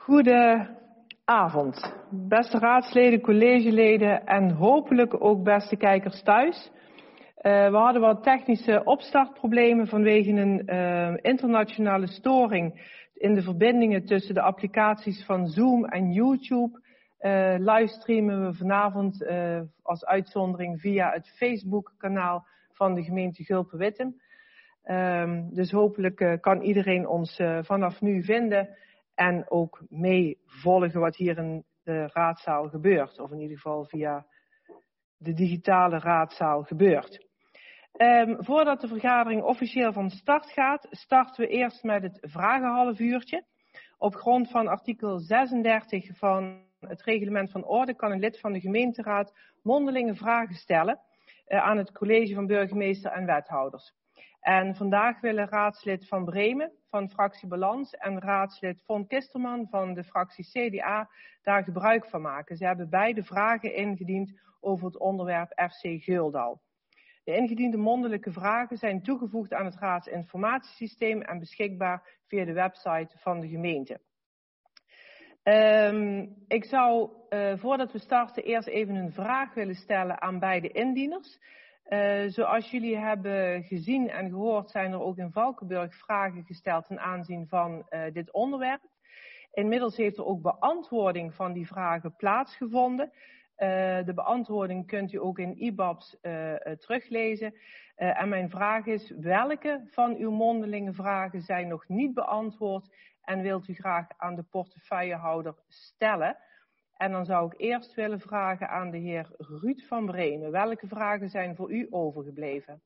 Goedenavond, beste raadsleden, collegeleden en hopelijk ook beste kijkers thuis. We hadden wat technische opstartproblemen vanwege een internationale storing in de verbindingen tussen de applicaties van Zoom en YouTube. Livestreamen we vanavond als uitzondering via het Facebook kanaal van de gemeente Gulpen-Wittem. Dus hopelijk kan iedereen ons vanaf nu vinden en ook meevolgen wat hier in de raadzaal gebeurt. Of in ieder geval via de digitale raadzaal gebeurt. Voordat de vergadering officieel van start gaat, starten we eerst met het vragenhalfuurtje. Op grond van artikel 36 van het reglement van orde kan een lid van de gemeenteraad mondelinge vragen stellen aan het college van burgemeester en wethouders. En vandaag willen raadslid Van Bremen van fractie Balans en raadslid Von Kisterman van de fractie CDA daar gebruik van maken. Ze hebben beide vragen ingediend over het onderwerp FC Geldal. De ingediende mondelinge vragen zijn toegevoegd aan het raadsinformatiesysteem en beschikbaar via de website van de gemeente. Ik zou voordat we starten eerst even een vraag willen stellen aan beide indieners. Zoals jullie hebben gezien en gehoord zijn er ook in Valkenburg vragen gesteld ten aanzien van dit onderwerp. Inmiddels heeft er ook beantwoording van die vragen plaatsgevonden. De beantwoording kunt u ook in IBABS teruglezen. En mijn vraag is, welke van uw mondelinge vragen zijn nog niet beantwoord en wilt u graag aan de portefeuillehouder stellen? En dan zou ik eerst willen vragen aan de heer Ruud van Bremen. Welke vragen zijn voor u overgebleven?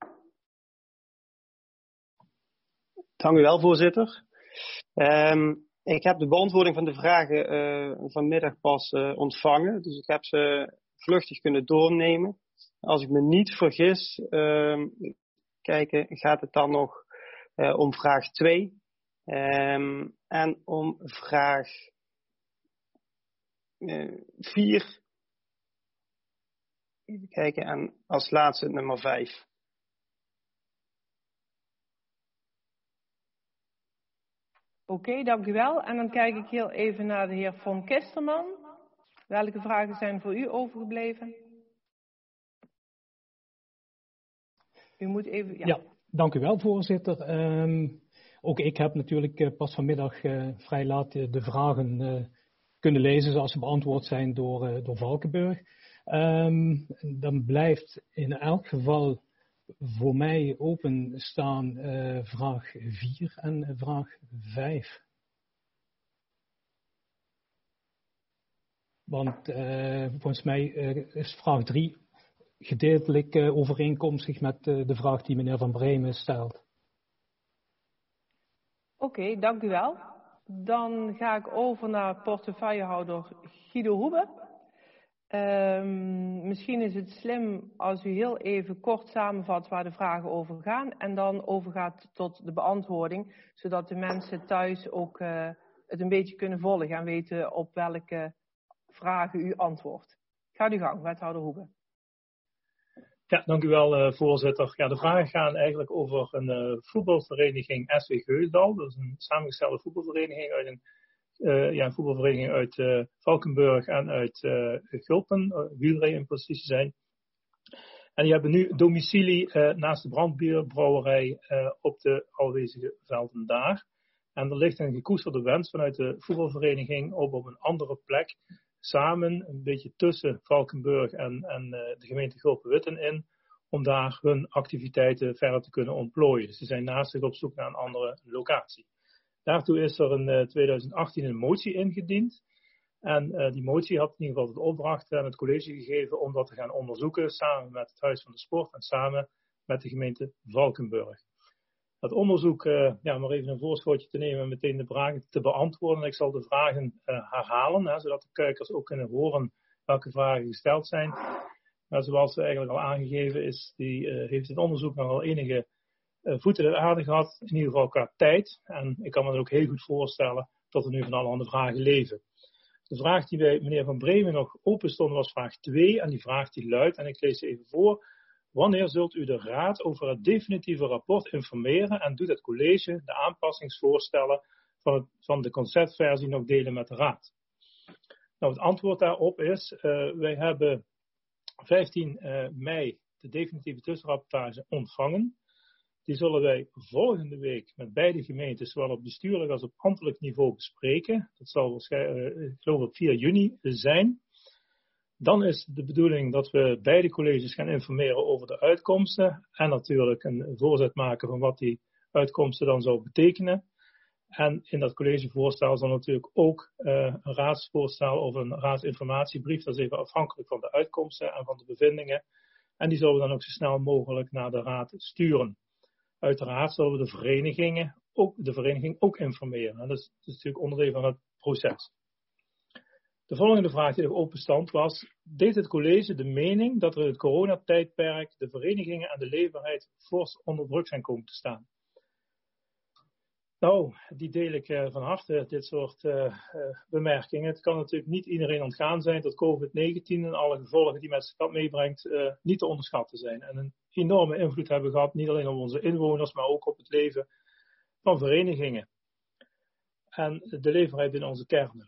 Dank u wel, voorzitter. Ik heb de beantwoording van de vragen vanmiddag pas ontvangen. Dus ik heb ze vluchtig kunnen doornemen. Als ik me niet vergis, gaat het dan nog om vraag 2. En om vraag 4. Even kijken. En als laatste nummer 5. Oké, dank u wel. En dan kijk ik heel even naar de heer Von Kisterman. Welke vragen zijn voor u overgebleven? U moet even... Ja, dank u wel, voorzitter. Ook ik heb natuurlijk pas vanmiddag vrij laat de vragen kunnen lezen zoals ze beantwoord zijn door Valkenburg. Dan blijft in elk geval voor mij openstaan vraag 4 en vraag 5. Want volgens mij is vraag 3 gedeeltelijk overeenkomstig met de vraag die meneer Van Bremen stelt. Oké, dank u wel. Dan ga ik over naar portefeuillehouder Guido Hoebe. Misschien is het slim als u heel even kort samenvat waar de vragen over gaan en dan overgaat tot de beantwoording, zodat de mensen thuis ook het een beetje kunnen volgen en weten op welke vragen u antwoordt. Gaat uw gang, wethouder Hoebe. Ja, dank u wel, voorzitter. Ja, de vragen gaan eigenlijk over een voetbalvereniging SV Geldal. Dat is een samengestelde voetbalvereniging uit een voetbalvereniging uit Valkenburg en uit Gulpen, Wielree in precies zijn. En die hebben nu domicilie naast de brandbierbrouwerij op de aanwezige velden daar. En er ligt een gekoesterde wens vanuit de voetbalvereniging op een andere plek, samen een beetje tussen Valkenburg en de gemeente Gulpen-Wittem in, om daar hun activiteiten verder te kunnen ontplooien. Ze zijn naast zich op zoek naar een andere locatie. Daartoe is er in 2018 een motie ingediend. En die motie had in ieder geval de opdracht aan het college gegeven om dat te gaan onderzoeken samen met het Huis van de Sport en samen met de gemeente Valkenburg. Dat onderzoek, maar even een voorschotje te nemen en meteen de vragen te beantwoorden. Ik zal de vragen herhalen, zodat de kijkers ook kunnen horen welke vragen gesteld zijn. Maar zoals eigenlijk al aangegeven is, heeft het onderzoek nogal enige voeten in de aarde gehad, in ieder geval qua tijd. En ik kan me ook heel goed voorstellen dat er nu van allerhande vragen leven. De vraag die bij meneer Van Bremen nog open stond was vraag 2 en die vraag die luidt, en ik lees ze even voor. Wanneer zult u de raad over het definitieve rapport informeren en doet het college de aanpassingsvoorstellen van de conceptversie nog delen met de Raad. Nou, het antwoord daarop is, wij hebben 15 mei de definitieve tussenrapportage ontvangen. Die zullen wij volgende week met beide gemeentes, zowel op bestuurlijk als op ambtelijk niveau, bespreken. Dat zal waarschijnlijk, ik geloof op 4 juni zijn. Dan is de bedoeling dat we beide colleges gaan informeren over de uitkomsten. En natuurlijk een voorzet maken van wat die uitkomsten dan zou betekenen. En in dat collegevoorstel zal natuurlijk ook een raadsvoorstel of een raadsinformatiebrief. Dat is even afhankelijk van de uitkomsten en van de bevindingen. En die zullen we dan ook zo snel mogelijk naar de raad sturen. Uiteraard zullen we de vereniging ook informeren. En dat is natuurlijk onderdeel van het proces. De volgende vraag die nog open stond was: deed het college de mening dat er in het coronatijdperk de verenigingen en de leefbaarheid fors onder druk zijn komen te staan? Nou, die deel ik van harte, dit soort bemerkingen. Het kan natuurlijk niet iedereen ontgaan zijn dat COVID-19 en alle gevolgen die met zich meebrengt niet te onderschatten zijn. En een enorme invloed hebben gehad, niet alleen op onze inwoners, maar ook op het leven van verenigingen. En de leefbaarheid in onze kernen.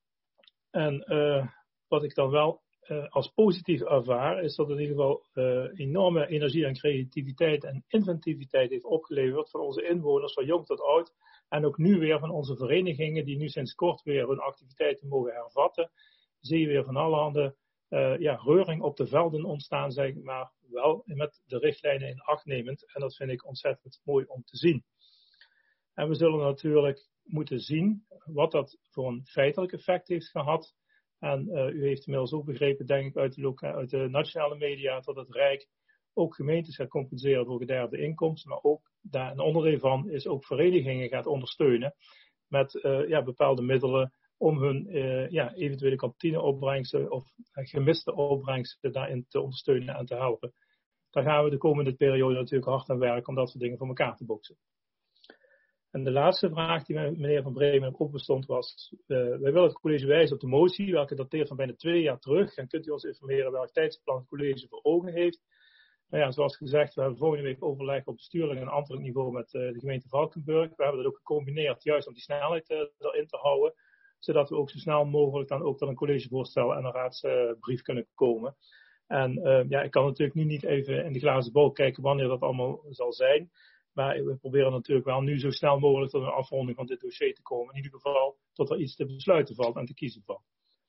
En wat ik dan wel als positief ervaar, is dat in ieder geval enorme energie en creativiteit en inventiviteit heeft opgeleverd van onze inwoners, van jong tot oud. En ook nu weer van onze verenigingen, die nu sinds kort weer hun activiteiten mogen hervatten. Zie je weer van allerhande reuring op de velden ontstaan, zeg maar, wel met de richtlijnen in acht nemend. En dat vind ik ontzettend mooi om te zien. En we zullen natuurlijk moeten zien wat dat voor een feitelijk effect heeft gehad. En u heeft inmiddels ook begrepen, denk ik, uit de nationale media, dat het Rijk ook gemeentes gaat compenseren voor gederfde inkomsten. Maar ook daar een onderdeel van is ook verenigingen gaat ondersteunen met bepaalde middelen om hun eventuele kantineopbrengsten of gemiste opbrengsten daarin te ondersteunen en te helpen. Daar gaan we de komende periode natuurlijk hard aan werken om dat soort dingen voor elkaar te boksen. En de laatste vraag die meneer Van Bremen ook bestond was: wij willen het college wijzen op de motie, welke dateert van bijna 2 jaar terug. En kunt u ons informeren welk tijdsplan het college voor ogen heeft? Nou ja, zoals gezegd, we hebben volgende week overleg op bestuurlijk en ambtelijk niveau met de gemeente Valkenburg. We hebben dat ook gecombineerd juist om die snelheid erin te houden. Zodat we ook zo snel mogelijk dan ook tot een collegevoorstel en een raadsbrief kunnen komen. En ik kan natuurlijk nu niet even in de glazen bol kijken wanneer dat allemaal zal zijn. Maar we proberen natuurlijk wel nu zo snel mogelijk tot een afronding van dit dossier te komen. In ieder geval tot er iets te besluiten valt en te kiezen valt.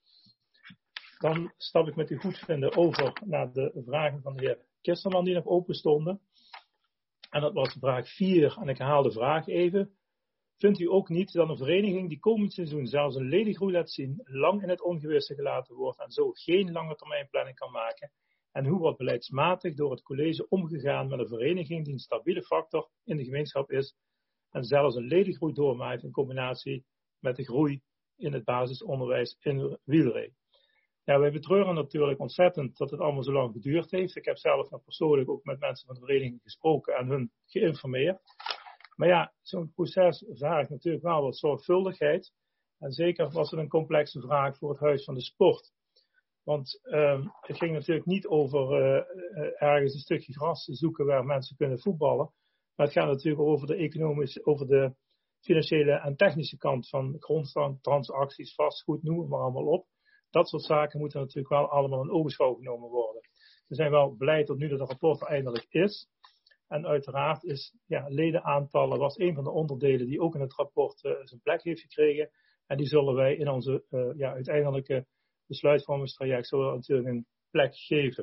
Dan stap ik met uw goedvinden over naar de vragen van de heer Kisterman die nog open stonden. En dat was vraag 4 en ik herhaal de vraag even. Vindt u ook niet dat een vereniging die komend seizoen zelfs een lediggroei laat zien, lang in het ongewisse gelaten wordt en zo geen lange termijn planning kan maken? En hoe wordt beleidsmatig door het college omgegaan met een vereniging die een stabiele factor in de gemeenschap is en zelfs een lediggroei doormaakt in combinatie met de groei in het basisonderwijs in Wielree? Ja, wij betreuren natuurlijk ontzettend dat het allemaal zo lang geduurd heeft. Ik heb zelf nog persoonlijk ook met mensen van de vereniging gesproken en hun geïnformeerd. Maar ja, zo'n proces vraagt natuurlijk wel wat zorgvuldigheid. En zeker was het een complexe vraag voor het Huis van de Sport. Want het ging natuurlijk niet over ergens een stukje gras te zoeken waar mensen kunnen voetballen. Maar het gaat natuurlijk over de financiële en technische kant van grondtransacties, vastgoed, noem het maar allemaal op. Dat soort zaken moeten natuurlijk wel allemaal in ogenschouw genomen worden. We zijn wel blij tot nu dat het rapport er eindelijk is. En uiteraard is ledenaantallen was een van de onderdelen die ook in het rapport zijn plek heeft gekregen. En die zullen wij in onze uiteindelijke besluitvormingstraject zullen natuurlijk een plek geven.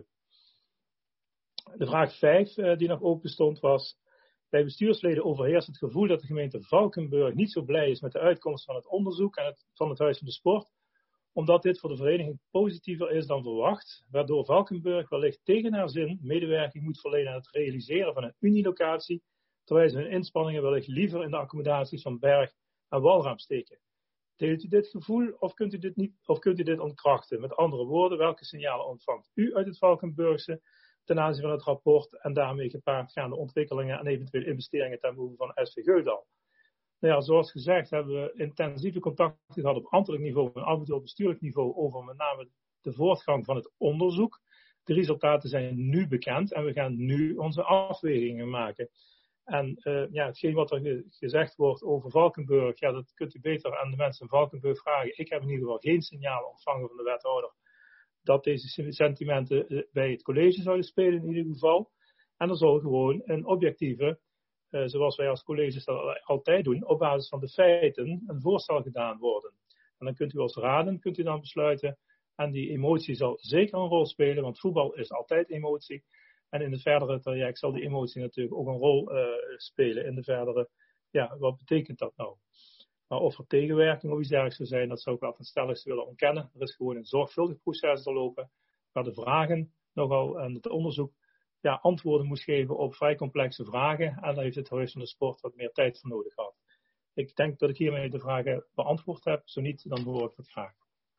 De vraag 5 die nog open stond was: bij bestuursleden overheerst het gevoel dat de gemeente Valkenburg niet zo blij is met de uitkomst van het onderzoek en van het Huis van de Sport, omdat dit voor de vereniging positiever is dan verwacht, waardoor Valkenburg wellicht tegen haar zin medewerking moet verlenen aan het realiseren van een unilocatie, terwijl ze hun inspanningen wellicht liever in de accommodaties van Berg en Walraam steken. Deelt u dit gevoel of kunt u dit ontkrachten? Met andere woorden, welke signalen ontvangt u uit het Valkenburgse ten aanzien van het rapport en daarmee gepaardgaande ontwikkelingen en eventuele investeringen ten behoeve van SV Geudal? Nou ja, zoals gezegd hebben we intensieve contacten gehad op ambtelijk niveau en af en toe op bestuurlijk niveau over met name de voortgang van het onderzoek. De resultaten zijn nu bekend en we gaan nu onze afwegingen maken. En hetgeen wat er gezegd wordt over Valkenburg, ja, dat kunt u beter aan de mensen in Valkenburg vragen. Ik heb in ieder geval geen signalen ontvangen van de wethouder dat deze sentimenten bij het college zouden spelen in ieder geval. En er zal gewoon een objectieve, zoals wij als colleges dat altijd doen, op basis van de feiten een voorstel gedaan worden. En dan kunt u als raden dan besluiten. En die emotie zal zeker een rol spelen, want voetbal is altijd emotie. En in het verdere traject zal die emotie natuurlijk ook een rol spelen in de verdere, ja, wat betekent dat nou? Maar of er tegenwerking of iets dergelijks zou zijn, dat zou ik wel ten stelligste willen ontkennen. Er is gewoon een zorgvuldig proces te lopen, waar de vragen nogal en het onderzoek antwoorden moest geven op vrij complexe vragen. En daar heeft het Huis van de Sport wat meer tijd voor nodig gehad. Ik denk dat ik hiermee de vragen beantwoord heb. Zo niet, dan hoor ik het graag.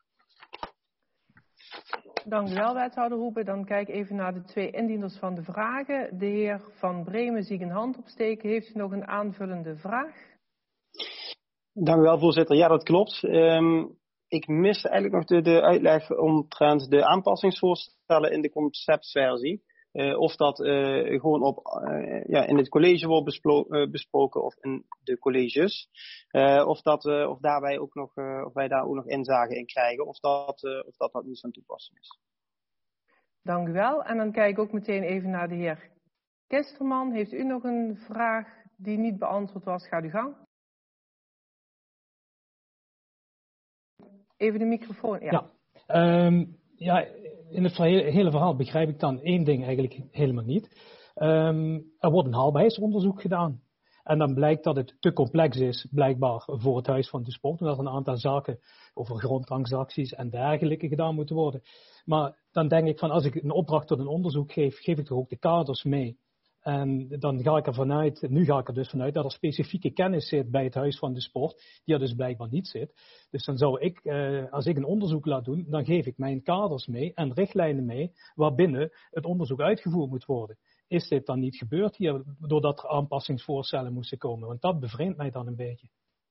Dank u wel, wethouder Hoebe. Dan kijk ik even naar de 2 indieners van de vragen. De heer Van Bremen zie ik een hand opsteken. Heeft u nog een aanvullende vraag? Dank u wel, voorzitter. Ja, dat klopt. Ik mis eigenlijk nog de uitleg omtrent de aanpassingsvoorstellen in de conceptversie. Of dat gewoon in het college wordt besproken of in de colleges. Of wij daar ook nog inzage in krijgen. Of dat niet van toepassing is. Dank u wel. En dan kijk ik ook meteen even naar de heer Kisterman. Heeft u nog een vraag die niet beantwoord was? Gaat uw gang. Even de microfoon. Ja. In het hele verhaal begrijp ik dan 1 ding eigenlijk helemaal niet. Er wordt een haalbaarheidsonderzoek gedaan. En dan blijkt dat het te complex is, blijkbaar, voor het Huis van de Sport. Omdat er een aantal zaken over grondtransacties en dergelijke gedaan moeten worden. Maar dan denk ik van, als ik een opdracht tot een onderzoek geef ik toch ook de kaders mee. En dan ga ik er dus vanuit dat er specifieke kennis zit bij het Huis van de Sport, die er dus blijkbaar niet zit. Dus dan zou ik, als ik een onderzoek laat doen, dan geef ik mijn kaders mee en richtlijnen mee, waarbinnen het onderzoek uitgevoerd moet worden. Is dit dan niet gebeurd hier, doordat er aanpassingsvoorstellen moesten komen? Want dat bevreemdt mij dan een beetje.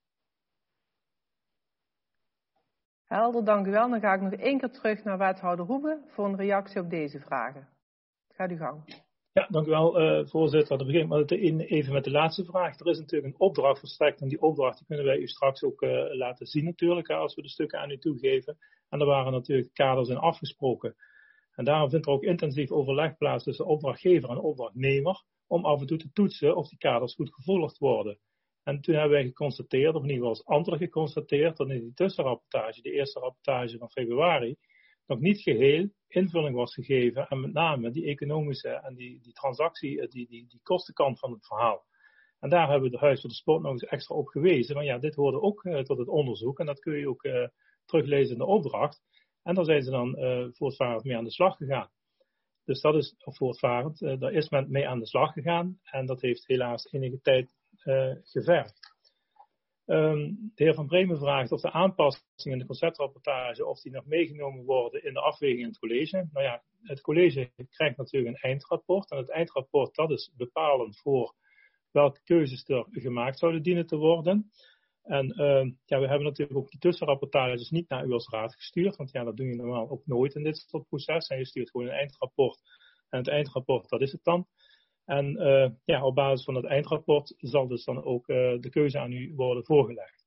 Helder, dank u wel. Dan ga ik nog 1 keer terug naar wethouder Hoebe voor een reactie op deze vragen. Gaat uw gang. Ja, dank u wel, voorzitter. Dan begin ik maar even met de laatste vraag. Er is natuurlijk een opdracht verstrekt en die opdracht die kunnen wij u straks ook laten zien natuurlijk, als we de stukken aan u toegeven. En er waren natuurlijk kaders in afgesproken. En daarom vindt er ook intensief overleg plaats tussen opdrachtgever en opdrachtnemer, om af en toe te toetsen of die kaders goed gevolgd worden. En toen hebben wij geconstateerd, of in ieder geval als ambtenaar geconstateerd, dat in die tussenrapportage, de eerste rapportage van februari, nog niet geheel invulling was gegeven en met name die economische en die transactie, die kostenkant van het verhaal. En daar hebben we het Huis van de Sport nog eens extra op gewezen. Maar ja, dit hoorde ook tot het onderzoek en dat kun je ook teruglezen in de opdracht. En daar zijn ze dan voortvarend mee aan de slag gegaan. Dus dat is voortvarend, daar is men mee aan de slag gegaan en dat heeft helaas enige tijd gevergd. De heer Van Bremen vraagt of de aanpassingen in de conceptrapportage of die nog meegenomen worden in de afweging in het college. Nou ja, het college krijgt natuurlijk een eindrapport en het eindrapport dat is bepalend voor welke keuzes er gemaakt zouden dienen te worden. En we hebben natuurlijk ook die tussenrapportages niet naar u als raad gestuurd, want ja, dat doe je normaal ook nooit in dit soort proces. En je stuurt gewoon een eindrapport en het eindrapport, dat is het dan. En op basis van het eindrapport zal dus dan ook de keuze aan u worden voorgelegd.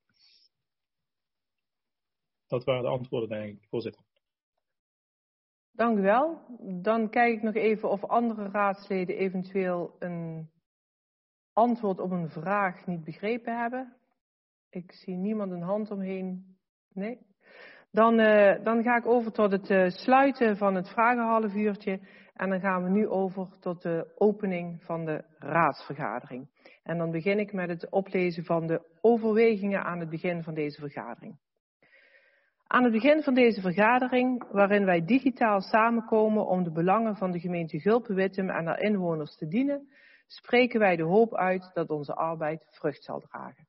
Dat waren de antwoorden, denk ik, voorzitter. Dank u wel. Dan kijk ik nog even of andere raadsleden eventueel een antwoord op een vraag niet begrepen hebben. Ik zie niemand een hand omheen. Nee. Dan ga ik over tot het sluiten van het vragenhalfuurtje. En dan gaan we nu over tot de opening van de raadsvergadering. En dan begin ik met het oplezen van de overwegingen aan het begin van deze vergadering. Aan het begin van deze vergadering, waarin wij digitaal samenkomen om de belangen van de gemeente Gulpen-Wittem en haar inwoners te dienen, spreken wij de hoop uit dat onze arbeid vrucht zal dragen.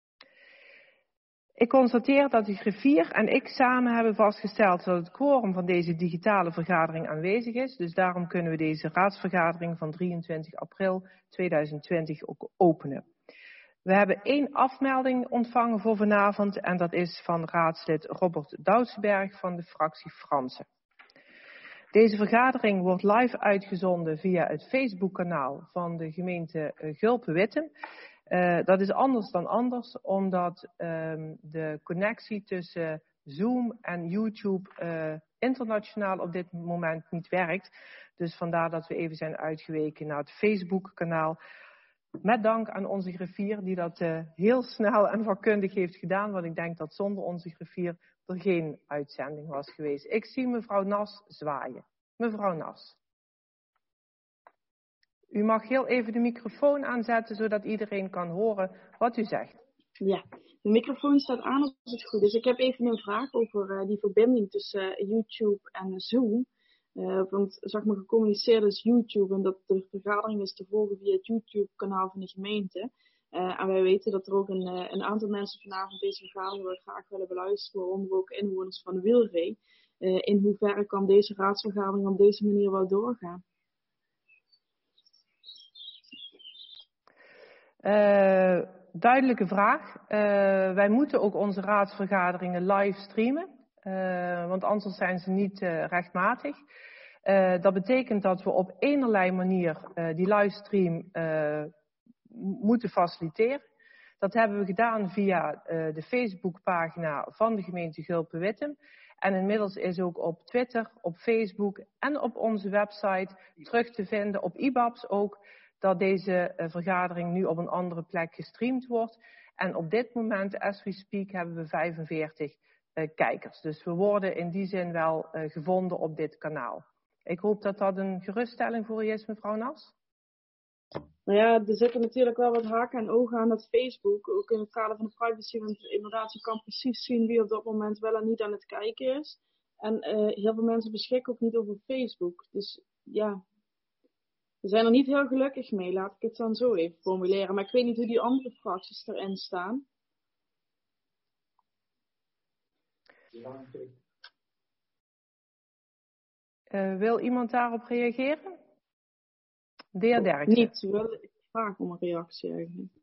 Ik constateer dat de griffier en ik samen hebben vastgesteld dat het quorum van deze digitale vergadering aanwezig is. Dus daarom kunnen we deze raadsvergadering van 23 april 2020 ook openen. We hebben 1 afmelding ontvangen voor vanavond en dat is van raadslid Robert Doudsberg van de fractie Fransen. Deze vergadering wordt live uitgezonden via het Facebook-kanaal van de gemeente Gulpen-Wittem. Dat is anders dan anders, omdat de connectie tussen Zoom en YouTube internationaal op dit moment niet werkt. Dus vandaar dat we even zijn uitgeweken naar het Facebook-kanaal. Met dank aan onze griffier die dat heel snel en vakkundig heeft gedaan. Want ik denk dat zonder onze griffier er geen uitzending was geweest. Ik zie mevrouw Nas zwaaien. Mevrouw Nas. U mag heel even de microfoon aanzetten, zodat iedereen kan horen wat u zegt. Ja, de microfoon staat aan als het goed is. Ik heb even een vraag over die verbinding tussen YouTube en Zoom. Want zag me gecommuniceerd is YouTube en dat de vergadering is te volgen via het YouTube-kanaal van de gemeente. En wij weten dat er ook een aantal mensen vanavond deze vergadering graag willen beluisteren, waaronder ook inwoners van de Wielree. In hoeverre kan deze raadsvergadering op deze manier wel doorgaan? Duidelijke vraag. Wij moeten ook onze raadsvergaderingen live streamen, want anders zijn ze niet rechtmatig. Dat betekent dat we op eenerlei manier die livestream moeten faciliteren. Dat hebben we gedaan via de Facebookpagina van de gemeente Gulpen-Wittem. En inmiddels is ook op Twitter, op Facebook en op onze website terug te vinden, op IBABS ook, dat deze vergadering nu op een andere plek gestreamd wordt. En op dit moment, as we speak, hebben we 45 kijkers. Dus we worden in die zin wel gevonden op dit kanaal. Ik hoop dat dat een geruststelling voor u is, mevrouw Nas. Nou ja, er zitten natuurlijk wel wat haken en ogen aan dat Facebook. Ook in het kader van de privacy, want inderdaad, je kan precies zien wie op dat moment wel en niet aan het kijken is. En heel veel mensen beschikken ook niet over Facebook. Dus ja, we zijn er niet heel gelukkig mee, laat ik het dan zo even formuleren. Maar ik weet niet hoe die andere fracties erin staan. Wil iemand daarop reageren? De heer Derksen. Niet, wel ik vraag om een reactie eigenlijk.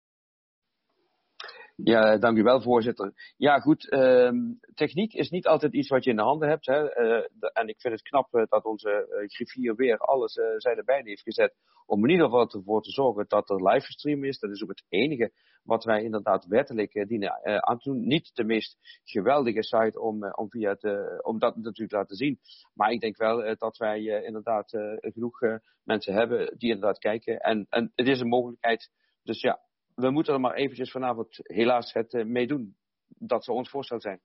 Ja, dank u wel, voorzitter. Ja, goed, techniek is niet altijd iets wat je in de handen hebt. Hè. En ik vind het knap dat onze griffier weer alles zijn erbij heeft gezet. Om in ieder geval ervoor te zorgen dat er livestream is. Dat is ook het enige wat wij inderdaad wettelijk dienen aan te doen. Niet de meest geweldige site om dat natuurlijk te laten zien. Maar ik denk wel dat wij inderdaad genoeg mensen hebben die inderdaad kijken. En het is een mogelijkheid. Dus ja. We moeten er maar eventjes vanavond helaas het meedoen. Dat zou ons voorstel zijn.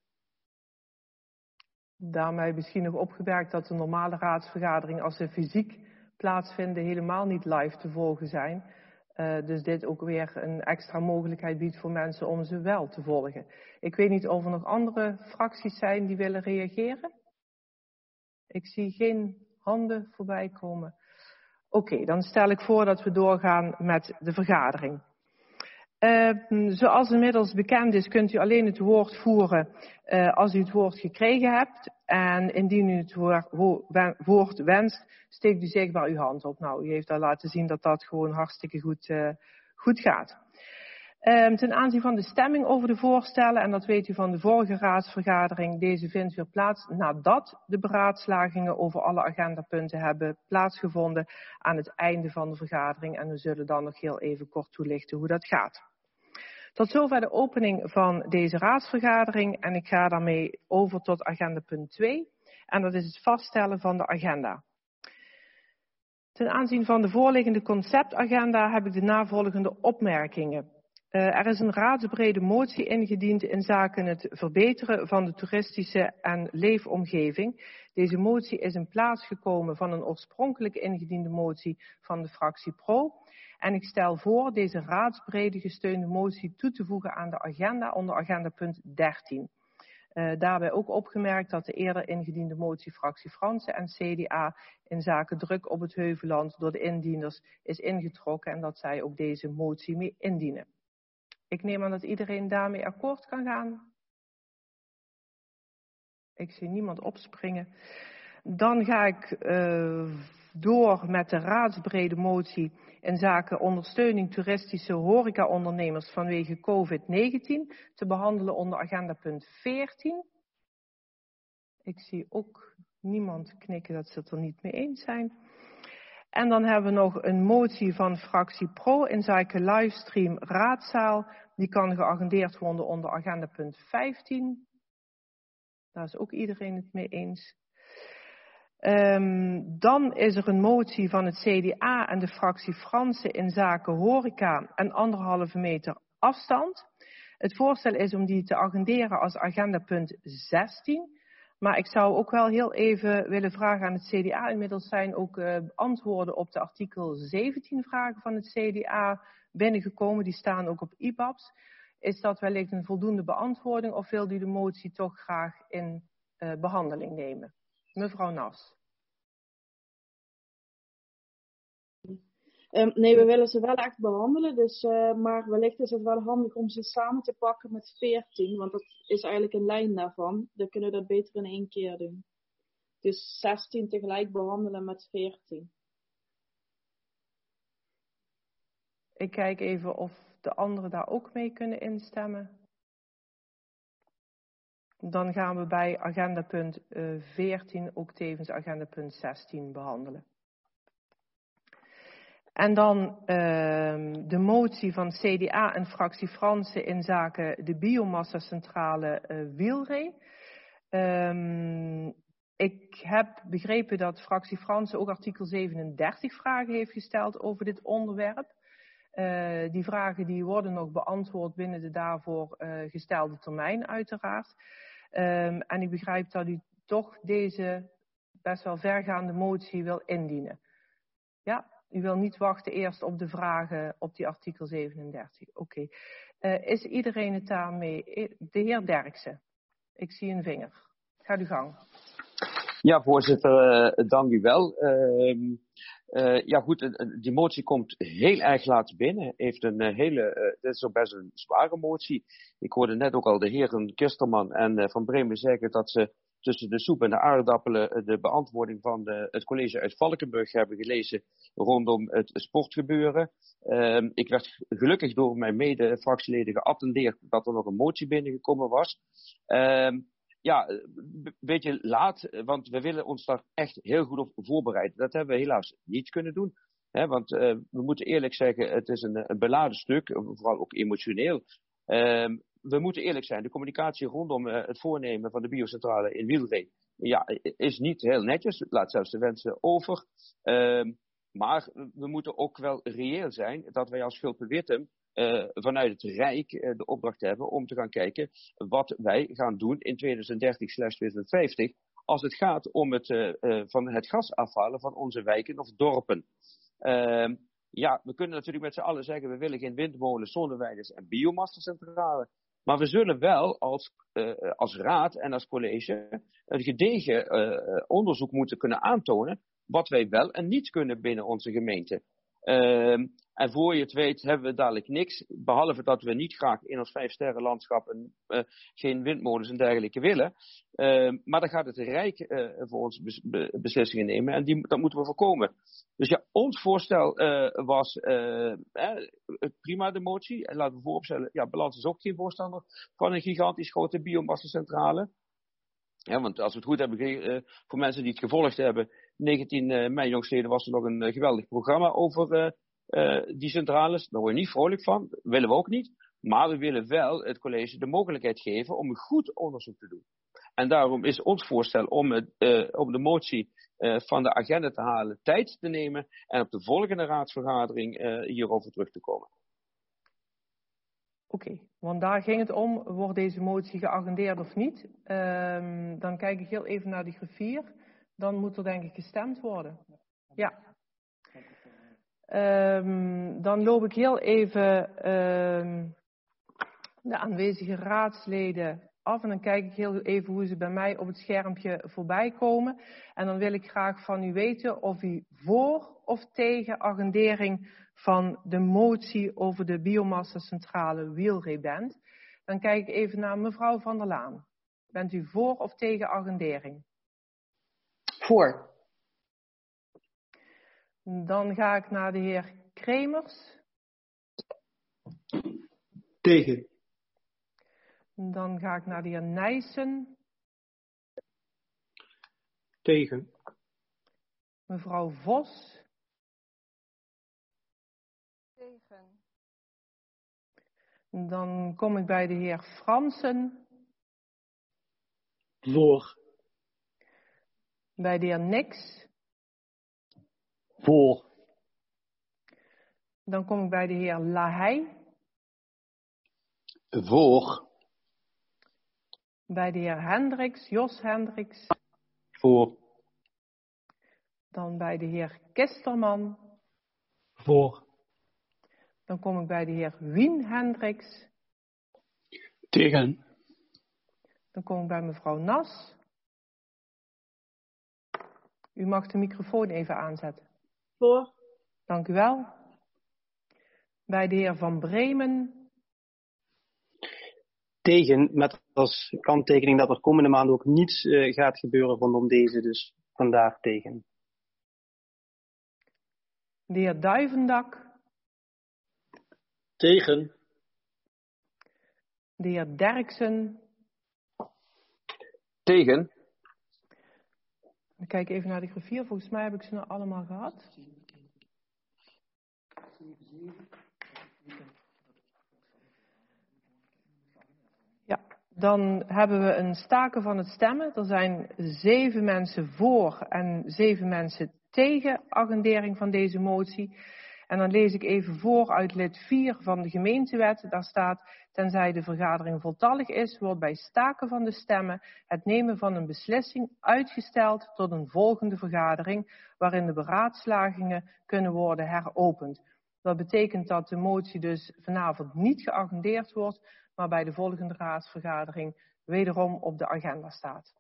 Daarmee misschien nog opgemerkt dat de normale raadsvergaderingen, als ze fysiek plaatsvinden, helemaal niet live te volgen zijn. Dus dit ook weer een extra mogelijkheid biedt voor mensen om ze wel te volgen. Ik weet niet of er nog andere fracties zijn die willen reageren. Ik zie geen handen voorbij komen. Oké, dan stel ik voor dat we doorgaan met de vergadering. Zoals inmiddels bekend is, kunt u alleen het woord voeren als u het woord gekregen hebt. En indien u het woord wenst, steekt u zichtbaar uw hand op. Nou, u heeft al laten zien dat dat gewoon hartstikke goed gaat. Ten aanzien van de stemming over de voorstellen, en dat weet u van de vorige raadsvergadering, deze vindt weer plaats nadat de beraadslagingen over alle agendapunten hebben plaatsgevonden aan het einde van de vergadering. En we zullen dan nog heel even kort toelichten hoe dat gaat. Tot zover de opening van deze raadsvergadering en ik ga daarmee over tot agendapunt 2 en dat is het vaststellen van de agenda. Ten aanzien van de voorliggende conceptagenda heb ik de navolgende opmerkingen. Er is een raadsbrede motie ingediend in zaken het verbeteren van de toeristische en leefomgeving. Deze motie is in plaats gekomen van een oorspronkelijk ingediende motie van de fractie PRO. En ik stel voor deze raadsbrede gesteunde motie toe te voegen aan de agenda onder agendapunt 13. Daarbij ook opgemerkt dat de eerder ingediende motie fractie Fransen en CDA in zaken druk op het Heuvelland door de indieners is ingetrokken en dat zij ook deze motie mee indienen. Ik neem aan dat iedereen daarmee akkoord kan gaan. Ik zie niemand opspringen. Dan ga ik door met de raadsbrede motie in zaken ondersteuning toeristische horecaondernemers vanwege COVID-19 te behandelen onder agendapunt 14. Ik zie ook niemand knikken dat ze het er niet mee eens zijn. En dan hebben we nog een motie van fractie Pro in zaken livestream raadzaal. Die kan geagendeerd worden onder agenda punt 15. Daar is ook iedereen het mee eens. Dan is er een motie van het CDA en de fractie Fransen in zaken horeca en 1,5 meter afstand. Het voorstel is om die te agenderen als agenda punt 16. Maar ik zou ook wel heel even willen vragen aan het CDA. Inmiddels zijn ook antwoorden op de artikel 17 vragen van het CDA binnengekomen. Die staan ook op IBABS. Is dat wellicht een voldoende beantwoording of wil u de motie toch graag in behandeling nemen? Mevrouw Nas. Nee, we willen ze wel echt behandelen. Dus, maar wellicht is het wel handig om ze samen te pakken met 14. Want dat is eigenlijk een lijn daarvan. Dan kunnen we dat beter in 1 keer doen. Dus 16 tegelijk behandelen met 14. Ik kijk even of de anderen daar ook mee kunnen instemmen. Dan gaan we bij agenda punt 14 ook tevens agenda punt 16 behandelen. En dan de motie van CDA en fractie Fransen in zaken de biomassa-centrale Wielree. Ik heb begrepen dat fractie Fransen ook artikel 37 vragen heeft gesteld over dit onderwerp. Die vragen die worden nog beantwoord binnen de daarvoor gestelde termijn uiteraard. En ik begrijp dat u toch deze best wel vergaande motie wil indienen. Ja, u wil niet wachten eerst op de vragen op die artikel 37. Oké. Is iedereen het daarmee? De heer Derksen, ik zie een vinger. Gaat uw gang. Ja, voorzitter, dank u wel. Ja goed, die motie komt heel erg laat binnen. Heeft een dit is ook best een zware motie. Ik hoorde net ook al de heren Kisterman en Van Bremen zeggen dat ze tussen de soep en de aardappelen de beantwoording van het college uit Valkenburg hebben gelezen rondom het sportgebeuren. Ik werd gelukkig door mijn mede-fractieleden geattendeerd dat er nog een motie binnengekomen was. Ja, een beetje laat, want we willen ons daar echt heel goed op voorbereiden. Dat hebben we helaas niet kunnen doen. Hè, want we moeten eerlijk zeggen, het is een beladen stuk, vooral ook emotioneel. We moeten eerlijk zijn, de communicatie rondom het voornemen van de biocentrale in Wielree ja, is niet heel netjes. Het laat zelfs de wensen over. Maar we moeten ook wel reëel zijn dat wij als Gulpen-Wittem vanuit het Rijk de opdracht hebben om te gaan kijken wat wij gaan doen in 2030/2050 als het gaat om van het gas afhalen van onze wijken of dorpen. Ja, we kunnen natuurlijk met z'n allen zeggen we willen geen windmolens, zonneweiders en biomassacentrale. Maar we zullen wel als raad en als college een gedegen onderzoek moeten kunnen aantonen wat wij wel en niet kunnen binnen onze gemeente. En voor je het weet hebben we dadelijk niks, behalve dat we niet graag in ons 5-sterrenlandschap geen windmolens en dergelijke willen. Maar dan gaat het Rijk voor ons beslissingen nemen en dat moeten we voorkomen. Dus ja, ons voorstel was prima de motie. En laten we vooropstellen, ja, Balans is ook geen voorstander van een gigantisch grote biomassacentrale. Ja, want als we het goed hebben, voor mensen die het gevolgd hebben, 19 mei jongstleden was er nog een geweldig programma over die centrales. Daar word je niet vrolijk van, dat willen we ook niet. Maar we willen wel het college de mogelijkheid geven om een goed onderzoek te doen. En daarom is ons voorstel om de motie van de agenda te halen, tijd te nemen en op de volgende raadsvergadering hierover terug te komen. Oké, want daar ging het om, wordt deze motie geagendeerd of niet? Dan kijk ik heel even naar de griffier. Dan moet er denk ik gestemd worden. Ja. Dan loop ik heel even de aanwezige raadsleden af en dan kijk ik heel even hoe ze bij mij op het schermpje voorbij komen. En dan wil ik graag van u weten of u voor of tegen agendering van de motie over de biomassa-centrale Wielree bent. Dan kijk ik even naar mevrouw Van der Laan. Bent u voor of tegen agendering? Voor. Dan ga ik naar de heer Kremers. Tegen. Dan ga ik naar de heer Nijssen. Tegen. Mevrouw Vos. Tegen. Dan kom ik bij de heer Fransen. Voor. Bij de heer Nix. Voor. Dan kom ik bij de heer Lahey. Voor. Bij de heer Hendricks, Jos Hendricks. Voor. Dan bij de heer Kisterman. Voor. Dan kom ik bij de heer Wien Hendricks. Tegen. Dan kom ik bij mevrouw Nas. U mag de microfoon even aanzetten. Voor. Dank u wel. Bij de heer Van Bremen. Tegen, met als kanttekening dat er komende maanden ook niets gaat gebeuren rondom deze, dus vandaar tegen. De heer Duivendak. Tegen. De heer Derksen. Tegen. Ik kijk even naar de griffier. Volgens mij heb ik ze nou allemaal gehad. Ja, dan hebben we een staken van het stemmen. Er zijn 7 mensen voor en 7 mensen tegen agendering van deze motie. En dan lees ik even voor uit lid 4 van de gemeentewet. Daar staat: tenzij de vergadering voltallig is, wordt bij staken van de stemmen het nemen van een beslissing uitgesteld tot een volgende vergadering, waarin de beraadslagingen kunnen worden heropend. Dat betekent dat de motie dus vanavond niet geagendeerd wordt, maar bij de volgende raadsvergadering wederom op de agenda staat.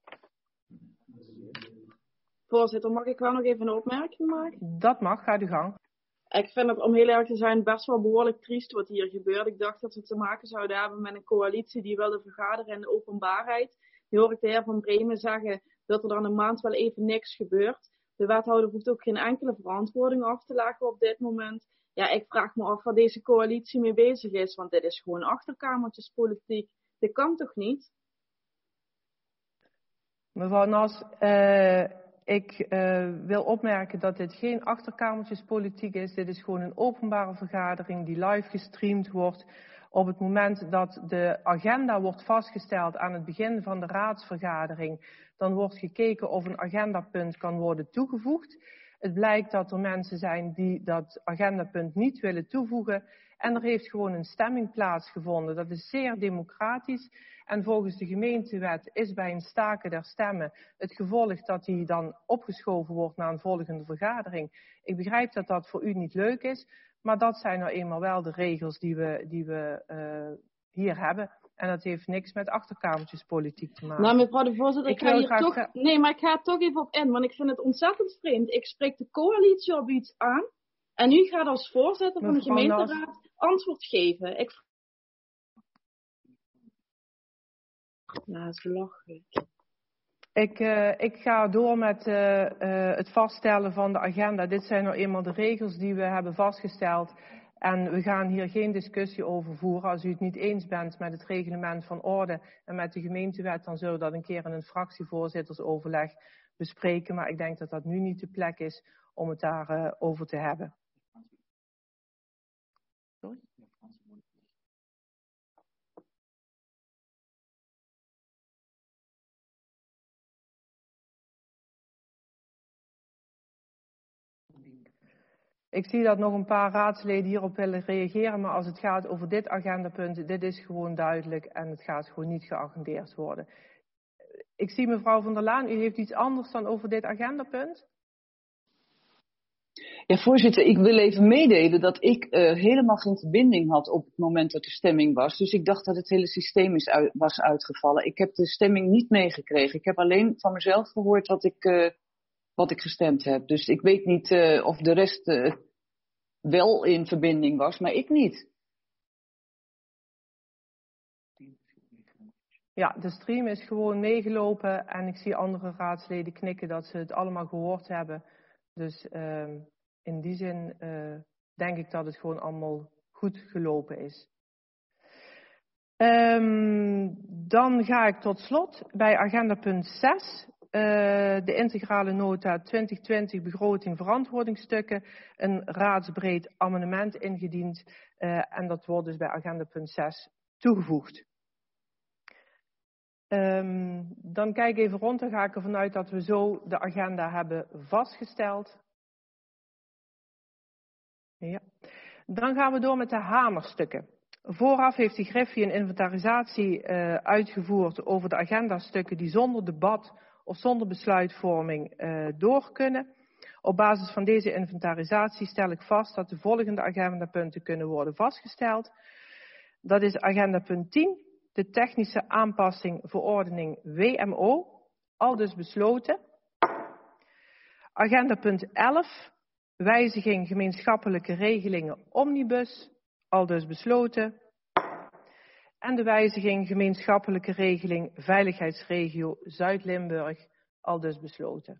Voorzitter, mag ik wel nog even een opmerking maken? Dat mag, gaat uw gang. Ik vind het, om heel erg te zijn, best wel behoorlijk triest wat hier gebeurt. Ik dacht dat we te maken zouden hebben met een coalitie die wilde vergaderen in de openbaarheid. Nu hoor ik de heer Van Bremen zeggen dat er dan een maand wel even niks gebeurt. De wethouder hoeft ook geen enkele verantwoording af te leggen op dit moment. Ja, ik vraag me af waar deze coalitie mee bezig is, want dit is gewoon achterkamertjespolitiek. Dit kan toch niet? Mevrouw Nas, ik wil opmerken dat dit geen achterkamertjespolitiek is. Dit is gewoon een openbare vergadering die live gestreamd wordt. Op het moment dat de agenda wordt vastgesteld aan het begin van de raadsvergadering, dan wordt gekeken of een agendapunt kan worden toegevoegd. Het blijkt dat er mensen zijn die dat agendapunt niet willen toevoegen. En er heeft gewoon een stemming plaatsgevonden. Dat is zeer democratisch. En volgens de gemeentewet is bij een staken der stemmen het gevolg dat die dan opgeschoven wordt naar een volgende vergadering. Ik begrijp dat dat voor u niet leuk is, maar dat zijn nou eenmaal wel de regels die we hier hebben. En dat heeft niks met achterkamertjespolitiek te maken. Nou, mevrouw de voorzitter, ik ga er toch even op in, want ik vind het ontzettend vreemd. Ik spreek de coalitie op iets aan en u gaat als voorzitter van de gemeenteraad antwoord geven. Ja, dat is belachelijk. Ik ga door met het vaststellen van de agenda. Dit zijn nou eenmaal de regels die we hebben vastgesteld. En we gaan hier geen discussie over voeren. Als u het niet eens bent met het reglement van orde en met de gemeentewet, dan zullen we dat een keer in een fractievoorzittersoverleg bespreken. Maar ik denk dat dat nu niet de plek is om het daar over te hebben. Sorry? Ik zie dat nog een paar raadsleden hierop willen reageren, maar als het gaat over dit agendapunt, dit is gewoon duidelijk en het gaat gewoon niet geagendeerd worden. Ik zie mevrouw Van der Laan, u heeft iets anders dan over dit agendapunt? Ja, voorzitter, ik wil even meedelen dat ik helemaal geen verbinding had op het moment dat de stemming was. Dus ik dacht dat het hele systeem was uitgevallen. Ik heb de stemming niet meegekregen. Ik heb alleen van mezelf gehoord wat ik gestemd heb. Dus ik weet niet of de rest wel in verbinding was, maar ik niet. Ja, de stream is gewoon meegelopen en ik zie andere raadsleden knikken dat ze het allemaal gehoord hebben. Dus in die zin denk ik dat het gewoon allemaal goed gelopen is. Dan ga ik tot slot bij agenda punt 6. de integrale nota 2020 begroting verantwoordingsstukken een raadsbreed amendement ingediend. En dat wordt dus bij agenda punt 6 toegevoegd. Dan kijk ik even rond en ga ik ervan uit dat we zo de agenda hebben vastgesteld. Ja. Dan gaan we door met de hamerstukken. Vooraf heeft de Griffie een inventarisatie uitgevoerd over de agendastukken die zonder debat of zonder besluitvorming door kunnen. Op basis van deze inventarisatie stel ik vast dat de volgende agendapunten kunnen worden vastgesteld. Dat is agenda punt 10, de technische aanpassing verordening WMO, aldus besloten. Agenda punt 11, wijziging gemeenschappelijke regelingen omnibus, aldus besloten. En de wijziging gemeenschappelijke regeling veiligheidsregio Zuid-Limburg, aldus besloten.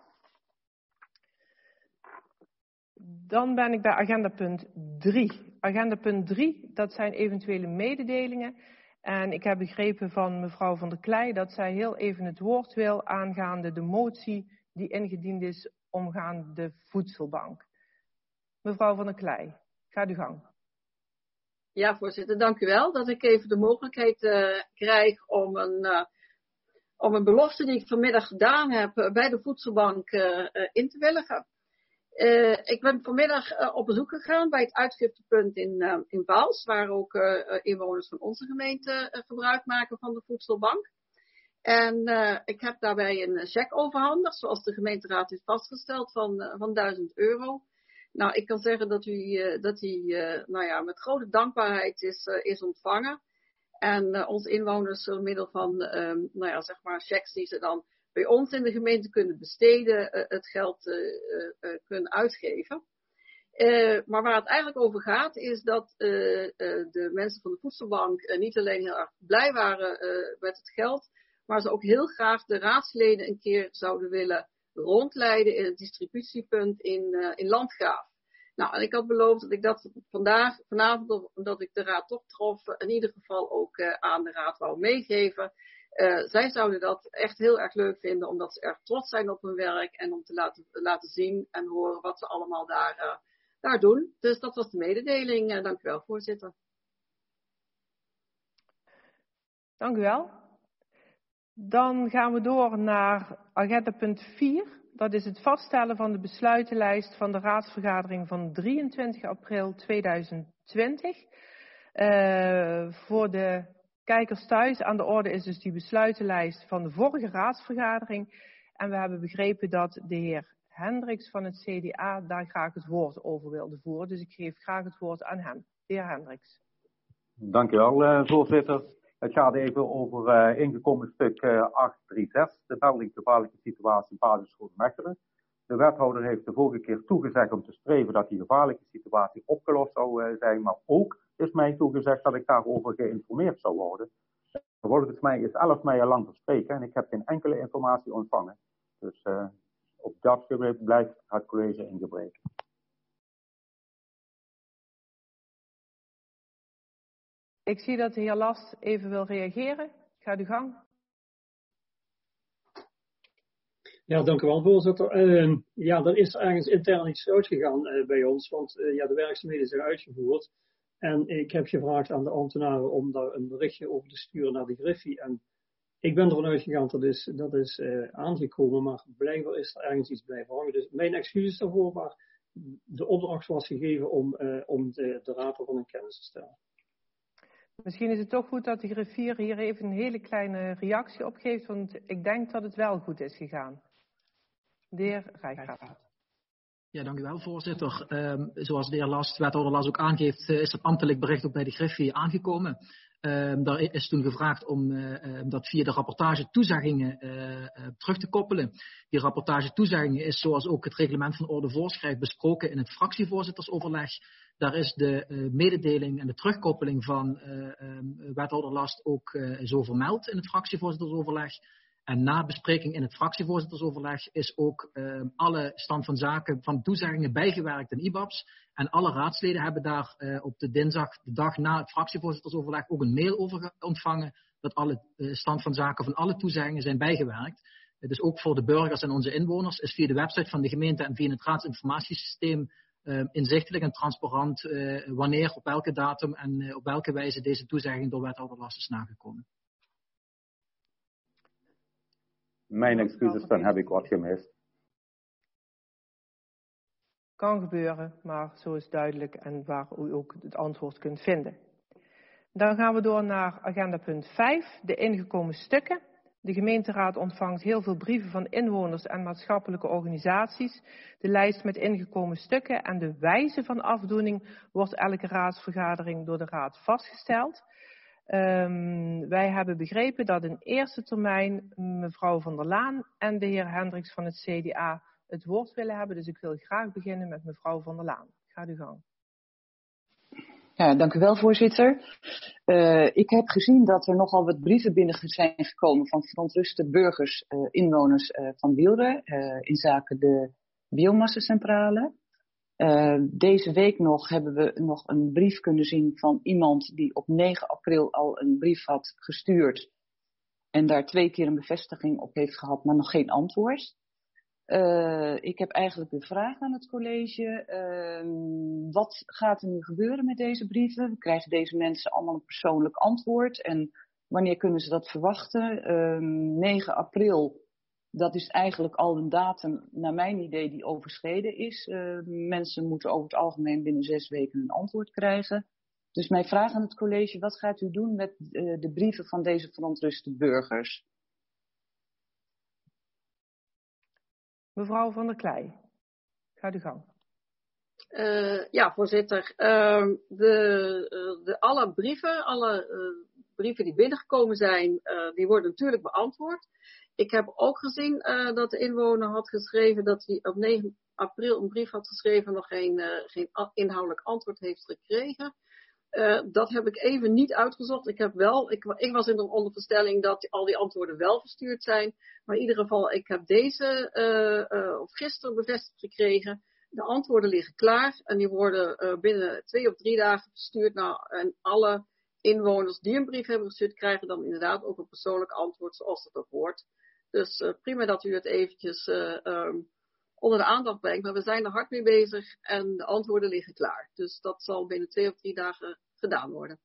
Dan ben ik bij agenda punt 3. Agenda punt 3, dat zijn eventuele mededelingen. En ik heb begrepen van mevrouw Van der Klei dat zij heel even het woord wil aangaande de motie die ingediend is omgaande de voedselbank. Mevrouw Van der Klei, ga uw gang. Ja, voorzitter, dank u wel dat ik even de mogelijkheid krijg om een belofte die ik vanmiddag gedaan heb bij de voedselbank in te willigen. Ik ben vanmiddag op bezoek gegaan bij het uitgiftepunt in Waals, waar ook inwoners van onze gemeente gebruik maken van de voedselbank. En ik heb daarbij een cheque overhandigd, zoals de gemeenteraad heeft vastgesteld, van €1000. Nou, ik kan zeggen dat die met grote dankbaarheid is ontvangen. En onze inwoners door middel van cheques die ze dan bij ons in de gemeente kunnen besteden, het geld kunnen uitgeven. Maar waar het eigenlijk over gaat is dat de mensen van de voedselbank niet alleen heel erg blij waren met het geld, maar ze ook heel graag de raadsleden een keer zouden willen rondleiden in het distributiepunt in Landgraaf. Nou, en ik had beloofd dat ik dat vanavond, omdat ik de raad toch trof, in ieder geval ook aan de raad wou meegeven. Zij zouden dat echt heel erg leuk vinden, omdat ze erg trots zijn op hun werk en om te laten zien en horen wat ze allemaal daar doen. Dus dat was de mededeling. Dank u wel, voorzitter. Dank u wel. Dan gaan we door naar agenda punt 4. Dat is het vaststellen van de besluitenlijst van de raadsvergadering van 23 april 2020. Voor de kijkers thuis aan de orde is dus die besluitenlijst van de vorige raadsvergadering. En we hebben begrepen dat de heer Hendricks van het CDA daar graag het woord over wilde voeren. Dus ik geef graag het woord aan hem. De heer Hendricks. Dank u wel, voorzitter. Het gaat even over ingekomen stuk 836, de melding gevaarlijke situatie basisschool Mechelen. De wethouder heeft de vorige keer toegezegd om te streven dat die gevaarlijke situatie opgelost zou zijn, maar ook is mij toegezegd dat ik daarover geïnformeerd zou worden. Volgens mij is 11 mei al lang verspreken en ik heb geen enkele informatie ontvangen. Dus op dat gebied blijft het college in gebreke. Ik zie dat de heer Last even wil reageren. Ga uw gang. Ja, dank u wel, voorzitter. Er is ergens intern iets uitgegaan bij ons, want de werkzaamheden zijn uitgevoerd. En ik heb gevraagd aan de ambtenaren om daar een berichtje over te sturen naar de Griffie. En ik ben ervan uitgegaan dat is aangekomen, maar blijkbaar is er ergens iets blijven hangen. Dus mijn excuses daarvoor, maar de opdracht was gegeven om de raad ervan in kennis te stellen. Misschien is het toch goed dat de griffier hier even een hele kleine reactie op geeft, want ik denk dat het wel goed is gegaan. De heer Rijkaard. Ja, dank u wel, voorzitter. Zoals de heer wethouder Last ook aangeeft, is het ambtelijk bericht ook bij de griffier aangekomen. Daar is toen gevraagd om dat via de rapportage toezeggingen terug te koppelen. Die rapportage toezeggingen is, zoals ook het reglement van orde voorschrijft, besproken in het fractievoorzittersoverleg. Daar is de mededeling en de terugkoppeling van wethouder Last ook zo vermeld in het fractievoorzittersoverleg. En na bespreking in het fractievoorzittersoverleg is ook alle stand van zaken van toezeggingen bijgewerkt in IBABS. En alle raadsleden hebben daar op de dinsdag, de dag na het fractievoorzittersoverleg, ook een mail over ontvangen dat alle stand van zaken van alle toezeggingen zijn bijgewerkt. Dus ook voor de burgers en onze inwoners is via de website van de gemeente en via het raadsinformatiesysteem inzichtelijk en transparant wanneer, op welke datum en op welke wijze deze toezegging door wethouder Last is nagekomen. Mijn excuses, dan heb ik wat gemist. Kan gebeuren, maar zo is duidelijk en waar u ook het antwoord kunt vinden. Dan gaan we door naar agenda punt 5, de ingekomen stukken. De gemeenteraad ontvangt heel veel brieven van inwoners en maatschappelijke organisaties. De lijst met ingekomen stukken en de wijze van afdoening wordt elke raadsvergadering door de raad vastgesteld. Wij hebben begrepen dat in eerste termijn mevrouw Van der Laan en de heer Hendricks van het CDA het woord willen hebben. Dus ik wil graag beginnen met mevrouw Van der Laan. Ga uw gang. Ja, dank u wel, voorzitter. Ik heb gezien dat er nogal wat brieven binnen zijn gekomen van verontruste burgers, inwoners van Wielre, in zaken de biomassacentrale. Deze week nog hebben we nog een brief kunnen zien van iemand die op 9 april al een brief had gestuurd en daar 2 keer een bevestiging op heeft gehad, maar nog geen antwoord. Ik heb eigenlijk de vraag aan het college, wat gaat er nu gebeuren met deze brieven? Krijgen deze mensen allemaal een persoonlijk antwoord en wanneer kunnen ze dat verwachten? 9 april, dat is eigenlijk al een datum, naar mijn idee, die overschreden is. Mensen moeten over het algemeen binnen 6 weken een antwoord krijgen. Dus mijn vraag aan het college, wat gaat u doen met de brieven van deze verontruste burgers? Mevrouw Van der Klei, ga uw gang. Ja, voorzitter. Alle brieven die binnengekomen zijn, die worden natuurlijk beantwoord. Ik heb ook gezien dat de inwoner had geschreven dat hij op 9 april een brief had geschreven, nog geen inhoudelijk antwoord heeft gekregen. Dat heb ik even niet uitgezocht. Ik was in de onderverstelling dat al die antwoorden wel verstuurd zijn. Maar in ieder geval, ik heb gisteren bevestigd gekregen. De antwoorden liggen klaar en die worden binnen 2 of 3 dagen verstuurd. En alle inwoners die een brief hebben gestuurd, krijgen dan inderdaad ook een persoonlijk antwoord zoals dat ook hoort. Dus prima dat u het eventjes onder de aandacht brengt. Maar we zijn er hard mee bezig en de antwoorden liggen klaar. Dus dat zal binnen 2 of 3 dagen gedaan worden.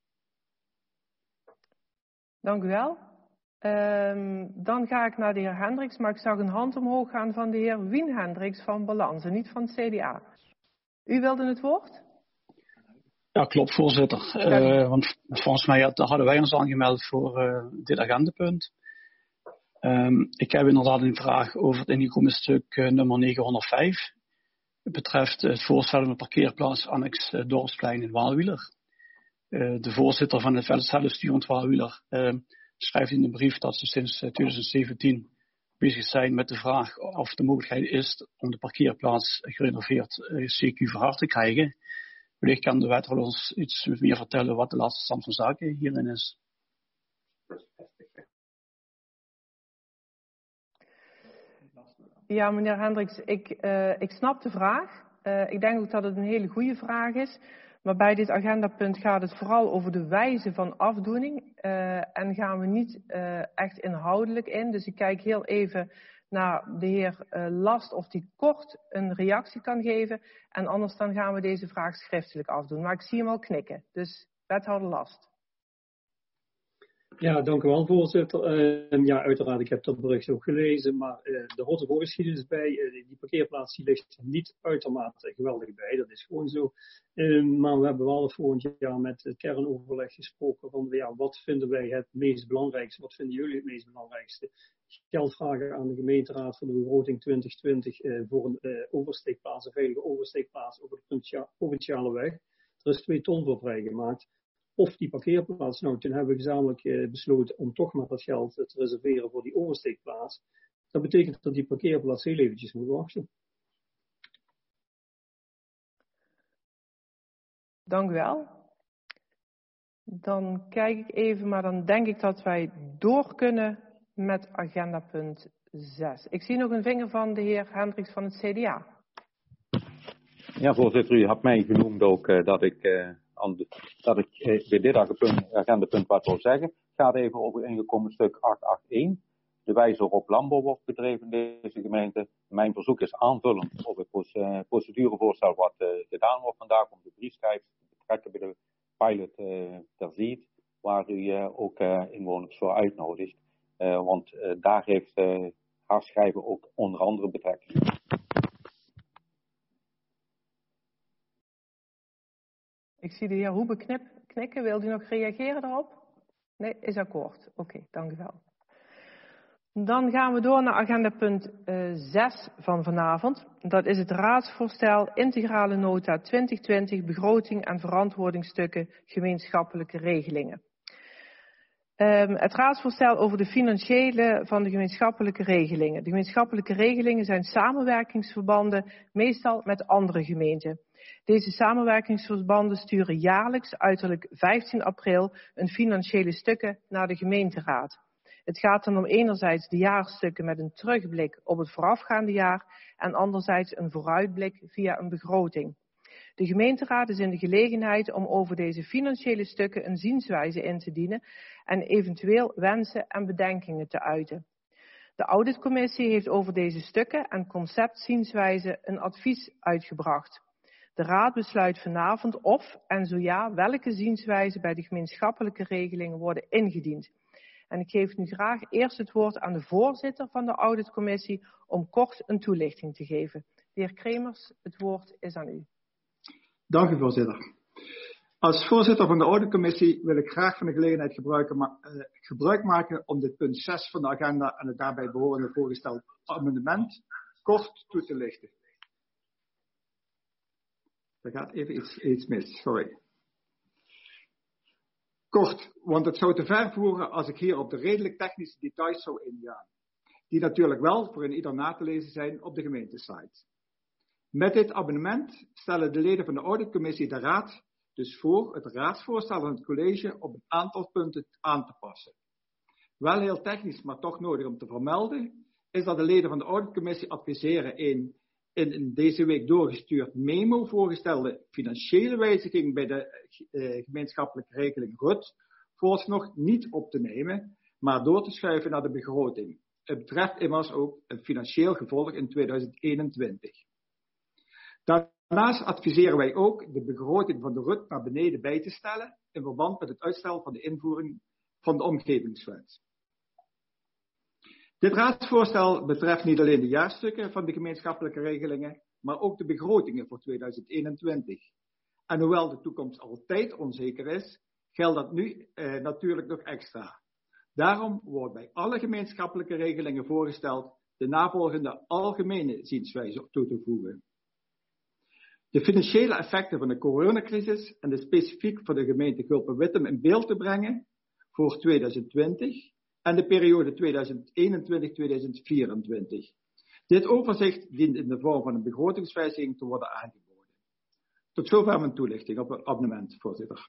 Dank u wel. Dan ga ik naar de heer Hendricks, maar ik zag een hand omhoog gaan van de heer Wien Hendricks van Balans en niet van het CDA. U wilde het woord? Ja, klopt, voorzitter. Want volgens mij hadden wij ons aangemeld voor dit agendapunt. Ik heb inderdaad een vraag over het ingekomen stuk nummer 905. Het betreft het voorstellen van de parkeerplaats annex Dorpsplein in Waalwieler. De voorzitter van het zelfsturend Waalwieler schrijft in een brief dat ze sinds 2017 bezig zijn met de vraag of de mogelijkheid is om de parkeerplaats gerenoveerd CQ verhard te krijgen. Wellicht kan de wethouder ons iets meer vertellen wat de laatste stand van zaken hierin is. Ja, meneer Hendricks, ik snap de vraag. Ik denk ook dat het een hele goede vraag is. Maar bij dit agendapunt gaat het vooral over de wijze van afdoening. En gaan we niet echt inhoudelijk in. Dus ik kijk heel even naar de heer Last of die kort een reactie kan geven. En anders dan gaan we deze vraag schriftelijk afdoen. Maar ik zie hem al knikken. Dus wethouder Last. Ja, dank u wel, voorzitter. Ja, uiteraard, ik heb dat bericht ook gelezen, maar er hoort een voorgeschiedenis bij. Die parkeerplaats die ligt niet uitermate geweldig bij, dat is gewoon zo. Maar we hebben wel volgend jaar met het kernoverleg gesproken van ja, wat vinden wij het meest belangrijkste, wat vinden jullie het meest belangrijkste? Geld vragen aan de gemeenteraad voor de begroting 2020 voor een oversteekplaats, een veilige oversteekplaats over de provinciale weg. Er is 2 ton voor vrijgemaakt. Of die parkeerplaats. Nou, toen hebben we gezamenlijk besloten om toch maar dat geld te reserveren voor die oversteekplaats. Dat betekent dat die parkeerplaats heel eventjes moet wachten. Dank u wel. Dan kijk ik even, maar dan denk ik dat wij door kunnen met agendapunt 6. Ik zie nog een vinger van de heer Hendricks van het CDA. Ja, voorzitter, u had mij genoemd ook dat ik bij dit agendapunt wat wil zeggen. Het gaat even over ingekomen stuk 881. de wijze waarop landbouw wordt bedreven in deze gemeente. Mijn verzoek is aanvullend op het procedurevoorstel wat gedaan wordt vandaag om de briefschrijf te betrekken bij de pilot ter Ziet, waar u ook inwoners voor uitnodigt. Want daar heeft haar schrijven ook onder andere betrekking. Ik zie de heer Hoebe knikken. Wilt u nog reageren daarop? Nee, is akkoord. Oké, dank u wel. Dan gaan we door naar agenda punt 6 van vanavond. Dat is het raadsvoorstel integrale nota 2020 begroting en verantwoordingsstukken gemeenschappelijke regelingen. Het raadsvoorstel over de financiële van de gemeenschappelijke regelingen. De gemeenschappelijke regelingen zijn samenwerkingsverbanden, meestal met andere gemeenten. Deze samenwerkingsverbanden sturen jaarlijks, uiterlijk 15 april, een financiële stukken naar de gemeenteraad. Het gaat dan om enerzijds de jaarstukken met een terugblik op het voorafgaande jaar en anderzijds een vooruitblik via een begroting. De gemeenteraad is in de gelegenheid om over deze financiële stukken een zienswijze in te dienen en eventueel wensen en bedenkingen te uiten. De auditcommissie heeft over deze stukken en conceptzienswijze een advies uitgebracht. De raad besluit vanavond of, en zo ja, welke zienswijzen bij de gemeenschappelijke regelingen worden ingediend. En ik geef nu graag eerst het woord aan de voorzitter van de auditcommissie om kort een toelichting te geven. De heer Kremers, het woord is aan u. Dank u, voorzitter. Als voorzitter van de auditcommissie wil ik graag van de gelegenheid gebruik maken om dit punt 6 van de agenda en het daarbij behorende voorgesteld amendement kort toe te lichten. Er gaat even iets mis, sorry. Kort, want het zou te ver voeren als ik hier op de redelijk technische details zou ingaan. Die natuurlijk wel voor een ieder na te lezen zijn op de gemeentesite. Met dit amendement stellen de leden van de auditcommissie de raad dus voor het raadsvoorstel van het college op een aantal punten aan te passen. Wel heel technisch, maar toch nodig om te vermelden, is dat de leden van de auditcommissie adviseren in deze week doorgestuurd memo voorgestelde financiële wijziging bij de gemeenschappelijke regeling RUT vooralsnog niet op te nemen, maar door te schuiven naar de begroting. Het betreft immers ook een financieel gevolg in 2021. Daarnaast adviseren wij ook de begroting van de RUT naar beneden bij te stellen in verband met het uitstel van de invoering van de omgevingswet. Dit raadsvoorstel betreft niet alleen de jaarstukken van de gemeenschappelijke regelingen, maar ook de begrotingen voor 2021. En hoewel de toekomst altijd onzeker is, geldt dat nu natuurlijk nog extra. Daarom wordt bij alle gemeenschappelijke regelingen voorgesteld de navolgende algemene zienswijze toe te voegen. De financiële effecten van de coronacrisis en de specifiek voor de gemeente Gulpen-Wittem in beeld te brengen voor 2020 en de periode 2021-2024. Dit overzicht dient in de vorm van een begrotingswijziging te worden aangeboden. Tot zover mijn toelichting op het amendement, voorzitter.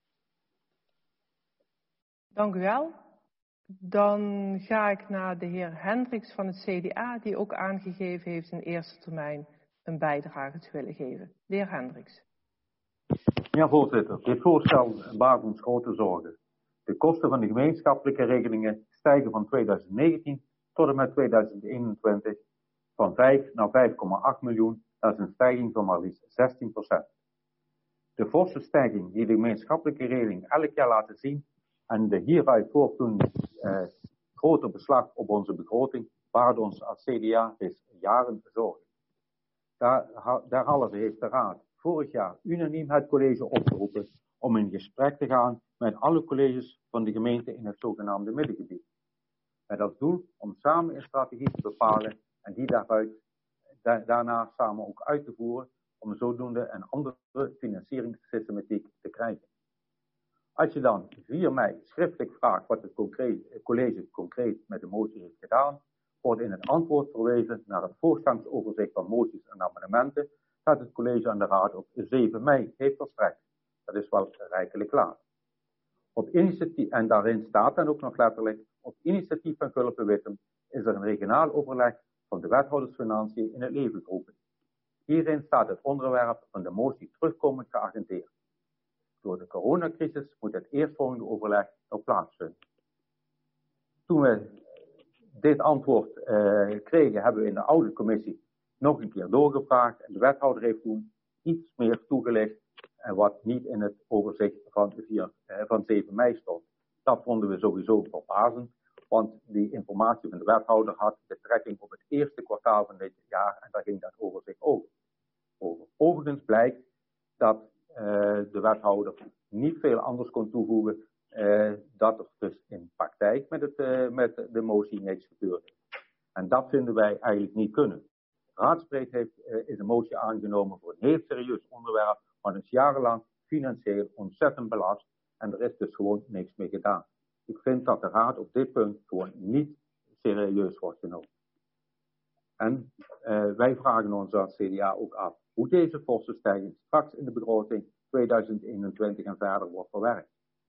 Dank u wel. Dan ga ik naar de heer Hendricks van het CDA, die ook aangegeven heeft in eerste termijn een bijdrage te willen geven. De heer Hendricks. Ja, voorzitter. Dit voorstel baart ons grote zorgen. De kosten van de gemeenschappelijke regelingen stijgen van 2019 tot en met 2021 van 5 naar 5,8 miljoen. Dat is een stijging van maar liefst 16%. De forse stijging die de gemeenschappelijke regeling elk jaar laten zien en de hieruit voortvloeiende grote beslag op onze begroting baart ons als CDA reeds jaren zorgen. Daarhalve heeft de Raad vorig jaar unaniem het college opgeroepen om in gesprek te gaan met alle colleges van de gemeente in het zogenaamde middengebied. Met als doel om samen een strategie te bepalen en die daarna samen ook uit te voeren om zodoende een andere financieringssystematiek te krijgen. Als je dan 4 mei schriftelijk vraagt wat het college concreet met de motie heeft gedaan, wordt in het antwoord verwezen naar het voorstandsoverzicht van moties en amendementen dat het college aan de Raad op 7 mei heeft verstrekt. Dat is wel rijkelijk laat. Op initiatief, en daarin staat dan ook nog letterlijk, op initiatief van Gulpen-Wittem is er een regionaal overleg van de wethouders Financiën in het leven geroepen. Hierin staat het onderwerp van de motie terugkomend geagendeerd. Door de coronacrisis moet het eerstvolgende overleg nog plaatsvinden. Toen we dit antwoord kregen, hebben we in de auditcommissie nog een keer doorgevraagd. En de wethouder heeft toen iets meer toegelicht wat niet in het overzicht van 7 mei stond. Dat vonden we sowieso verbazend, want die informatie van de wethouder had betrekking op het eerste kwartaal van dit jaar en daar ging dat overzicht over. Overigens blijkt dat de wethouder niet veel anders kon toevoegen, dat er dus in praktijk met de motie niks gebeurd is. En dat vinden wij eigenlijk niet kunnen. Raadsbreed is een motie aangenomen voor een heel serieus onderwerp, maar is jarenlang financieel ontzettend belast en er is dus gewoon niks mee gedaan. Ik vind dat de raad op dit punt gewoon niet serieus wordt genomen. En wij vragen ons als CDA ook af hoe deze forse stijging straks in de begroting 2021 en verder wordt verwerkt.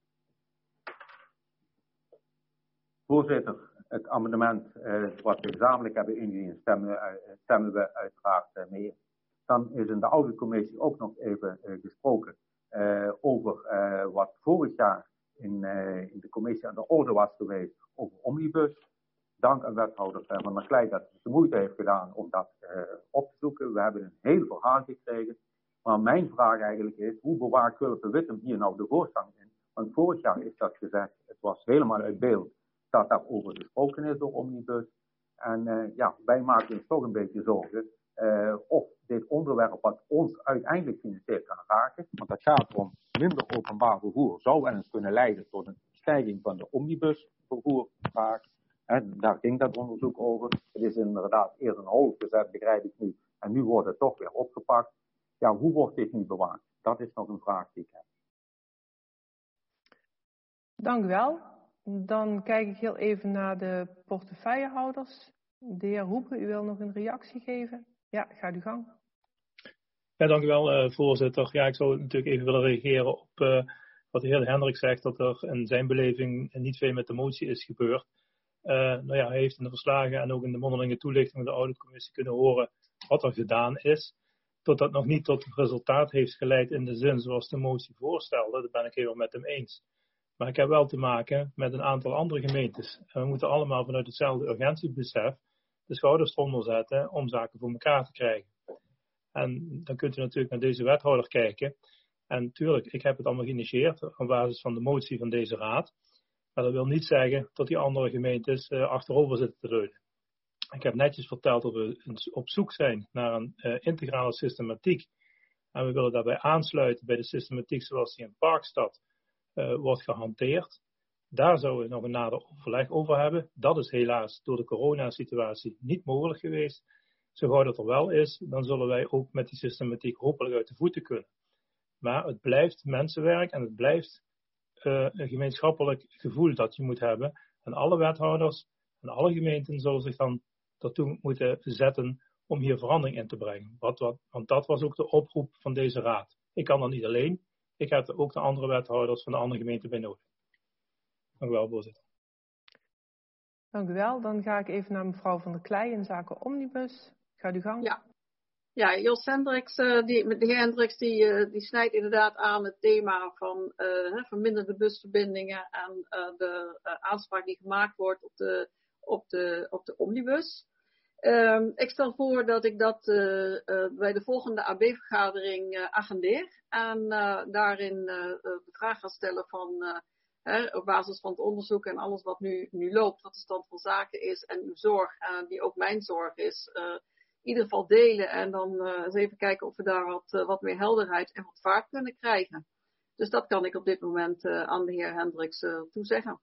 Voorzitter, het amendement wat we gezamenlijk hebben ingediend stemmen we uiteraard mee. Dan is in de auditcommissie ook nog even gesproken over wat vorig jaar in de commissie aan de orde was geweest over omnibus. Dank aan wethouder Van der Kleij dat hij de moeite heeft gedaan om dat op te zoeken. We hebben een heel verhaal gekregen. Maar mijn vraag eigenlijk is, hoe bewaart Willepe Wittem hier nou de voorstang in? Want vorig jaar is dat gezegd, het was helemaal uit beeld dat daarover gesproken is door omnibus. En wij maken ons toch een beetje zorgen of dit onderwerp wat ons uiteindelijk financieel kan raken, want dat gaat om minder openbaar vervoer, zou wel eens kunnen leiden tot een stijging van de omnibusvervoervraag. Daar ging dat onderzoek over. Het is inderdaad eerst een hol gezet, begrijp ik nu. En nu wordt het toch weer opgepakt. Ja, hoe wordt dit nu bewaakt? Dat is nog een vraag die ik heb. Dank u wel. Dan kijk ik heel even naar de portefeuillehouders. De heer Hoepen, u wil nog een reactie geven? Ja, gaat uw gang. Ja, dank u wel, voorzitter. Ja, ik zou natuurlijk even willen reageren op wat de heer Hendrik zegt, dat er in zijn beleving niet veel met de motie is gebeurd. Hij heeft in de verslagen en ook in de mondelinge toelichting van de auditcommissie kunnen horen wat er gedaan is. Tot dat nog niet tot een resultaat heeft geleid in de zin zoals de motie voorstelde. Dat ben ik helemaal met hem eens. Maar ik heb wel te maken met een aantal andere gemeentes. En we moeten allemaal vanuit hetzelfde urgentiebesef de schouders eronder zetten om zaken voor elkaar te krijgen. En dan kunt u natuurlijk naar deze wethouder kijken. En natuurlijk, ik heb het allemaal geïnitieerd op basis van de motie van deze raad. Maar dat wil niet zeggen dat die andere gemeentes achterover zitten te leunen. Ik heb netjes verteld dat we op zoek zijn naar een integrale systematiek. En we willen daarbij aansluiten bij de systematiek zoals die in Parkstad wordt gehanteerd. Daar zouden we nog een nader overleg over hebben. Dat is helaas door de coronasituatie niet mogelijk geweest. Zo gauw dat er wel is, dan zullen wij ook met die systematiek hopelijk uit de voeten kunnen. Maar het blijft mensenwerk en het blijft een gemeenschappelijk gevoel dat je moet hebben. En alle wethouders en alle gemeenten zullen zich dan daartoe moeten zetten om hier verandering in te brengen. Want dat was ook de oproep van deze raad. Ik kan dat niet alleen. Ik heb er ook de andere wethouders van de andere gemeenten bij nodig. Dank u wel, voorzitter. Dank u wel. Dan ga ik even naar mevrouw Van der Kleij in zaken omnibus. Gaat u gang. Ja, Jos Hendricks, de heer Hendricks die snijdt inderdaad aan het thema van verminderde busverbindingen en de aanspraak die gemaakt wordt op de omnibus. Ik stel voor dat ik dat bij de volgende AB-vergadering agendeer en daarin de vraag ga stellen van op basis van het onderzoek en alles wat nu loopt, wat de stand van zaken is en uw zorg, die ook mijn zorg is, in ieder geval delen en dan eens even kijken of we daar wat meer helderheid en wat vaart kunnen krijgen. Dus dat kan ik op dit moment aan de heer Hendricks toezeggen.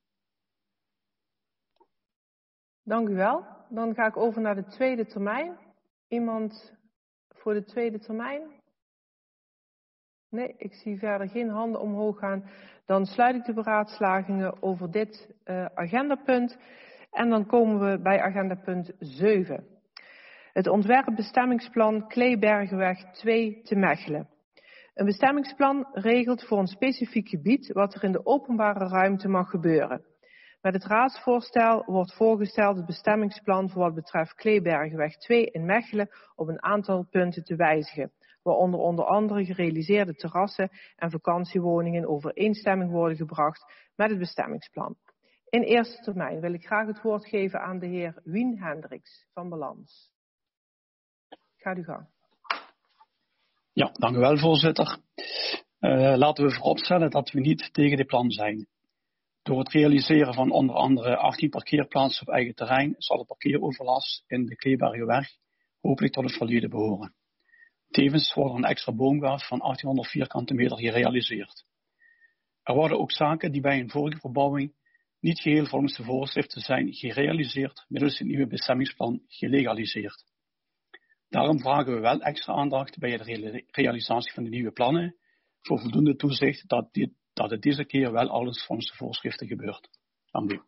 Dank u wel. Dan ga ik over naar de tweede termijn. Iemand voor de tweede termijn? Nee, ik zie verder geen handen omhoog gaan. Dan sluit ik de beraadslagingen over dit agendapunt. En dan komen we bij agendapunt 7. Het ontwerpbestemmingsplan Kleebergenweg 2 te Mechelen. Een bestemmingsplan regelt voor een specifiek gebied wat er in de openbare ruimte mag gebeuren. Met het raadsvoorstel wordt voorgesteld het bestemmingsplan voor wat betreft Kleebergenweg 2 in Mechelen op een aantal punten te wijzigen, waaronder onder andere gerealiseerde terrassen en vakantiewoningen in overeenstemming worden gebracht met het bestemmingsplan. In eerste termijn wil ik graag het woord geven aan de heer Wien Hendricks van Balans. Gaat uw gang. Ja, dank u wel, voorzitter. Laten we vooropstellen dat we niet tegen dit plan zijn. Door het realiseren van onder andere 18 parkeerplaatsen op eigen terrein zal de parkeeroverlast in de Kleebergenweg hopelijk tot het verleden behoren. Tevens wordt er een extra boomgaard van 1800 vierkante meter gerealiseerd. Er worden ook zaken die bij een vorige verbouwing niet geheel volgens de voorschriften zijn gerealiseerd middels het nieuwe bestemmingsplan gelegaliseerd. Daarom vragen we wel extra aandacht bij de realisatie van de nieuwe plannen voor voldoende toezicht dat het deze keer wel alles volgens de voorschriften gebeurt. Dank u.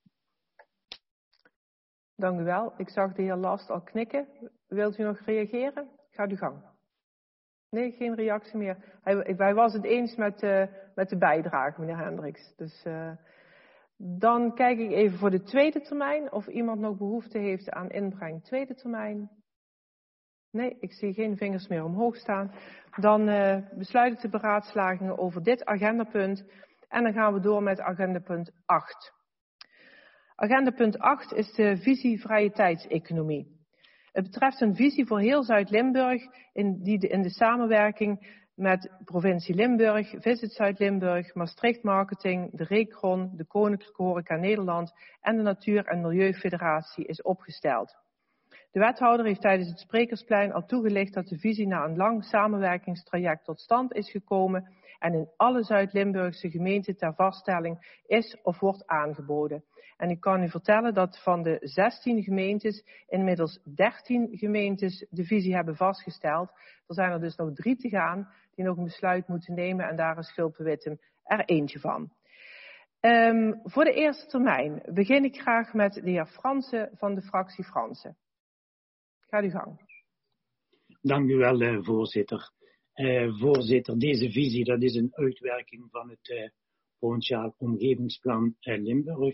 Dank u wel. Ik zag de heer Last al knikken. Wilt u nog reageren? Gaat uw gang. Nee, geen reactie meer. Hij was het eens met de bijdrage, meneer Hendricks. Dus dan kijk ik even voor de tweede termijn of iemand nog behoefte heeft aan inbreng tweede termijn. Nee, ik zie geen vingers meer omhoog staan. Dan besluit ik de beraadslagingen over dit agendapunt. En dan gaan we door met agendapunt 8. Agendapunt 8 is de visie vrije tijdseconomie. Het betreft een visie voor heel Zuid-Limburg die in de samenwerking met provincie Limburg, Visit Zuid-Limburg, Maastricht Marketing, de Recron, de Koninklijke Horeca Nederland en de Natuur- en Milieufederatie is opgesteld. De wethouder heeft tijdens het sprekersplein al toegelicht dat de visie na een lang samenwerkingstraject tot stand is gekomen en in alle Zuid-Limburgse gemeenten ter vaststelling is of wordt aangeboden. En ik kan u vertellen dat van de 16 gemeentes inmiddels 13 gemeentes de visie hebben vastgesteld. Er zijn er dus nog 3 te gaan die nog een besluit moeten nemen en daar is Schulpen-Wittem er eentje van. Voor de eerste termijn begin ik graag met de heer Fransen van de fractie Fransen. Gaat uw gang. Dank u wel, voorzitter. Voorzitter, deze visie dat is een uitwerking van het provinciaal omgevingsplan Limburg.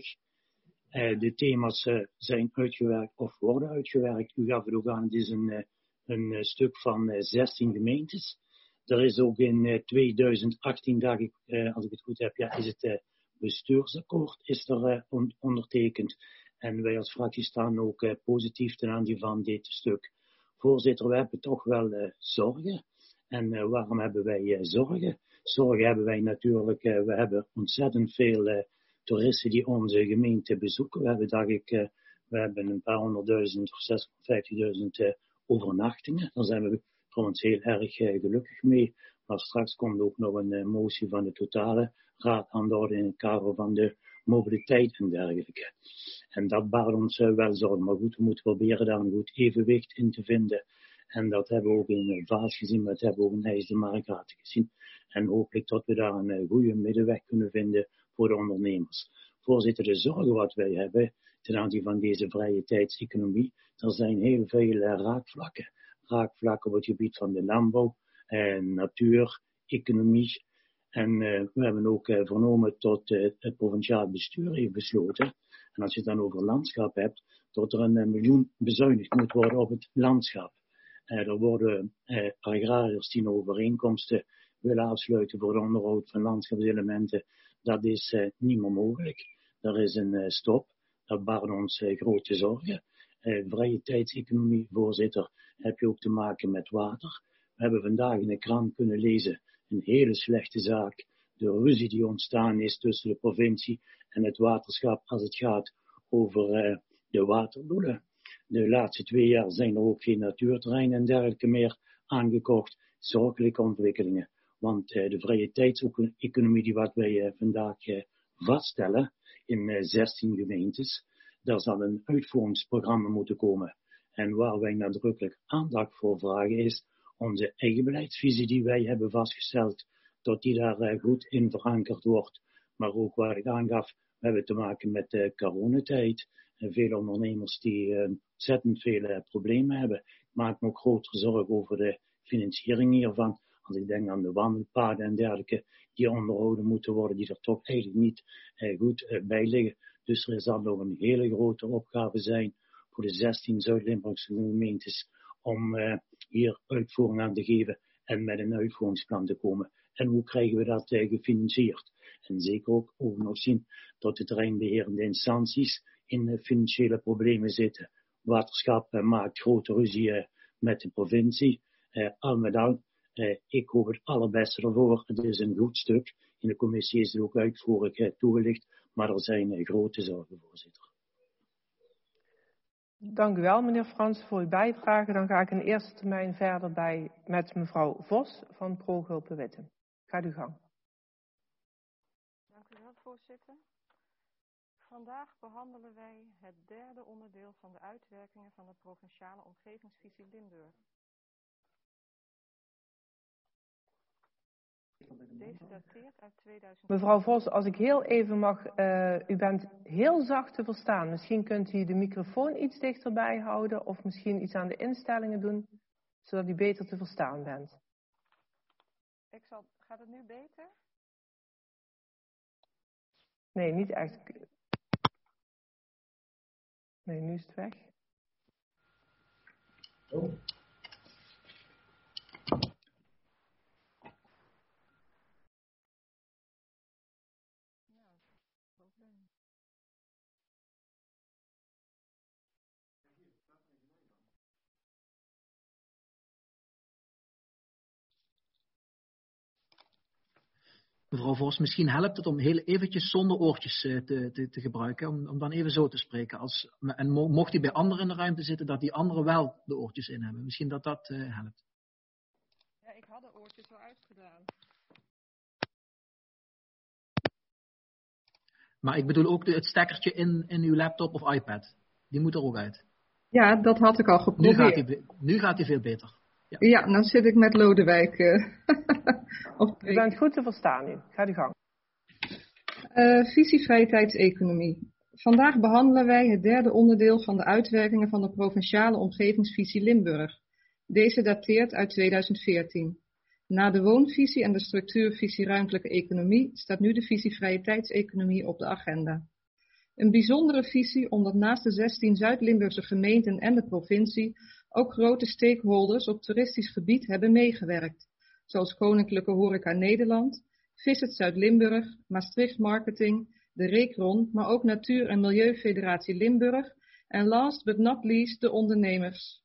De thema's zijn uitgewerkt of worden uitgewerkt. U gaf het ook aan, het is een stuk van 16 gemeentes. Er is ook in 2018, als ik het goed heb, is het bestuursakkoord is er ondertekend. En wij als fractie staan ook positief ten aanzien van dit stuk. Voorzitter, we hebben toch wel zorgen. En waarom hebben wij zorgen? Zorgen hebben wij natuurlijk, we hebben ontzettend veel toeristen die onze gemeente bezoeken. We hebben, we hebben een paar 100.000 of 650.000 overnachtingen. Daar zijn we trouwens heel erg gelukkig mee. Maar straks komt ook nog een motie van de totale raad aan de orde in het kader van de mobiliteit en dergelijke. En dat baart ons wel zorgen. Maar goed, we moeten proberen daar een goed evenwicht in te vinden. En dat hebben we ook in Vaals gezien, maar dat hebben we ook in IJsselmarkt gezien. En hopelijk dat we daar een goede middenweg kunnen vinden voor de ondernemers. Voorzitter, de zorgen wat wij hebben ten aanzien van deze vrije tijdseconomie, er zijn heel veel raakvlakken. Raakvlakken op het gebied van de landbouw, natuur, economie. En we hebben ook vernomen tot het provinciaal bestuur heeft besloten. En als je het dan over landschap hebt, dat er 1 miljoen bezuinigd moet worden op het landschap. Er worden agrariërs die overeenkomsten willen afsluiten voor het onderhoud van landschapselementen. Dat is niet meer mogelijk. Er is een stop. Dat baart ons grote zorgen. Vrije tijdseconomie, voorzitter, heb je ook te maken met water. We hebben vandaag in de krant kunnen lezen een hele slechte zaak. De ruzie die ontstaan is tussen de provincie en het waterschap als het gaat over de waterdoelen. De laatste 2 jaar zijn er ook geen natuurterreinen en dergelijke meer aangekocht. Zorgelijke ontwikkelingen. Want de vrije tijdseconomie die wat wij vandaag vaststellen in 16 gemeentes, daar zal een uitvoeringsprogramma moeten komen. En waar wij nadrukkelijk aandacht voor vragen is onze eigen beleidsvisie die wij hebben vastgesteld, dat die daar goed in verankerd wordt. Maar ook waar ik aangaf, we hebben te maken met de coronatijd. Veel ondernemers die ontzettend veel problemen hebben. Ik maak me ook grotere zorgen over de financiering hiervan. Als ik denk aan de wandelpaden en dergelijke die onderhouden moeten worden, die er toch eigenlijk niet goed bij liggen. Dus er zal nog een hele grote opgave zijn voor de 16 Zuid-Limburgse gemeentes om hier uitvoering aan te geven en met een uitvoeringsplan te komen. En hoe krijgen we dat gefinancierd? En zeker ook nog zien dat de terreinbeherende instanties in financiële problemen zitten. Waterschap maakt grote ruzie met de provincie. Al met al, ik hoop het allerbeste ervoor. Het is een goed stuk. In de commissie is het ook uitvoerig toegelicht. Maar er zijn grote zorgen, voorzitter. Dank u wel, meneer Frans, voor uw bijdrage. Dan ga ik in eerste termijn verder met mevrouw Vos van ProGulpen-Witten. Gaat uw gang. Dank u wel, voorzitter. Vandaag behandelen wij het derde onderdeel van de uitwerkingen van de Provinciale Omgevingsvisie Limburg. Deze dateert uit 2000. Mevrouw Vos, als ik heel even mag, u bent heel zacht te verstaan. Misschien kunt u de microfoon iets dichterbij houden of misschien iets aan de instellingen doen, zodat u beter te verstaan bent. Gaat het nu beter? Nee, niet echt. Nee, nu is het weg. Oh. Mevrouw Vos, misschien helpt het om heel eventjes zonder oortjes te gebruiken, om dan even zo te spreken. En mocht die bij anderen in de ruimte zitten, dat die anderen wel de oortjes in hebben. Misschien dat dat helpt. Ja, ik had de oortjes al uitgedaan. Maar ik bedoel ook het stekkertje in uw laptop of iPad. Die moet er ook uit. Ja, dat had ik al geprobeerd. Nu gaat hij veel beter. Ja, nou zit ik met Lodewijk. U bent goed te verstaan nu. Ga de gang. Visie vrije tijdseconomie. Vandaag behandelen wij het derde onderdeel van de uitwerkingen van de Provinciale Omgevingsvisie Limburg. Deze dateert uit 2014. Na de woonvisie en de structuurvisie ruimtelijke economie staat nu de visie vrije tijdseconomie op de agenda. Een bijzondere visie omdat naast de 16 Zuid-Limburgse gemeenten en de provincie ook grote stakeholders op toeristisch gebied hebben meegewerkt, zoals Koninklijke Horeca Nederland, Visit Zuid-Limburg, Maastricht Marketing, de Recron, maar ook Natuur- en Milieufederatie Limburg en last but not least de ondernemers.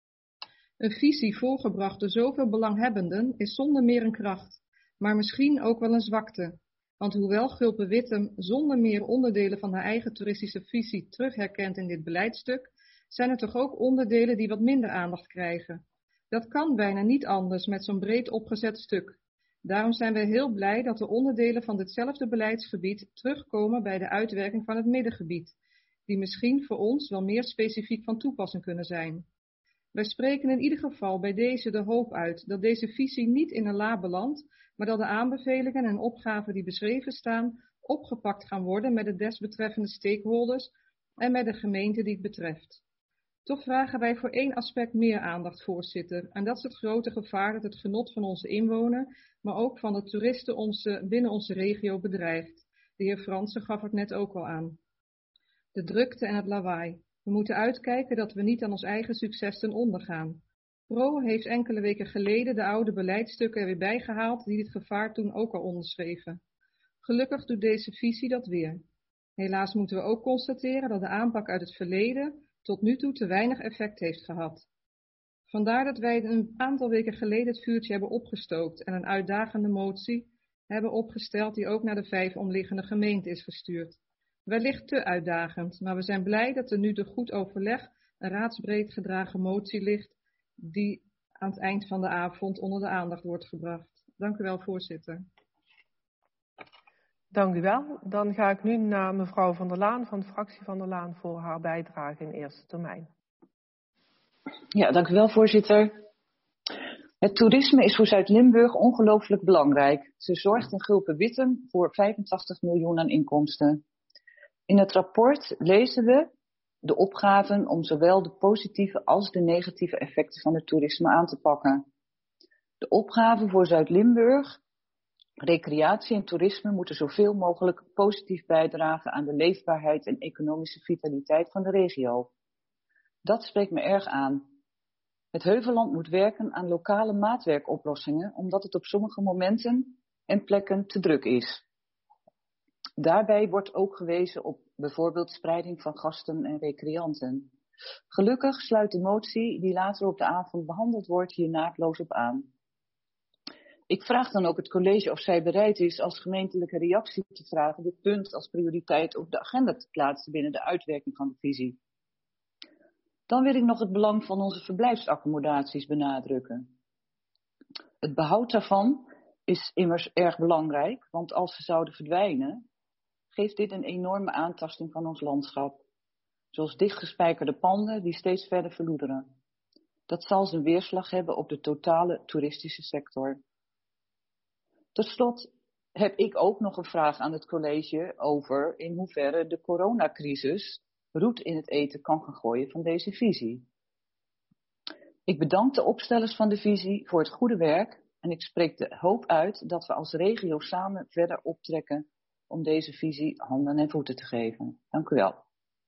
Een visie voorgebracht door zoveel belanghebbenden is zonder meer een kracht, maar misschien ook wel een zwakte. Want hoewel Gulpen-Witten zonder meer onderdelen van haar eigen toeristische visie terugherkent in dit beleidstuk, zijn er toch ook onderdelen die wat minder aandacht krijgen. Dat kan bijna niet anders met zo'n breed opgezet stuk. Daarom zijn wij heel blij dat de onderdelen van ditzelfde beleidsgebied terugkomen bij de uitwerking van het middengebied, die misschien voor ons wel meer specifiek van toepassing kunnen zijn. Wij spreken in ieder geval bij deze de hoop uit dat deze visie niet in een la belandt, maar dat de aanbevelingen en opgaven die beschreven staan opgepakt gaan worden met de desbetreffende stakeholders en met de gemeente die het betreft. Toch vragen wij voor één aspect meer aandacht, voorzitter, en dat is het grote gevaar dat het genot van onze inwoner, maar ook van de toeristen binnen onze regio bedreigt. De heer Fransen gaf het net ook al aan. De drukte en het lawaai. We moeten uitkijken dat we niet aan ons eigen succes ten onder gaan. Pro heeft enkele weken geleden de oude beleidsstukken er weer bijgehaald die dit gevaar toen ook al onderschreven. Gelukkig doet deze visie dat weer. Helaas moeten we ook constateren dat de aanpak uit het verleden tot nu toe te weinig effect heeft gehad. Vandaar dat wij een aantal weken geleden het vuurtje hebben opgestookt en een uitdagende motie hebben opgesteld die ook naar de 5 omliggende gemeenten is gestuurd. Wellicht te uitdagend, maar we zijn blij dat er nu door goed overleg een raadsbreed gedragen motie ligt die aan het eind van de avond onder de aandacht wordt gebracht. Dank u wel, voorzitter. Dank u wel. Dan ga ik nu naar mevrouw Van der Laan van de fractie Van der Laan voor haar bijdrage in eerste termijn. Ja, dank u wel, voorzitter. Het toerisme is voor Zuid-Limburg ongelooflijk belangrijk. Ze zorgt in Gulpen-Witten voor 85 miljoen aan inkomsten. In het rapport lezen we de opgaven om zowel de positieve als de negatieve effecten van het toerisme aan te pakken. De opgaven voor Zuid-Limburg, recreatie en toerisme moeten zoveel mogelijk positief bijdragen aan de leefbaarheid en economische vitaliteit van de regio. Dat spreekt me erg aan. Het Heuvelland moet werken aan lokale maatwerkoplossingen, omdat het op sommige momenten en plekken te druk is. Daarbij wordt ook gewezen op bijvoorbeeld spreiding van gasten en recreanten. Gelukkig sluit de motie die later op de avond behandeld wordt hier naadloos op aan. Ik vraag dan ook het college of zij bereid is als gemeentelijke reactie te vragen dit punt als prioriteit op de agenda te plaatsen binnen de uitwerking van de visie. Dan wil ik nog het belang van onze verblijfsaccommodaties benadrukken. Het behoud daarvan is immers erg belangrijk, want als ze zouden verdwijnen, geeft dit een enorme aantasting van ons landschap. Zoals dichtgespijkerde panden die steeds verder verloederen. Dat zal zijn weerslag hebben op de totale toeristische sector. Tot slot heb ik ook nog een vraag aan het college over in hoeverre de coronacrisis roet in het eten kan gaan gooien van deze visie. Ik bedank de opstellers van de visie voor het goede werk en ik spreek de hoop uit dat we als regio samen verder optrekken om deze visie handen en voeten te geven. Dank u wel.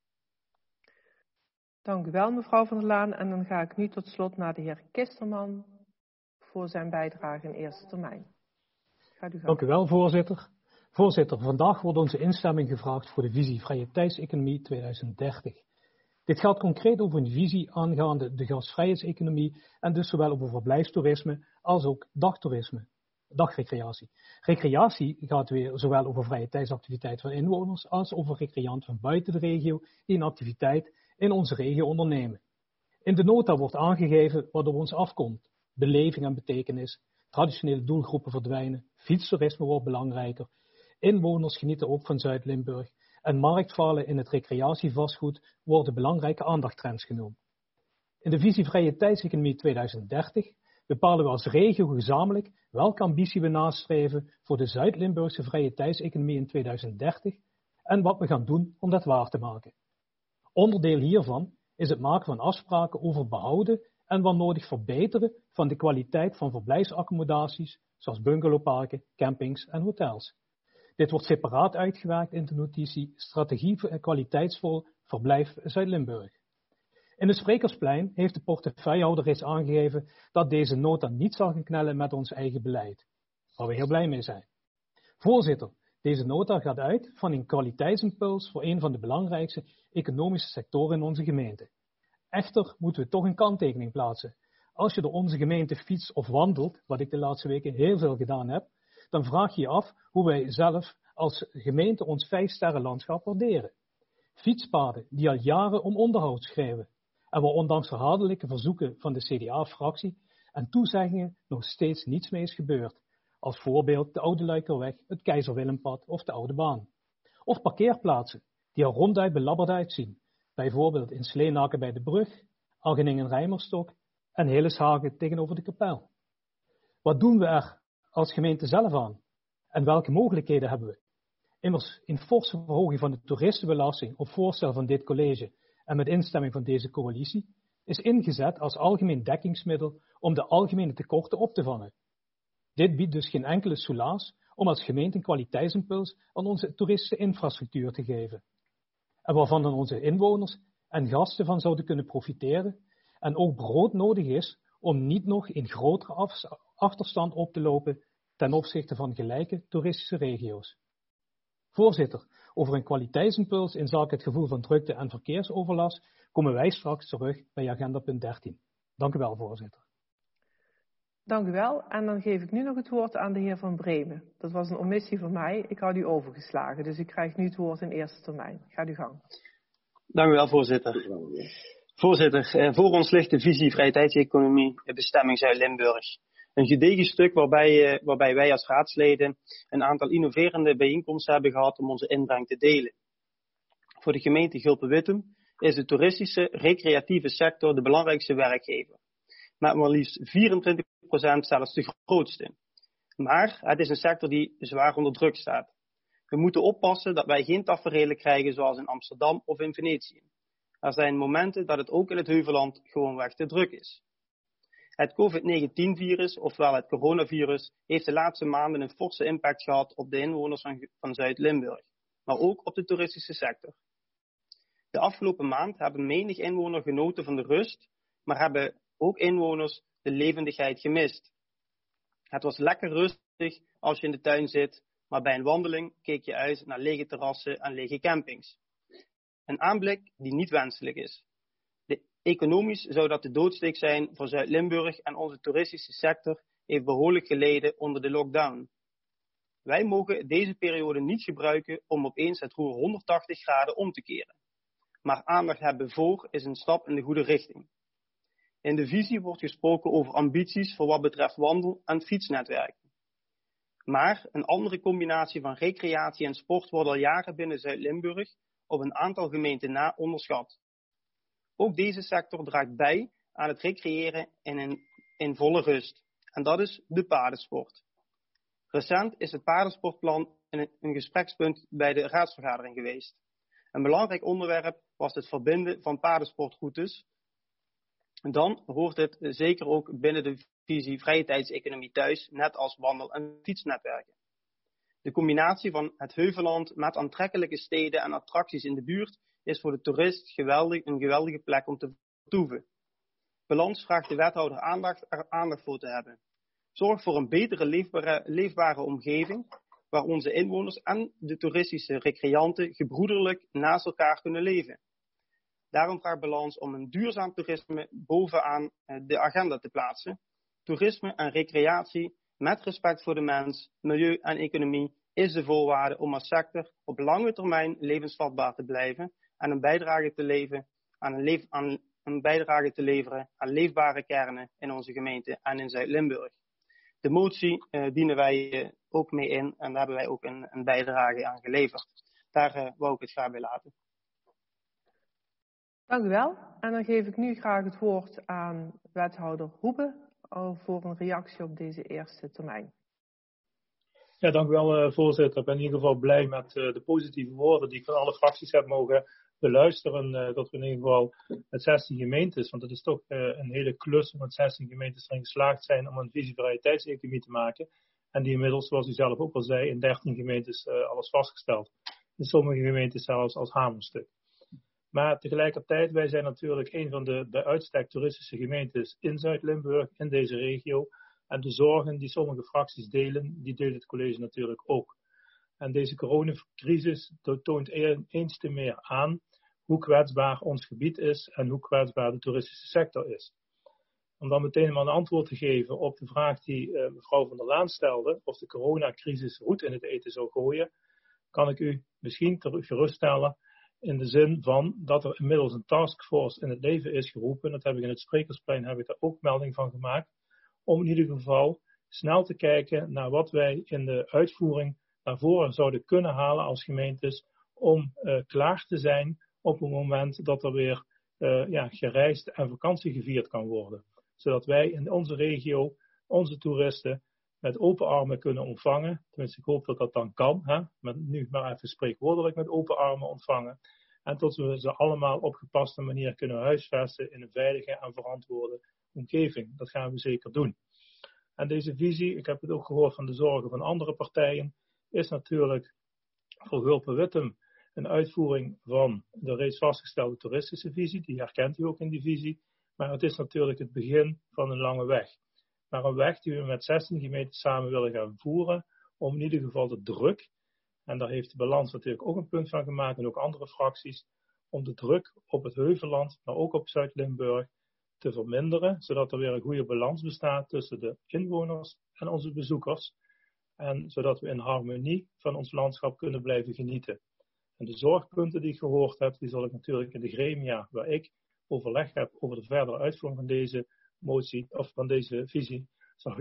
Dank u wel, mevrouw Van der Laan. En dan ga ik nu tot slot naar de heer Kisterman voor zijn bijdrage in eerste termijn. Gaat u gang. Dank u wel, voorzitter. Voorzitter, vandaag wordt onze instemming gevraagd voor de visie Vrije Tijdseconomie 2030. Dit gaat concreet over een visie aangaande de gastvrijheidseconomie en dus zowel over verblijfstoerisme als ook dagtoerisme, dagrecreatie. Recreatie gaat weer zowel over vrije tijdsactiviteit van inwoners als over recreanten van buiten de regio die een activiteit in onze regio ondernemen. In de nota wordt aangegeven wat op ons afkomt. Beleving en betekenis, traditionele doelgroepen verdwijnen, fietstoerisme wordt belangrijker, inwoners genieten ook van Zuid-Limburg en marktfalen in het recreatievastgoed worden belangrijke aandachtstrends genoemd. In de visie Vrije Tijdseconomie 2030 bepalen we als regio gezamenlijk welke ambitie we nastreven voor de Zuid-Limburgse vrije tijdseconomie in 2030 en wat we gaan doen om dat waar te maken. Onderdeel hiervan is het maken van afspraken over behouden en wat nodig verbeteren van de kwaliteit van verblijfsaccommodaties, zoals bungalowparken, campings en hotels. Dit wordt separaat uitgewerkt in de notitie Strategie kwaliteitsvol verblijf Zuid-Limburg. In het sprekersplein heeft de portefeuillehouder reeds aangegeven dat deze nota niet zal gaan knellen met ons eigen beleid, waar we heel blij mee zijn. Voorzitter, deze nota gaat uit van een kwaliteitsimpuls voor een van de belangrijkste economische sectoren in onze gemeente. Echter moeten we toch een kanttekening plaatsen. Als je door onze gemeente fietst of wandelt, wat ik de laatste weken heel veel gedaan heb, dan vraag je je af hoe wij zelf als gemeente ons 5-sterren landschap waarderen. Fietspaden die al jaren om onderhoud schreeuwen en waar ondanks herhaaldelijke verzoeken van de CDA-fractie en toezeggingen nog steeds niets mee is gebeurd. Als voorbeeld de Oude Luikerweg, het Keizer Willempad of de Oude Baan. Of parkeerplaatsen die er ronduit belabberd uitzien. Bijvoorbeeld in Sleenaken bij de Brug, Algeningen-Rijmerstok en Hilleshagen tegenover de Kapel. Wat doen we er als gemeente zelf aan? En welke mogelijkheden hebben we? Immers, een forse verhoging van de toeristenbelasting op voorstel van dit college en met instemming van deze coalitie is ingezet als algemeen dekkingsmiddel om de algemene tekorten op te vangen. Dit biedt dus geen enkele soelaas om als gemeente een kwaliteitsimpuls aan onze toeristische infrastructuur te geven. En waarvan dan onze inwoners en gasten van zouden kunnen profiteren en ook brood nodig is om niet nog een grotere achterstand op te lopen ten opzichte van gelijke toeristische regio's. Voorzitter, over een kwaliteitsimpuls in zaken het gevoel van drukte en verkeersoverlast komen wij straks terug bij agenda punt 13. Dank u wel, voorzitter. Dank u wel. En dan geef ik nu nog het woord aan de heer Van Bremen. Dat was een omissie van mij. Ik had u overgeslagen, dus ik krijg nu het woord in eerste termijn. Gaat uw gang. Dank u wel, voorzitter. Voorzitter, voor ons ligt de visie Vrije Tijdseconomie, bestemming Zuid-Limburg. Een gedegen stuk waarbij wij als raadsleden een aantal innoverende bijeenkomsten hebben gehad om onze inbreng te delen. Voor de gemeente Gulpen-Wittem is de toeristische, recreatieve sector de belangrijkste werkgever. Met maar liefst 24% zelfs de grootste. Maar het is een sector die zwaar onder druk staat. We moeten oppassen dat wij geen taferelen krijgen zoals in Amsterdam of in Venetië. Er zijn momenten dat het ook in het Heuvelland gewoonweg te druk is. Het COVID-19-virus, ofwel het coronavirus, heeft de laatste maanden een forse impact gehad op de inwoners van Zuid-Limburg, maar ook op de toeristische sector. De afgelopen maand hebben menig inwoner genoten van de rust, maar hebben ook inwoners de levendigheid gemist. Het was lekker rustig als je in de tuin zit, maar bij een wandeling keek je uit naar lege terrassen en lege campings. Een aanblik die niet wenselijk is. Economisch zou dat de doodsteek zijn voor Zuid-Limburg en onze toeristische sector heeft behoorlijk geleden onder de lockdown. Wij mogen deze periode niet gebruiken om opeens het roer 180 graden om te keren. Maar aandacht hebben voor is een stap in de goede richting. In de visie wordt gesproken over ambities voor wat betreft wandel- en fietsnetwerken. Maar een andere combinatie van recreatie en sport wordt al jaren binnen Zuid-Limburg op een aantal gemeenten na onderschat. Ook deze sector draagt bij aan het recreëren in volle rust. En dat is de paardensport. Recent is het paardensportplan een gesprekspunt bij de raadsvergadering geweest. Een belangrijk onderwerp was het verbinden van paardensportroutes. Dan hoort het zeker ook binnen de visie vrije tijdseconomie thuis, net als wandel- en fietsnetwerken. De combinatie van het heuvelland met aantrekkelijke steden en attracties in de buurt is voor de toerist een geweldige plek om te vertoeven. Balans vraagt de wethouder aandacht voor te hebben. Zorg voor een betere leefbare omgeving waar onze inwoners en de toeristische recreanten gebroederlijk naast elkaar kunnen leven. Daarom vraagt Balans om een duurzaam toerisme bovenaan de agenda te plaatsen. Toerisme en recreatie met respect voor de mens, milieu en economie is de voorwaarde om als sector op lange termijn levensvatbaar te blijven en een bijdrage te leveren aan leefbare kernen in onze gemeente en in Zuid-Limburg. De motie dienen wij ook mee in en daar hebben wij ook een bijdrage aan geleverd. Daar wou ik het graag bij laten. Dank u wel. En dan geef ik nu graag het woord aan wethouder Hoebe voor een reactie op deze eerste termijn. Ja, dank u wel, voorzitter. Ik ben in ieder geval blij met de positieve woorden die ik van alle fracties heb mogen beluisteren. Dat we in ieder geval met 16 gemeentes, want het is toch een hele klus om met 16 gemeentes erin geslaagd zijn om een visievrije tijdseconomie te maken. En die inmiddels, zoals u zelf ook al zei, in 13 gemeentes alles vastgesteld. In sommige gemeentes zelfs als hamerstuk. Maar tegelijkertijd, wij zijn natuurlijk een van de bij uitstek toeristische gemeentes in Zuid-Limburg, in deze regio. En de zorgen die sommige fracties delen, die deelt het college natuurlijk ook. En deze coronacrisis toont eens te meer aan hoe kwetsbaar ons gebied is en hoe kwetsbaar de toeristische sector is. Om dan meteen maar een antwoord te geven op de vraag die mevrouw van der Laan stelde, of de coronacrisis roet in het eten zou gooien, kan ik u misschien geruststellen in de zin van dat er inmiddels een taskforce in het leven is geroepen. Dat heb ik in het sprekersplein daar ook melding van gemaakt. Om in ieder geval snel te kijken naar wat wij in de uitvoering naar voren zouden kunnen halen als gemeentes om klaar te zijn op het moment dat er weer gereisd en vakantie gevierd kan worden. Zodat wij in onze regio onze toeristen met open armen kunnen ontvangen. Tenminste, ik hoop dat dat dan kan. Hè? Maar nu maar even spreekwoordelijk met open armen ontvangen. En tot we ze allemaal op gepaste manier kunnen huisvesten in een veilige en verantwoorde omgeving. Dat gaan we zeker doen. En deze visie, ik heb het ook gehoord van de zorgen van andere partijen, is natuurlijk voor Gulpen-Wittem een uitvoering van de reeds vastgestelde toeristische visie. Die herkent u ook in die visie. Maar het is natuurlijk het begin van een lange weg. Maar een weg die we met 16 gemeenten samen willen gaan voeren, om in ieder geval de druk, en daar heeft de Balans natuurlijk ook een punt van gemaakt en ook andere fracties, om de druk op het Heuvelland, maar ook op Zuid-Limburg, te verminderen, zodat er weer een goede balans bestaat tussen de inwoners en onze bezoekers. En zodat we in harmonie van ons landschap kunnen blijven genieten. En de zorgpunten die ik gehoord heb, die zal ik natuurlijk in de gremia, waar ik overleg heb over de verdere uitvoering van deze motie, of van deze visie, zal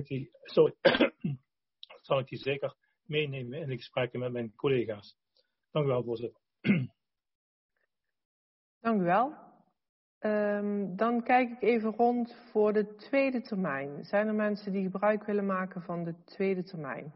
ik die zeker meenemen in de gesprekken met mijn collega's. Dank u wel, voorzitter. Dank u wel. Dan kijk ik even rond voor de tweede termijn. Zijn er mensen die gebruik willen maken van de tweede termijn?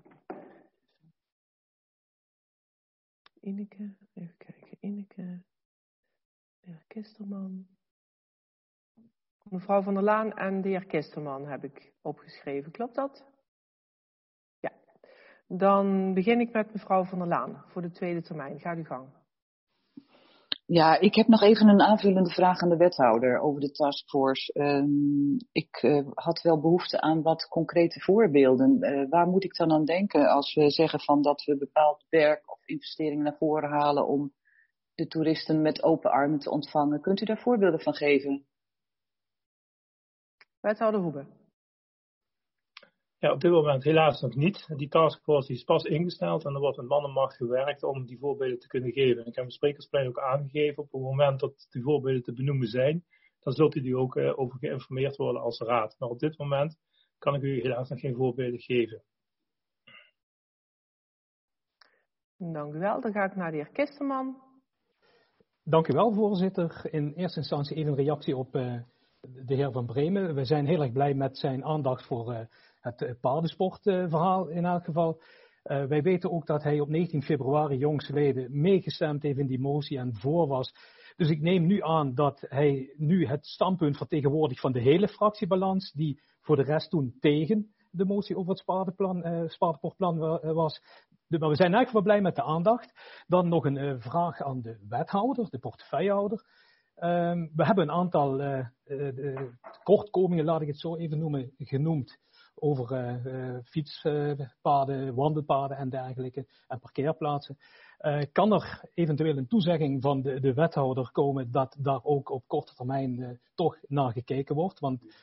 Ineke, even kijken. Ineke, de heer Kisterman. Mevrouw van der Laan en de heer Kisterman heb ik opgeschreven. Klopt dat? Ja. Dan begin ik met mevrouw van der Laan voor de tweede termijn. Gaat uw gang. Ja, ik heb nog even een aanvullende vraag aan de wethouder over de taskforce. Ik had wel behoefte aan wat concrete voorbeelden. Waar moet ik dan aan denken als we zeggen van dat we bepaald werk of investeringen naar voren halen om de toeristen met open armen te ontvangen? Kunt u daar voorbeelden van geven? Wethouder Hoebe. Ja, op dit moment helaas nog niet. Die taskforce is pas ingesteld en er wordt met man en macht gewerkt om die voorbeelden te kunnen geven. Ik heb mijn sprekersplein ook aangegeven. Op het moment dat die voorbeelden te benoemen zijn, dan zult u ook over geïnformeerd worden als raad. Maar op dit moment kan ik u helaas nog geen voorbeelden geven. Dank u wel. Dan ga ik naar de heer Kisterman. Dank u wel, voorzitter. In eerste instantie even een reactie op de heer Van Bremen. We zijn heel erg blij met zijn aandacht voor het paardensportverhaal in elk geval. Wij weten ook dat hij op 19 februari jongstleden meegestemd heeft in die motie en voor was. Dus ik neem nu aan dat hij nu het standpunt vertegenwoordigt van de hele fractiebalans, die voor de rest toen tegen de motie over het spaardensportplan was. Maar we zijn eigenlijk wel blij met de aandacht. Dan nog een vraag aan de wethouder, de portefeuillehouder. We hebben een aantal tekortkomingen, laat ik het zo even noemen, genoemd. Over fietspaden, wandelpaden en dergelijke en parkeerplaatsen. Kan er eventueel een toezegging van de wethouder komen dat daar ook op korte termijn toch naar gekeken wordt?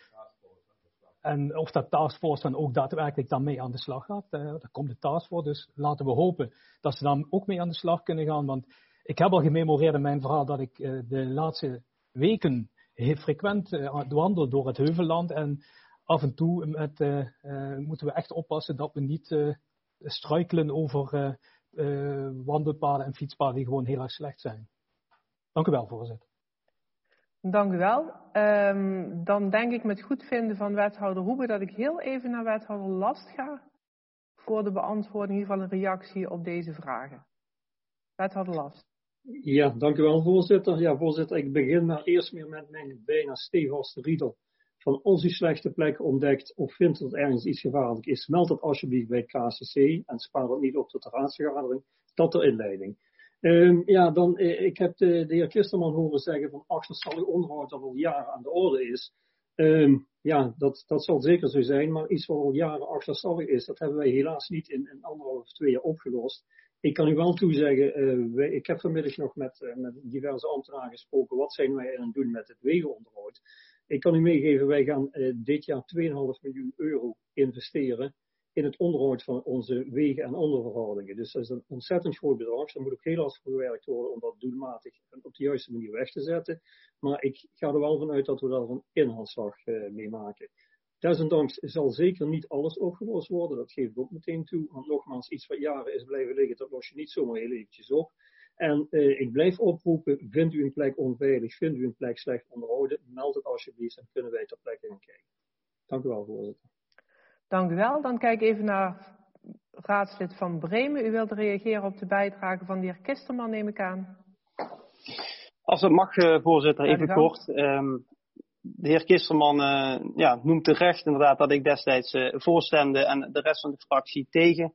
En of dat taskforce dan ook daadwerkelijk dan mee aan de slag gaat. Daar komt de taskforce, dus laten we hopen dat ze dan ook mee aan de slag kunnen gaan. Want ik heb al gememoreerd in mijn verhaal dat ik de laatste weken heel frequent wandel door het Heuvelland. En af en toe moeten we echt oppassen dat we niet struikelen over wandelpaden en fietspaden die gewoon heel erg slecht zijn. Dank u wel, voorzitter. Dank u wel. Dan denk ik met goedvinden van wethouder Hoebe dat ik heel even naar wethouder Last ga voor de beantwoording, in ieder geval een reactie op deze vragen. Wethouder Last. Ja, dank u wel, voorzitter. Ja, voorzitter, ik begin maar eerst meer met mijn bijna stevigste riedel. Van als u slechte plekken ontdekt of vindt dat ergens iets gevaarlijk is, meld dat alsjeblieft bij het KCC en spaar dat niet op tot de raadsvergadering. Dat ter inleiding. Ik heb de heer Kisterman horen zeggen van achterstallig onderhoud dat al jaren aan de orde is. Dat zal zeker zo zijn, maar iets wat al jaren achterstallig is, dat hebben wij helaas niet in 1,5 of 2 jaar opgelost. Ik kan u wel toezeggen, ik heb vanmiddag nog met diverse ambtenaren gesproken, wat zijn wij aan het doen met het wegenonderhoud. Ik kan u meegeven, wij gaan dit jaar 2,5 miljoen euro investeren in het onderhoud van onze wegen en onderverhoudingen. Dus dat is een ontzettend groot bedrag. Er moet ook heel hard gewerkt worden om dat doelmatig en op de juiste manier weg te zetten. Maar ik ga er wel vanuit dat we daar een inhaalslag mee maken. Desondanks zal zeker niet alles opgelost worden. Dat geef ik ook meteen toe. Want nogmaals, iets wat jaren is blijven liggen, dat los je niet zomaar heel eventjes op. En ik blijf oproepen, vindt u een plek onveilig, vindt u een plek slecht onderhouden, meld het alsjeblieft en kunnen wij ter plekke gaan kijken. Dank u wel, voorzitter. Dank u wel. Dan kijk ik even naar raadslid Van Bremen. U wilt reageren op de bijdrage van de heer Kisterman, neem ik aan. Als het mag, voorzitter, even kort. De heer Kisterman noemt terecht inderdaad dat ik destijds voorstemde en de rest van de fractie tegen.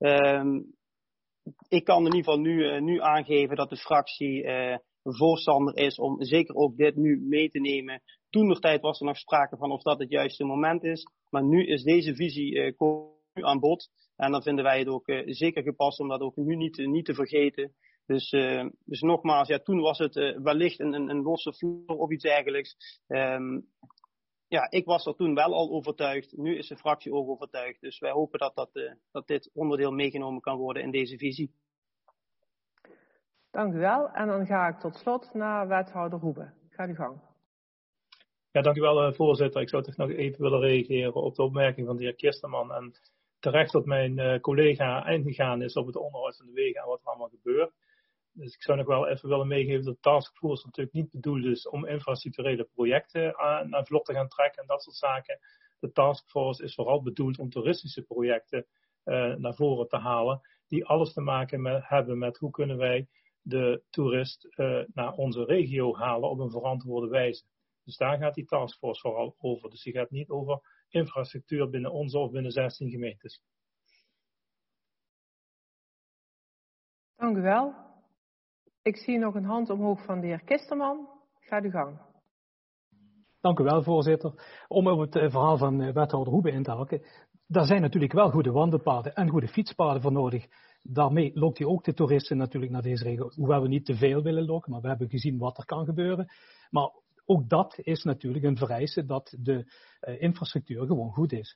Ik kan in ieder geval nu aangeven dat de fractie voorstander is om zeker ook dit nu mee te nemen. Toentertijd was er nog sprake van of dat het juiste moment is. Maar nu is deze visie aan bod. En dan vinden wij het ook zeker gepast om dat ook nu niet te vergeten. Dus nogmaals, toen was het wellicht een losse vloer of iets dergelijks. Ik was er toen wel al overtuigd. Nu is de fractie ook overtuigd. Dus wij hopen dat dit onderdeel meegenomen kan worden in deze visie. Dank u wel. En dan ga ik tot slot naar wethouder Hoebe. Ga uw gang. Ja, dank u wel, voorzitter. Ik zou toch nog even willen reageren op de opmerking van de heer Kisterman. En terecht dat mijn collega ingegaan is op het onderhoud van de wegen en wat er allemaal gebeurt. Dus ik zou nog wel even willen meegeven dat de taskforce natuurlijk niet bedoeld is om infrastructurele projecten naar vlot te gaan trekken en dat soort zaken. De taskforce is vooral bedoeld om toeristische projecten naar voren te halen, die alles te maken hebben met hoe kunnen wij de toerist naar onze regio halen op een verantwoorde wijze. Dus daar gaat die taskforce vooral over. Dus die gaat niet over infrastructuur binnen onze of binnen 16 gemeentes. Dank u wel. Ik zie nog een hand omhoog van de heer Kisterman. Gaat uw gang. Dank u wel, voorzitter. Om op het verhaal van wethouder Hoebe in te haken. Daar zijn natuurlijk wel goede wandelpaden en goede fietspaden voor nodig. Daarmee lokt hij ook de toeristen natuurlijk naar deze regio. Hoewel we niet te veel willen lokken, maar we hebben gezien wat er kan gebeuren. Maar ook dat is natuurlijk een vereiste dat de infrastructuur gewoon goed is.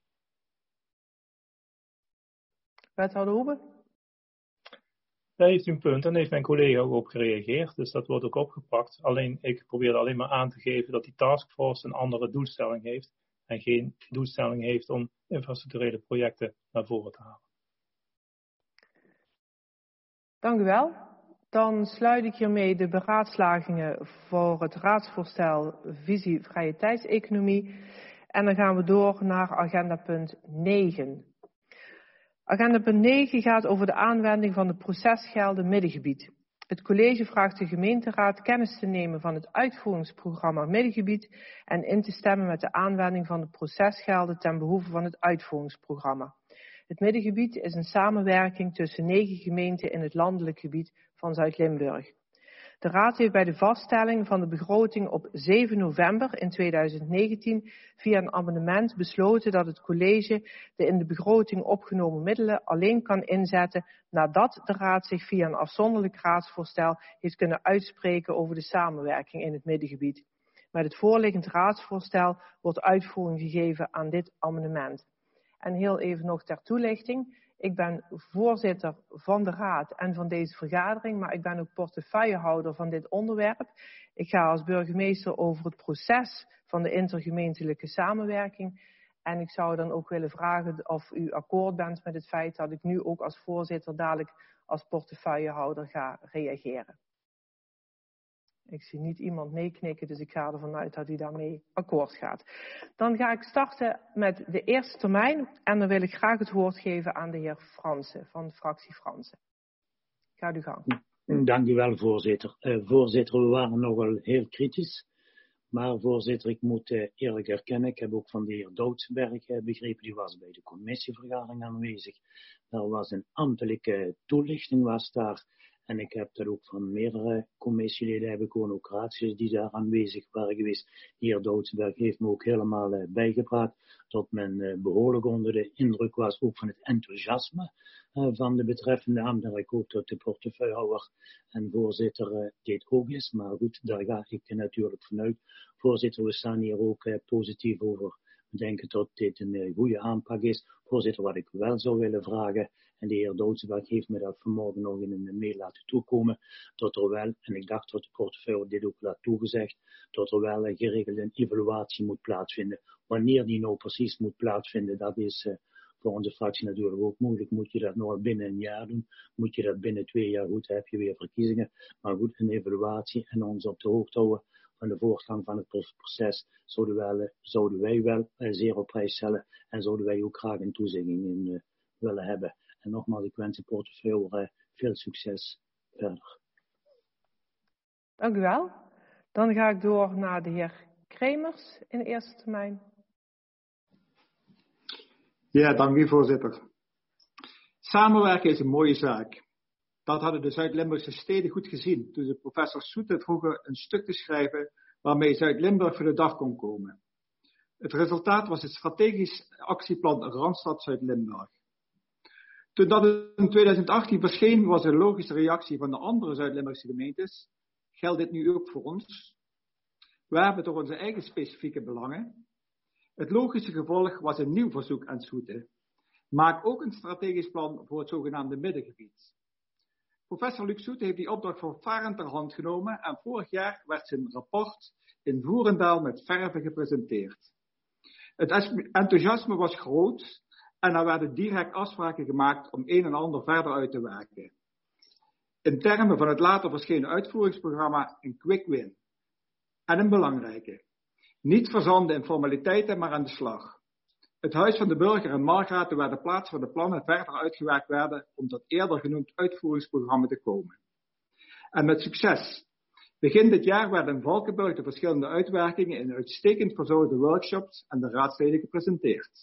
Wethouder Hoebe? Daar heeft u een punt en heeft mijn collega ook op gereageerd. Dus dat wordt ook opgepakt. Alleen, ik probeerde alleen maar aan te geven dat die taskforce een andere doelstelling heeft. En geen doelstelling heeft om infrastructurele projecten naar voren te halen. Dank u wel. Dan sluit ik hiermee de beraadslagingen voor het raadsvoorstel Visie Vrije Tijdseconomie. En dan gaan we door naar agenda punt 9. Agenda punt 9 gaat over de aanwending van de procesgelden Middengebied. Het college vraagt de gemeenteraad kennis te nemen van het uitvoeringsprogramma Middengebied en in te stemmen met de aanwending van de procesgelden ten behoeve van het uitvoeringsprogramma. Het Middengebied is een samenwerking tussen 9 gemeenten in het landelijk gebied van Zuid-Limburg. De Raad heeft bij de vaststelling van de begroting op 7 november in 2019 via een amendement besloten dat het college de in de begroting opgenomen middelen alleen kan inzetten nadat de Raad zich via een afzonderlijk raadsvoorstel heeft kunnen uitspreken over de samenwerking in het Middengebied. Met het voorliggend raadsvoorstel wordt uitvoering gegeven aan dit amendement. En heel even nog ter toelichting. Ik ben voorzitter van de raad en van deze vergadering, maar ik ben ook portefeuillehouder van dit onderwerp. Ik ga als burgemeester over het proces van de intergemeentelijke samenwerking. En ik zou dan ook willen vragen of u akkoord bent met het feit dat ik nu ook als voorzitter dadelijk als portefeuillehouder ga reageren. Ik zie niet iemand nee knikken, dus ik ga ervan uit dat u daarmee akkoord gaat. Dan ga ik starten met de eerste termijn en dan wil ik graag het woord geven aan de heer Fransen van de fractie Fransen. Gaat uw gang. Dank u wel, voorzitter. Voorzitter, we waren nogal heel kritisch. Maar voorzitter, ik moet eerlijk erkennen, ik heb ook van de heer Doodsberg begrepen, die was bij de commissievergadering aanwezig. Er was een ambtelijke toelichting was daar. En ik heb dat ook van meerdere commissieleden, heb ik gewoon ook raadsleden die daar aanwezig waren geweest. De heer Doodsberg heeft me ook helemaal bijgepraat dat men behoorlijk onder de indruk was, ook van het enthousiasme van de betreffende ambtenaar. Ik hoop dat de portefeuillehouder en voorzitter dit ook is, maar goed, daar ga ik natuurlijk vanuit. Voorzitter, we staan hier ook positief over. We denken dat dit een goede aanpak is. Voorzitter, wat ik wel zou willen vragen, en de heer Doodsberg heeft me dat vanmorgen nog in een mail laten toekomen, dat er wel, en ik dacht dat de portefeuille dit ook had toegezegd, dat er wel geregeld een evaluatie moet plaatsvinden. Wanneer die nou precies moet plaatsvinden, dat is voor onze fractie natuurlijk ook moeilijk. Moet je dat nog binnen een jaar doen? Moet je dat binnen 2 jaar? Goed, dan heb je weer verkiezingen. Maar goed, een evaluatie en ons op de hoogte houden van de voortgang van het proces zouden wij wel zeer op prijs stellen en zouden wij ook graag een toezegging in willen hebben. En nogmaals, ik wens de portefeuille veel succes verder. Dank u wel. Dan ga ik door naar de heer Kremers in de eerste termijn. Ja, dank u voorzitter. Samenwerken is een mooie zaak. Dat hadden de Zuid-Limburgse steden goed gezien toen ze professor Soete vroegen een stuk te schrijven waarmee Zuid-Limburg voor de dag kon komen. Het resultaat was het strategisch actieplan Randstad Zuid-Limburg. Toen dat in 2018 verscheen, was een logische reactie van de andere Zuid-Limburgse gemeentes. Geldt dit nu ook voor ons? We hebben toch onze eigen specifieke belangen? Het logische gevolg was een nieuw verzoek aan Soete. Maak ook een strategisch plan voor het zogenaamde Middengebied. Professor Luc Soete heeft die opdracht voortvarend ter hand genomen en vorig jaar werd zijn rapport in Voerendaal met verve gepresenteerd. Het enthousiasme was groot en er werden direct afspraken gemaakt om een en ander verder uit te werken. In termen van het later verschenen uitvoeringsprogramma een quick win. En een belangrijke. Niet verzanden in formaliteiten, maar aan de slag. Het Huis van de Burger en Margraten waar de plaats van de plannen verder uitgewerkt werden om tot eerder genoemd uitvoeringsprogramma te komen. En met succes. Begin dit jaar werden in Valkenburg de verschillende uitwerkingen in uitstekend verzorgde workshops aan de raadsleden gepresenteerd.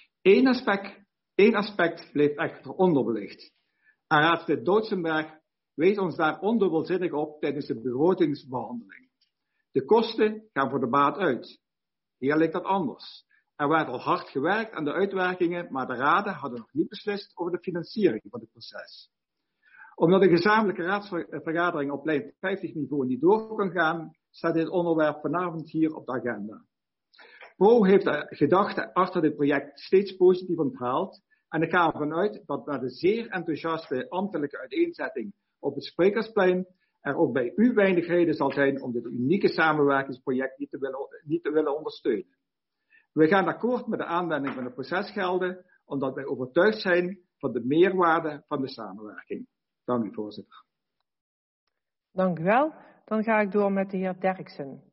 Eén aspect bleef echter onderbelicht. En raadslid Doodsenberg wees ons daar ondubbelzinnig op tijdens de begrotingsbehandeling. De kosten gaan voor de baat uit. Hier ligt dat anders. Er werd al hard gewerkt aan de uitwerkingen, maar de raden hadden nog niet beslist over de financiering van het proces. Omdat de gezamenlijke raadsvergadering op lijn 50 niveau niet door kan gaan, staat dit onderwerp vanavond hier op de agenda. Pro heeft de gedachte achter dit project steeds positief onthaald en ik ga ervan uit dat na de zeer enthousiaste ambtelijke uiteenzetting op het Sprekersplein er ook bij u weinig reden zal zijn om dit unieke samenwerkingsproject niet te willen ondersteunen. We gaan akkoord met de aanwending van de procesgelden, omdat wij overtuigd zijn van de meerwaarde van de samenwerking. Dank u, voorzitter. Dank u wel. Dan ga ik door met de heer Derksen.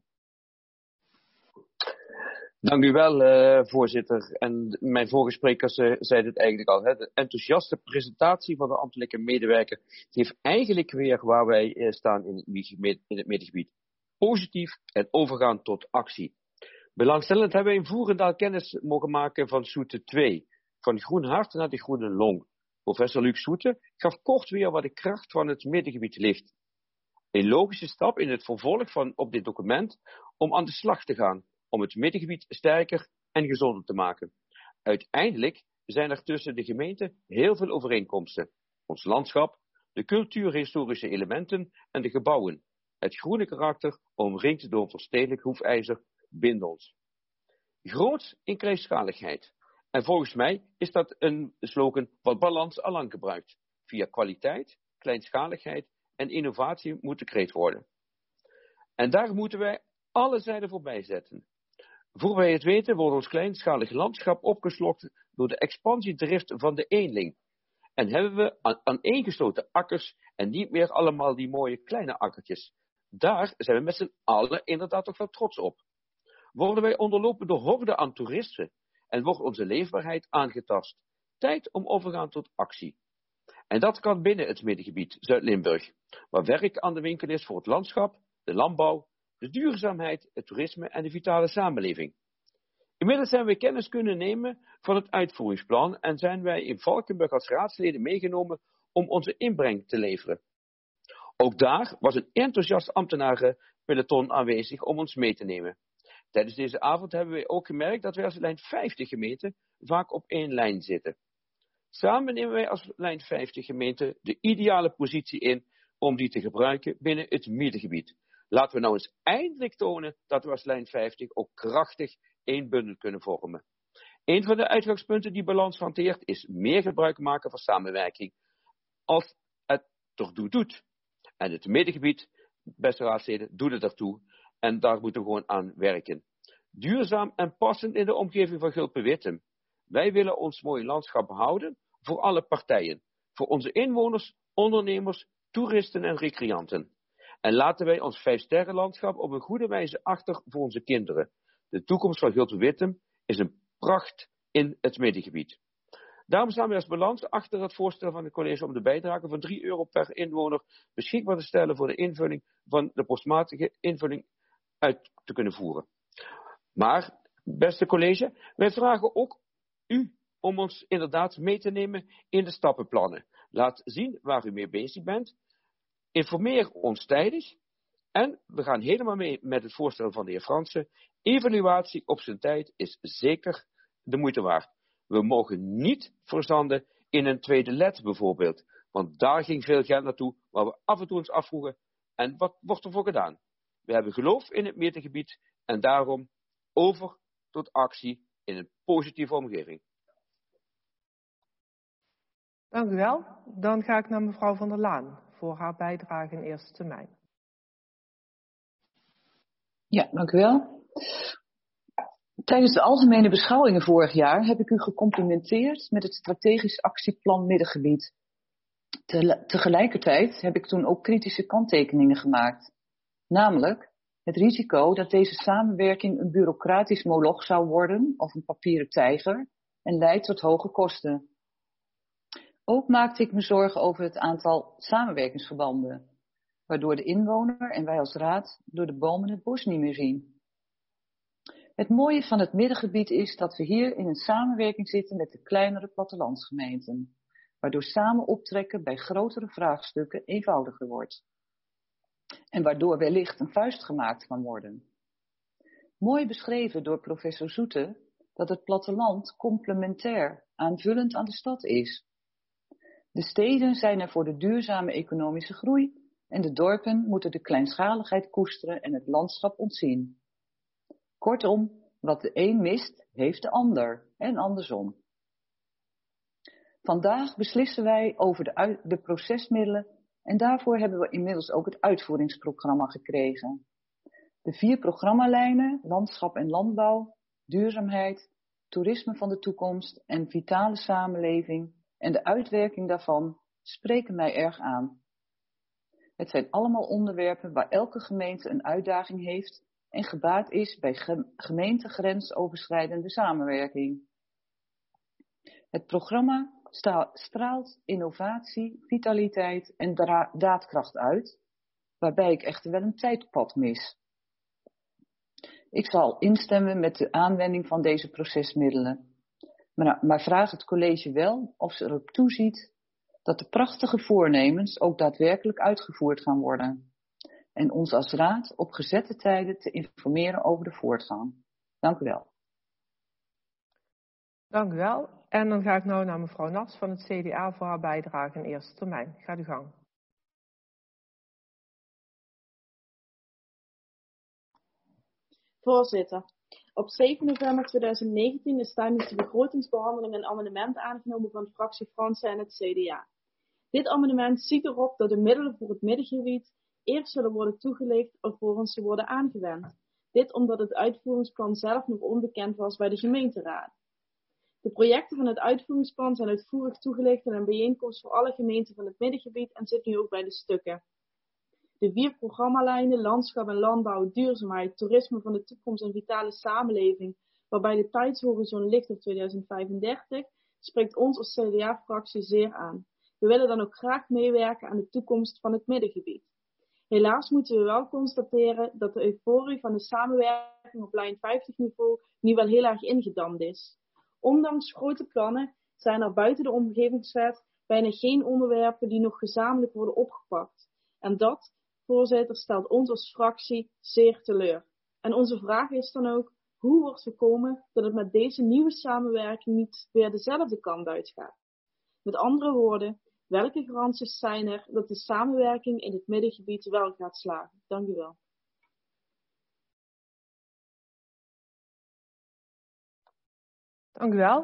Dank u wel, voorzitter. En mijn vorige sprekers zeiden het eigenlijk al. Hè. De enthousiaste presentatie van de ambtelijke medewerker geeft eigenlijk weer waar wij staan in het middengebied. Positief en overgaan tot actie. Belangstellend hebben we in Voerendaal kennis mogen maken van Soete 2. Van groen hart naar de groene long. Professor Luc Soete gaf kort weer waar de kracht van het middengebied ligt. Een logische stap in het vervolg van op dit document om aan de slag te gaan. Om het middengebied sterker en gezonder te maken. Uiteindelijk zijn er tussen de gemeenten heel veel overeenkomsten. Ons landschap, de cultuurhistorische elementen en de gebouwen. Het groene karakter, omringd door een verstedelijk hoefijzer, bindt ons. Groots in kleinschaligheid. En volgens mij is dat een slogan wat Balans al lang gebruikt. Via kwaliteit, kleinschaligheid en innovatie moet de kreet worden. En daar moeten wij alle zijden voorbij zetten. Voor wij het weten wordt ons kleinschalig landschap opgeslokt door de expansiedrift van de eenling. En hebben we aaneengesloten akkers en niet meer allemaal die mooie kleine akkertjes. Daar zijn we met z'n allen inderdaad toch wel trots op. Worden wij onderlopen door horden aan toeristen en wordt onze leefbaarheid aangetast. Tijd om overgaan tot actie. En dat kan binnen het middengebied Zuid-Limburg, waar werk aan de winkel is voor het landschap, de landbouw, de duurzaamheid, het toerisme en de vitale samenleving. Inmiddels hebben we kennis kunnen nemen van het uitvoeringsplan en zijn wij in Valkenburg als raadsleden meegenomen om onze inbreng te leveren. Ook daar was een enthousiast ambtenarenpeloton aanwezig om ons mee te nemen. Tijdens deze avond hebben we ook gemerkt dat wij als lijn 50 gemeenten vaak op één lijn zitten. Samen nemen wij als lijn 50 gemeenten de ideale positie in om die te gebruiken binnen het middengebied. Laten we nou eens eindelijk tonen dat we als lijn 50 ook krachtig één bundel kunnen vormen. Een van de uitgangspunten die Balans hanteert is meer gebruik maken van samenwerking als het ertoe doet. En het middengebied, beste raadsleden, doet het ertoe en daar moeten we gewoon aan werken. Duurzaam en passend in de omgeving van Gulpen-Wittem. Wij willen ons mooie landschap behouden voor alle partijen. Voor onze inwoners, ondernemers, toeristen en recreanten. En laten wij ons 5-sterrenlandschap op een goede wijze achter voor onze kinderen. De toekomst van Gulpen-Wittem is een pracht in het middengebied. Daarom staan wij als Balans achter het voorstel van het college om de bijdrage van €3 per inwoner beschikbaar te stellen voor de invulling van de postmatige invulling uit te kunnen voeren. Maar, beste college, wij vragen ook u om ons inderdaad mee te nemen in de stappenplannen. Laat zien waar u mee bezig bent. Informeer ons tijdig. En we gaan helemaal mee met het voorstel van de heer Fransen. Evaluatie op zijn tijd is zeker de moeite waard. We mogen niet verzanden in een tweede led bijvoorbeeld. Want daar ging veel geld naartoe, waar we af en toe ons afvroegen. En wat wordt er voor gedaan? We hebben geloof in het middengebied en daarom over tot actie in een positieve omgeving. Dank u wel. Dan ga ik naar mevrouw Van der Laan voor haar bijdrage in eerste termijn. Ja, dank u wel. Tijdens de algemene beschouwingen vorig jaar heb ik u gecomplimenteerd met het strategisch actieplan Middengebied. Tegelijkertijd heb ik toen ook kritische kanttekeningen gemaakt. Namelijk het risico dat deze samenwerking een bureaucratisch moloch zou worden of een papieren tijger en leidt tot hoge kosten. Ook maakte ik me zorgen over het aantal samenwerkingsverbanden, waardoor de inwoner en wij als raad door de bomen het bos niet meer zien. Het mooie van het middengebied is dat we hier in een samenwerking zitten met de kleinere plattelandsgemeenten. waardoor samen optrekken bij grotere vraagstukken eenvoudiger wordt. En waardoor wellicht een vuist gemaakt kan worden. Mooi beschreven door professor Zoete dat het platteland complementair, aanvullend aan de stad is. De steden zijn er voor de duurzame economische groei en de dorpen moeten de kleinschaligheid koesteren en het landschap ontzien. Kortom, wat de een mist, heeft de ander en andersom. Vandaag beslissen wij over de procesmiddelen en daarvoor hebben we inmiddels ook het uitvoeringsprogramma gekregen. De 4 programmalijnen, landschap en landbouw, duurzaamheid, toerisme van de toekomst en vitale samenleving en de uitwerking daarvan spreken mij erg aan. Het zijn allemaal onderwerpen waar elke gemeente een uitdaging heeft en gebaat is bij gemeentegrensoverschrijdende samenwerking. Het programma straalt innovatie, vitaliteit en daadkracht uit, waarbij ik echter wel een tijdpad mis. Ik zal instemmen met de aanwending van deze procesmiddelen, maar vraag het college wel of ze erop toeziet dat de prachtige voornemens ook daadwerkelijk uitgevoerd gaan worden en ons als raad op gezette tijden te informeren over de voortgang. Dank u wel. Dank u wel. En dan ga ik nou naar mevrouw Nas van het CDA voor haar bijdrage in eerste termijn. Gaat uw gang. Voorzitter, op 7 november 2019 is tijdens de begrotingsbehandeling een amendement aangenomen van de fractie Fransen en het CDA. Dit amendement ziet erop dat de middelen voor het middengebied eerst zullen worden toegelicht alvorens ze worden aangewend. Dit omdat het uitvoeringsplan zelf nog onbekend was bij de gemeenteraad. De projecten van het uitvoeringsplan zijn uitvoerig toegelicht in een bijeenkomst voor alle gemeenten van het middengebied en zit nu ook bij de stukken. De 4 programmalijnen, landschap en landbouw, duurzaamheid, toerisme van de toekomst en vitale samenleving, waarbij de tijdshorizon ligt op 2035, spreekt ons als CDA-fractie zeer aan. We willen dan ook graag meewerken aan de toekomst van het middengebied. Helaas moeten we wel constateren dat de euforie van de samenwerking op lijn 50 niveau nu wel heel erg ingedamd is. Ondanks grote plannen zijn er buiten de omgevingswet bijna geen onderwerpen die nog gezamenlijk worden opgepakt. En dat, voorzitter, stelt ons als fractie zeer teleur. En onze vraag is dan ook, hoe wordt voorkomen dat het met deze nieuwe samenwerking niet weer dezelfde kant uitgaat? Met andere woorden, welke garanties zijn er dat de samenwerking in het middengebied wel gaat slagen? Dank u wel. Dank u wel.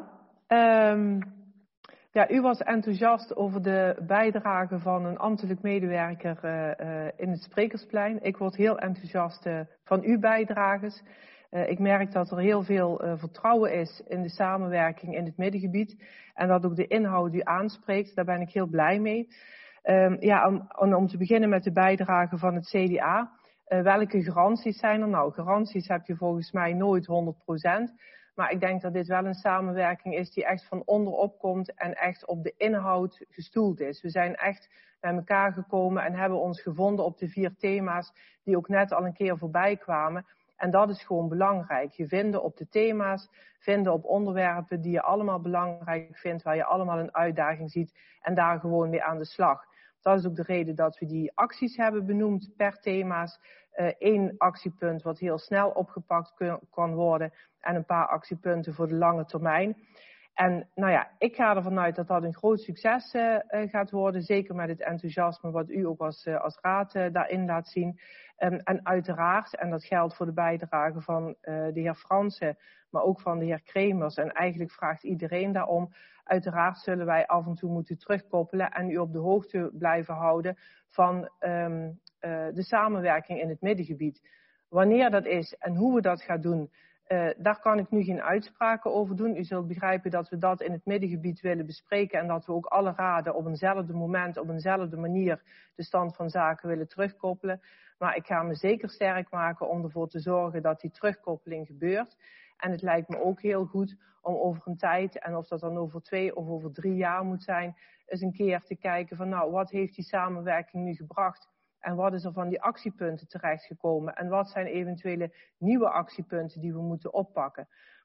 Ja, u was enthousiast over de bijdrage van een ambtelijk medewerker in het Sprekersplein. Ik word heel enthousiast van uw bijdrages. Ik merk dat er heel veel vertrouwen is in de samenwerking in het middengebied. En dat ook de inhoud u aanspreekt. Daar ben ik heel blij mee. Ja, om te beginnen met de bijdrage van het CDA. Welke garanties zijn er nou? Garanties heb je volgens mij nooit 100%. Maar ik denk dat dit wel een samenwerking is die echt van onderop komt en echt op de inhoud gestoeld is. We zijn echt bij elkaar gekomen en hebben ons gevonden op de 4 thema's die ook net al een keer voorbij kwamen. En dat is gewoon belangrijk. Je vinden op de thema's, vinden op onderwerpen die je allemaal belangrijk vindt, waar je allemaal een uitdaging ziet en daar gewoon mee aan de slag. Dat is ook de reden dat we die acties hebben benoemd per thema's. 1 actiepunt wat heel snel opgepakt kan worden en een paar actiepunten voor de lange termijn. En nou ja, ik ga ervan uit dat dat een groot succes gaat worden. Zeker met het enthousiasme wat u ook als raad daarin laat zien. En uiteraard, en dat geldt voor de bijdrage van de heer Fransen, maar ook van de heer Kremers. En eigenlijk vraagt iedereen daarom. Uiteraard zullen wij af en toe moeten terugkoppelen en u op de hoogte blijven houden van de samenwerking in het middengebied. Wanneer dat is en hoe we dat gaan doen, daar kan ik nu geen uitspraken over doen. U zult begrijpen dat we dat in het middengebied willen bespreken en dat we ook alle raden op eenzelfde moment, op eenzelfde manier de stand van zaken willen terugkoppelen. Maar ik ga me zeker sterk maken om ervoor te zorgen dat die terugkoppeling gebeurt. En het lijkt me ook heel goed om over een tijd, en of dat dan over 2 of over 3 jaar moet zijn, eens een keer te kijken van nou, wat heeft die samenwerking nu gebracht? En wat is er van die actiepunten terechtgekomen? En wat zijn eventuele nieuwe actiepunten die we moeten oppakken?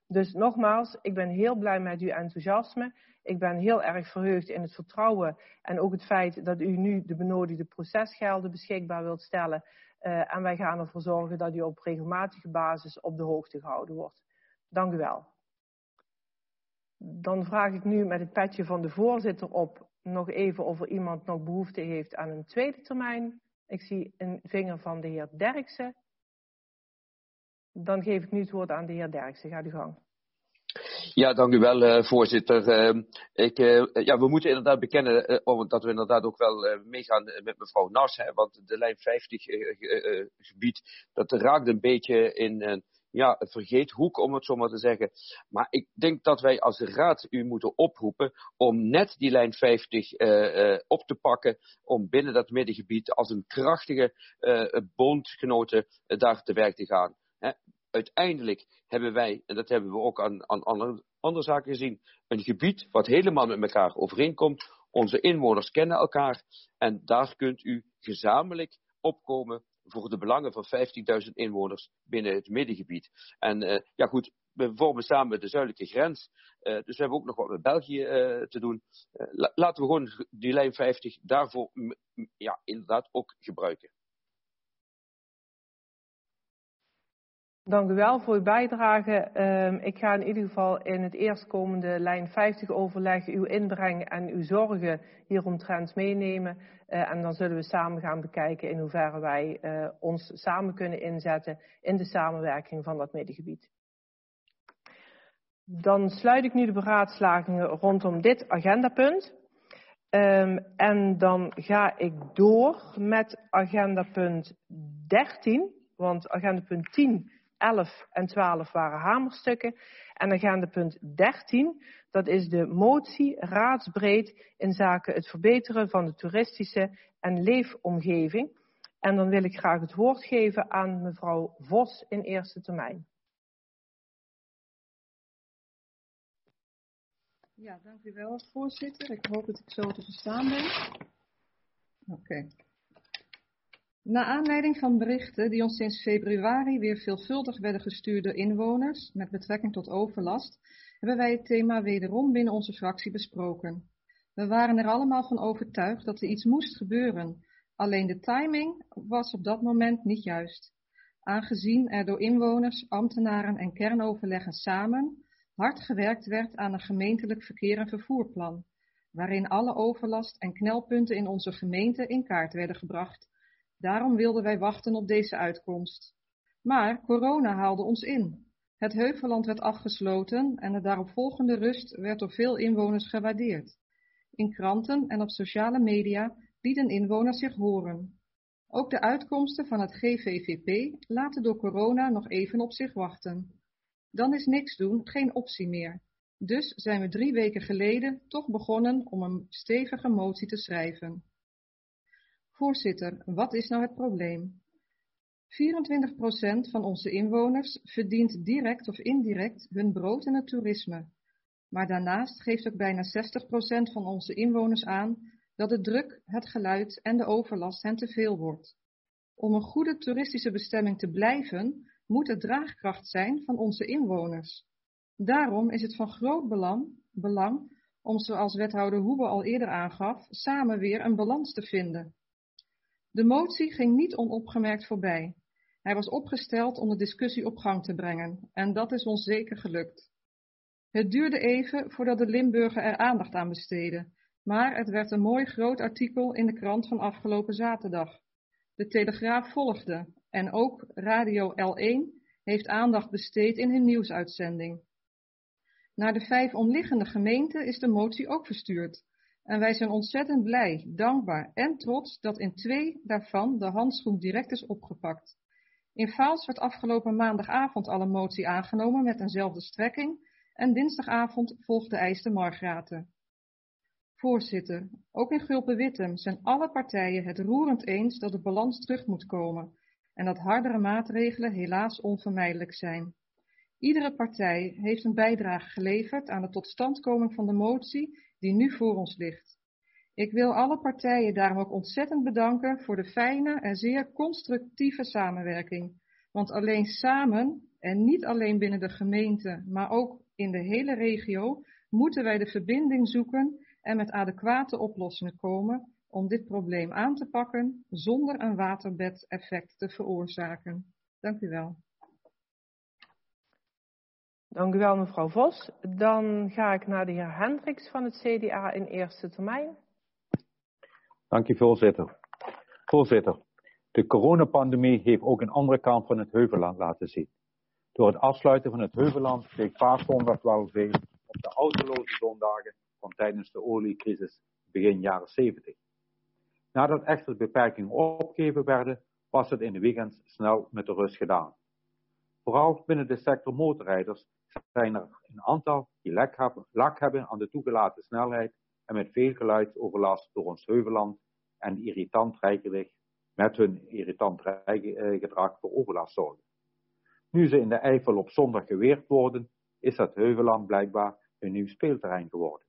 Dus nogmaals, ik ben heel blij met uw enthousiasme. Ik ben heel erg verheugd in het vertrouwen en ook het feit dat u nu de benodigde procesgelden beschikbaar wilt stellen. En wij gaan ervoor zorgen dat u op regelmatige basis op de hoogte gehouden wordt. Dank u wel. Dan vraag ik nu met het petje van de voorzitter op nog even of er iemand nog behoefte heeft aan een tweede termijn. Ik zie een vinger van de heer Derksen. Dan geef ik nu het woord aan de heer Derksen. Ga uw gang. Ja, dank u wel, voorzitter. We moeten inderdaad bekennen dat we inderdaad ook wel meegaan met mevrouw Nas. Want de lijn 50 gebied, dat raakt een beetje in een vergeethoek, om het zo maar te zeggen. Maar ik denk dat wij als raad u moeten oproepen om net die lijn 50 op te pakken, om binnen dat middengebied als een krachtige bondgenote daar te werk te gaan. Uiteindelijk hebben wij, en dat hebben we ook aan andere zaken gezien, een gebied wat helemaal met elkaar overeenkomt. Onze inwoners kennen elkaar en daar kunt u gezamenlijk opkomen voor de belangen van 15.000 inwoners binnen het middengebied. En we vormen samen de zuidelijke grens, dus we hebben ook nog wat met België te doen. Laten we gewoon die lijn 50 daarvoor inderdaad ook gebruiken. Dank u wel voor uw bijdrage. Ik ga in ieder geval in het eerstkomende lijn 50 overleg uw inbreng en uw zorgen hieromtrent meenemen. En dan zullen we samen gaan bekijken in hoeverre wij ons samen kunnen inzetten in de samenwerking van dat middengebied. Dan sluit ik nu de beraadslagingen rondom dit agendapunt. En dan ga ik door met agendapunt 13, want agendapunt 10... 11 en 12 waren hamerstukken. En agendapunt 13, dat is de motie raadsbreed in zaken het verbeteren van de toeristische en leefomgeving. En dan wil ik graag het woord geven aan mevrouw Vos in eerste termijn. Ja, dank u wel, voorzitter. Ik hoop dat ik zo te verstaan ben. Oké. Naar aanleiding van berichten die ons sinds februari weer veelvuldig werden gestuurd door inwoners met betrekking tot overlast, hebben wij het thema wederom binnen onze fractie besproken. We waren er allemaal van overtuigd dat er iets moest gebeuren, alleen de timing was op dat moment niet juist. Aangezien er door inwoners, ambtenaren en kernoverleggen samen hard gewerkt werd aan een gemeentelijk verkeer- en vervoerplan, waarin alle overlast en knelpunten in onze gemeente in kaart werden gebracht. Daarom wilden wij wachten op deze uitkomst. Maar corona haalde ons in. Het Heuvelland werd afgesloten en de daaropvolgende rust werd door veel inwoners gewaardeerd. In kranten en op sociale media lieten inwoners zich horen. Ook de uitkomsten van het GVVP laten door corona nog even op zich wachten. Dan is niks doen geen optie meer. Dus zijn we 3 weken geleden toch begonnen om een stevige motie te schrijven. Voorzitter, wat is nou het probleem? 24% van onze inwoners verdient direct of indirect hun brood in het toerisme. Maar daarnaast geeft ook bijna 60% van onze inwoners aan dat de druk, het geluid en de overlast hen te veel wordt. Om een goede toeristische bestemming te blijven, moet er draagkracht zijn van onze inwoners. Daarom is het van groot belang om, zoals wethouder Hoebe al eerder aangaf, samen weer een balans te vinden. De motie ging niet onopgemerkt voorbij. Hij was opgesteld om de discussie op gang te brengen en dat is ons zeker gelukt. Het duurde even voordat de Limburger er aandacht aan besteedde, maar het werd een mooi groot artikel in de krant van afgelopen zaterdag. De Telegraaf volgde en ook Radio L1 heeft aandacht besteed in hun nieuwsuitzending. Naar de 5 omliggende gemeenten is de motie ook verstuurd. En wij zijn ontzettend blij, dankbaar en trots dat in 2 daarvan de handschoen direct is opgepakt. In Vaals werd afgelopen maandagavond al een motie aangenomen met eenzelfde strekking en dinsdagavond volgde eis de Margraten. Voorzitter, ook in Gulpen-Wittem zijn alle partijen het roerend eens dat de balans terug moet komen en dat hardere maatregelen helaas onvermijdelijk zijn. Iedere partij heeft een bijdrage geleverd aan de totstandkoming van de motie die nu voor ons ligt. Ik wil alle partijen daarom ook ontzettend bedanken voor de fijne en zeer constructieve samenwerking. Want alleen samen En niet alleen binnen de gemeente, maar ook in de hele regio moeten wij de verbinding zoeken en met adequate oplossingen komen om dit probleem aan te pakken zonder een waterbedeffect te veroorzaken. Dank u wel. Dank u wel, mevrouw Vos. Dan ga ik naar de heer Hendricks van het CDA in eerste termijn. Dank u, voorzitter. Voorzitter, de coronapandemie heeft ook een andere kant van het Heuvelland laten zien. Door het afsluiten van het Heuvelland leek paaszondag wel veel op de autoloze zondagen van tijdens de oliecrisis begin jaren 70. Nadat echter de beperkingen opgegeven werden, was het in de weekends snel met de rust gedaan. Vooral binnen de sector motorrijders zijn er een aantal die lak hebben aan de toegelaten snelheid en met veel geluidsoverlast door ons Heuvelland en met hun irritant rijgedrag voor overlast zorgen. Nu ze in de Eifel op zondag geweerd worden, is het Heuvelland blijkbaar een nieuw speelterrein geworden.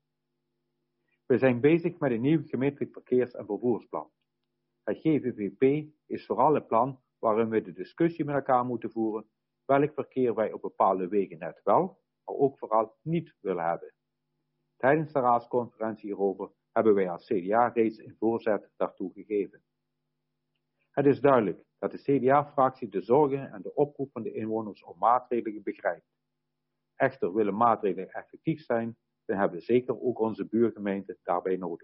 We zijn bezig met een nieuw gemeentelijk verkeers- en vervoersplan. Het GVVP is vooral een plan waarin we de discussie met elkaar moeten voeren welk verkeer wij op bepaalde wegen net wel, maar ook vooral niet willen hebben. Tijdens de raadsconferentie hierover hebben wij als CDA reeds een voorzet daartoe gegeven. Het is duidelijk dat de CDA-fractie de zorgen en de oproep van de inwoners om maatregelen begrijpt. Echter willen maatregelen effectief zijn, dan hebben we zeker ook onze buurgemeenten daarbij nodig.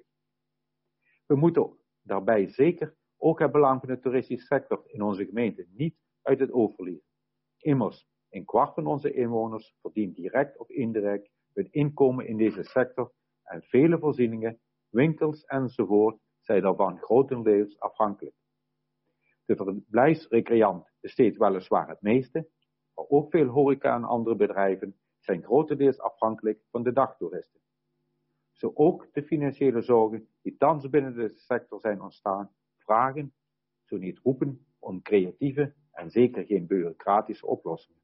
We moeten daarbij zeker ook het belang van de toeristische sector in onze gemeente niet uit het oog verliezen. Immers, een kwart van onze inwoners verdient direct of indirect hun inkomen in deze sector en vele voorzieningen, winkels enzovoort zijn daarvan grotendeels afhankelijk. De verblijfsrecreant besteedt weliswaar het meeste, maar ook veel horeca en andere bedrijven zijn grotendeels afhankelijk van de dagtoeristen. Zo ook de financiële zorgen die thans binnen de sector zijn ontstaan, vragen, zo niet roepen, om creatieve en zeker geen bureaucratische oplossingen.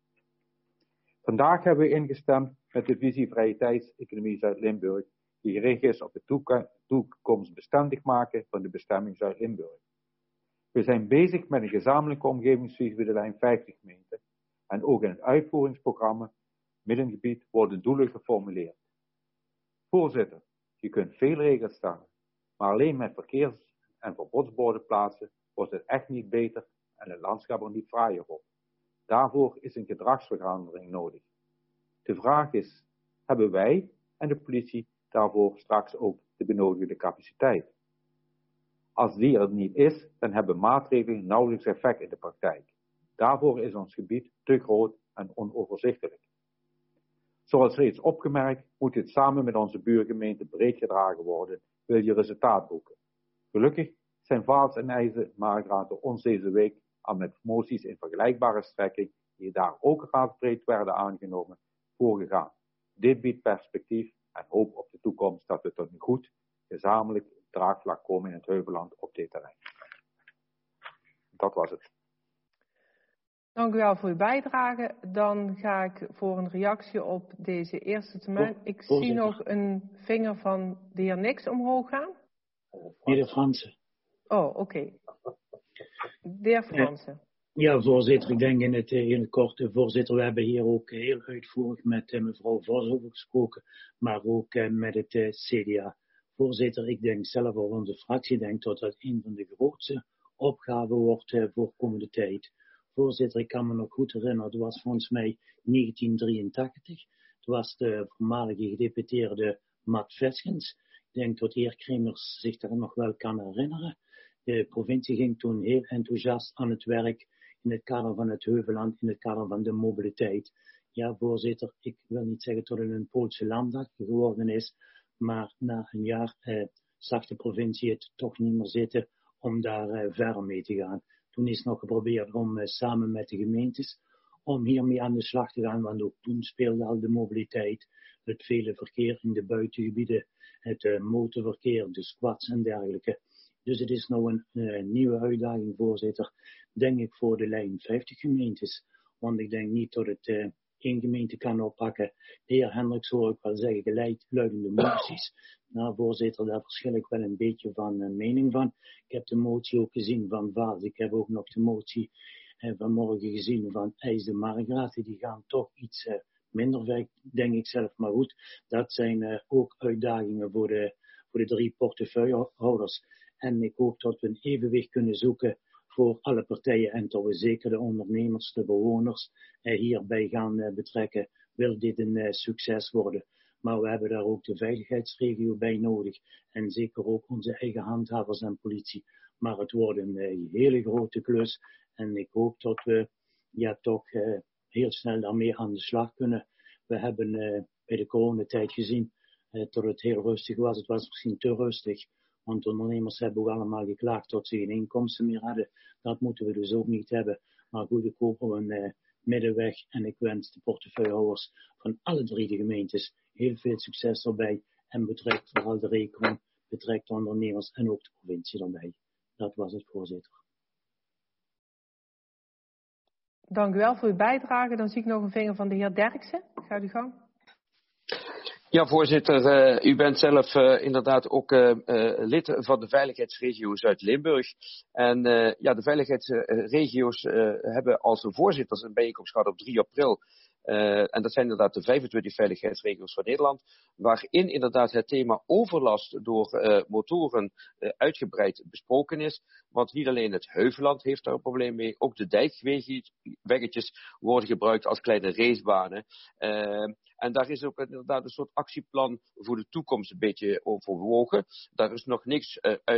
Vandaag hebben we ingestemd met de visie Vrije Tijdseconomie Zuid-Limburg, die gericht is op het toekomstbestendig maken van de bestemming Zuid-Limburg. We zijn bezig met een gezamenlijke omgevingsvisie voor de lijn 50 gemeenten en ook in het uitvoeringsprogramma Middengebied worden doelen geformuleerd. Voorzitter, je kunt veel regels stellen, maar alleen met verkeers- en verbodsborden plaatsen wordt het echt niet beter en het landschap er niet fraaier op. Daarvoor is een gedragsverandering nodig. De vraag is, hebben wij en de politie daarvoor straks ook de benodigde capaciteit? Als die er niet is, dan hebben maatregelen nauwelijks effect in de praktijk. Daarvoor is ons gebied te groot en onoverzichtelijk. Zoals reeds opgemerkt, moet dit samen met onze buurgemeente breed gedragen worden, wil je resultaat boeken. Gelukkig zijn Vaals en IJsselmargraten ons deze week aan met moties in vergelijkbare strekking, die daar ook raadsbreed werden aangenomen, voorgegaan. Dit biedt perspectief en hoop op de toekomst dat we tot een goed, gezamenlijk draagvlak komen in het Heuvelland op dit terrein. Dat was het. Dank u wel voor uw bijdrage. Dan ga ik voor een reactie op deze eerste termijn. Ik zie nog een vinger van de heer Nix omhoog gaan. Meneer Fransen. Oh, oké. De heer Fransen. Ja, voorzitter, ik denk in het korte, voorzitter, we hebben hier ook heel uitvoerig met mevrouw Vos over gesproken, maar ook met het CDA. Voorzitter, ik denk zelf, of onze fractie denkt dat dat een van de grootste opgaven wordt voor komende tijd. Voorzitter, ik kan me nog goed herinneren, het was volgens mij 1983. Het was de voormalige gedeputeerde Matt Veskens. Ik denk dat de heer Kremers zich daar nog wel kan herinneren. De provincie ging toen heel enthousiast aan het werk in het kader van het Heuvelland, in het kader van de mobiliteit. Ja, voorzitter, ik wil niet zeggen dat het een Poolse landdag geworden is, maar na een jaar zag de provincie het toch niet meer zitten om daar verder mee te gaan. Toen is nog geprobeerd om samen met de gemeentes om hiermee aan de slag te gaan, want ook toen speelde al de mobiliteit, het vele verkeer in de buitengebieden, het motorverkeer, de squats en dergelijke. Dus het is nou een nieuwe uitdaging, voorzitter, denk ik voor de lijn 50 gemeentes. Want ik denk niet dat het één gemeente kan oppakken. De heer Hendricks hoor ik wel zeggen, gelijkluidende moties. Nou, voorzitter, daar verschil ik wel een beetje van mening van. Ik heb de motie ook gezien van Vaals. Ik heb ook nog de motie vanmorgen gezien van IJs de Margraat. Die gaan toch iets minder weg, denk ik zelf. Maar goed, dat zijn ook uitdagingen voor de 3 portefeuillehouders. En ik hoop dat we een evenwicht kunnen zoeken voor alle partijen en dat we zeker de ondernemers, de bewoners hierbij gaan betrekken. Wil dit een succes worden? Maar we hebben daar ook de veiligheidsregio bij nodig. En zeker ook onze eigen handhavers en politie. Maar het wordt een hele grote klus. En ik hoop dat we toch heel snel daarmee aan de slag kunnen. We hebben bij de coronatijd gezien dat het heel rustig was. Het was misschien te rustig. Want de ondernemers hebben ook allemaal geklaagd dat ze geen inkomsten meer hadden. Dat moeten we dus ook niet hebben. Maar goed, ik hoop op een middenweg. En ik wens de portefeuillehouders van alle 3 de gemeentes heel veel succes erbij. En betrekt vooral de regio, betrekt de ondernemers en ook de provincie erbij. Dat was het, voorzitter. Dank u wel voor uw bijdrage. Dan zie ik nog een vinger van de heer Derksen. Gaat u gang. Ja, voorzitter, u bent zelf inderdaad ook lid van de veiligheidsregio Zuid-Limburg. En de veiligheidsregio's hebben als voorzitters een bijeenkomst gehad op 3 april. En dat zijn inderdaad de 25 veiligheidsregio's van Nederland, waarin inderdaad het thema overlast door motoren uitgebreid besproken is. Want niet alleen het Heuvelland heeft daar een probleem mee, ook de dijkweggetjes worden gebruikt als kleine racebanen. En daar is ook inderdaad een soort actieplan voor de toekomst een beetje overwogen. Daar is nog niks,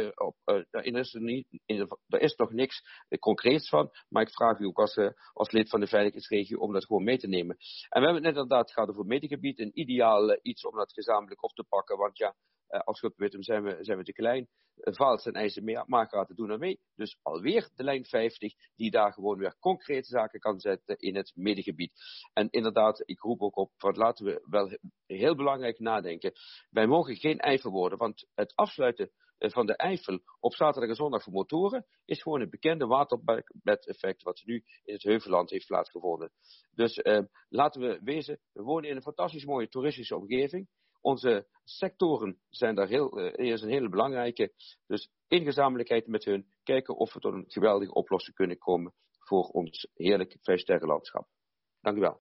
er is nog niks concreets van, maar ik vraag u ook als lid van de veiligheidsregio om dat gewoon mee te nemen. En we hebben het inderdaad gehad over het middengebied, een ideaal iets om dat gezamenlijk op te pakken, want ja, als Schut-Wittem zijn we te klein. Vaals en IJs de Margraat doen er mee. Dus alweer de lijn 50 die daar gewoon weer concrete zaken kan zetten in het middengebied. En inderdaad, ik roep ook op, laten we wel heel belangrijk nadenken. Wij mogen geen Eifel worden, want het afsluiten van de Eifel op zaterdag en zondag voor motoren is gewoon een bekende waterbed-effect wat nu in het Heuvelland heeft plaatsgevonden. Dus laten we wezen, we wonen in een fantastisch mooie toeristische omgeving. Onze sectoren zijn daar is een hele belangrijke. Dus in gezamenlijkheid met hun kijken of we tot een geweldige oplossing kunnen komen voor ons heerlijk 5-sterrenlandschap. Dank u wel.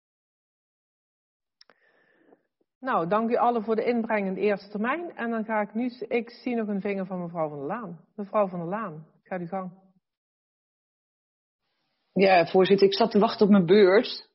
Nou, dank u allen voor de inbreng in de eerste termijn. En dan ga ik zie nog een vinger van mevrouw Van der Laan. Mevrouw Van der Laan, gaat u gang. Ja, voorzitter, ik zat te wachten op mijn beurt.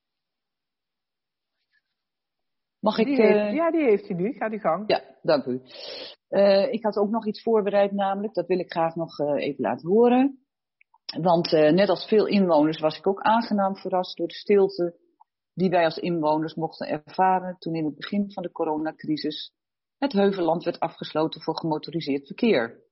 Mag ik... die heeft u nu. Gaat u gang. Ja, dank u. Ik had ook nog iets voorbereid namelijk. Dat wil ik graag nog even laten horen. Want net als veel inwoners was ik ook aangenaam verrast door de stilte die wij als inwoners mochten ervaren toen in het begin van de coronacrisis het Heuvelland werd afgesloten voor gemotoriseerd verkeer.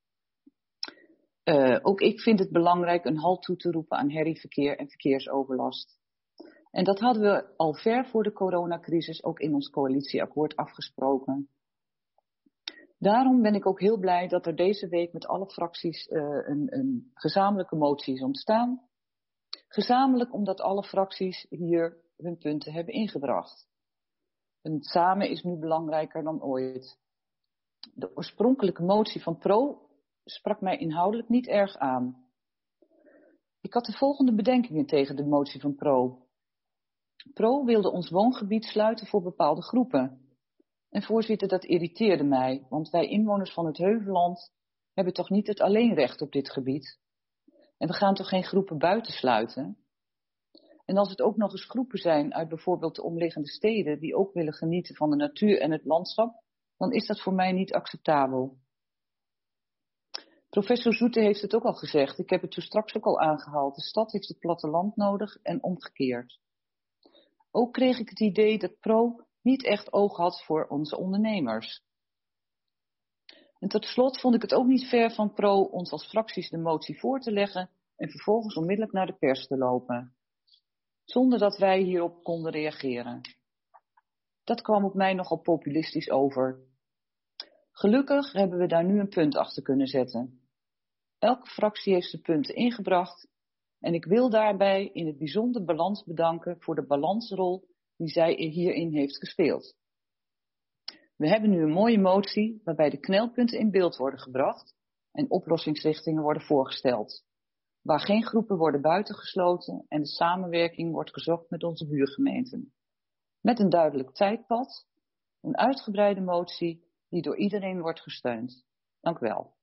Ook ik vind het belangrijk een halt toe te roepen aan herrieverkeer en verkeersoverlast. En dat hadden we al ver voor de coronacrisis ook in ons coalitieakkoord afgesproken. Daarom ben ik ook heel blij dat er deze week met alle fracties een gezamenlijke motie is ontstaan. Gezamenlijk omdat alle fracties hier hun punten hebben ingebracht. En samen is nu belangrijker dan ooit. De oorspronkelijke motie van Pro sprak mij inhoudelijk niet erg aan. Ik had de volgende bedenkingen tegen de motie van Pro. Pro wilde ons woongebied sluiten voor bepaalde groepen. En voorzitter, dat irriteerde mij, want wij inwoners van het Heuvelland hebben toch niet het alleenrecht op dit gebied. En we gaan toch geen groepen buitensluiten? En als het ook nog eens groepen zijn uit bijvoorbeeld de omliggende steden die ook willen genieten van de natuur en het landschap, dan is dat voor mij niet acceptabel. Professor Zoete heeft het ook al gezegd, ik heb het toen straks ook al aangehaald, de stad heeft het platteland nodig en omgekeerd. Ook kreeg ik het idee dat Pro niet echt oog had voor onze ondernemers. En tot slot vond ik het ook niet fair van Pro ons als fracties de motie voor te leggen en vervolgens onmiddellijk naar de pers te lopen. Zonder dat wij hierop konden reageren. Dat kwam op mij nogal populistisch over. Gelukkig hebben we daar nu een punt achter kunnen zetten. Elke fractie heeft zijn punten ingebracht en ik wil daarbij in het bijzonder Balans bedanken voor de balansrol die zij hierin heeft gespeeld. We hebben nu een mooie motie waarbij de knelpunten in beeld worden gebracht en oplossingsrichtingen worden voorgesteld. waar geen groepen worden buitengesloten en de samenwerking wordt gezocht met onze buurgemeenten. Met een duidelijk tijdpad, een uitgebreide motie die door iedereen wordt gesteund. Dank u wel.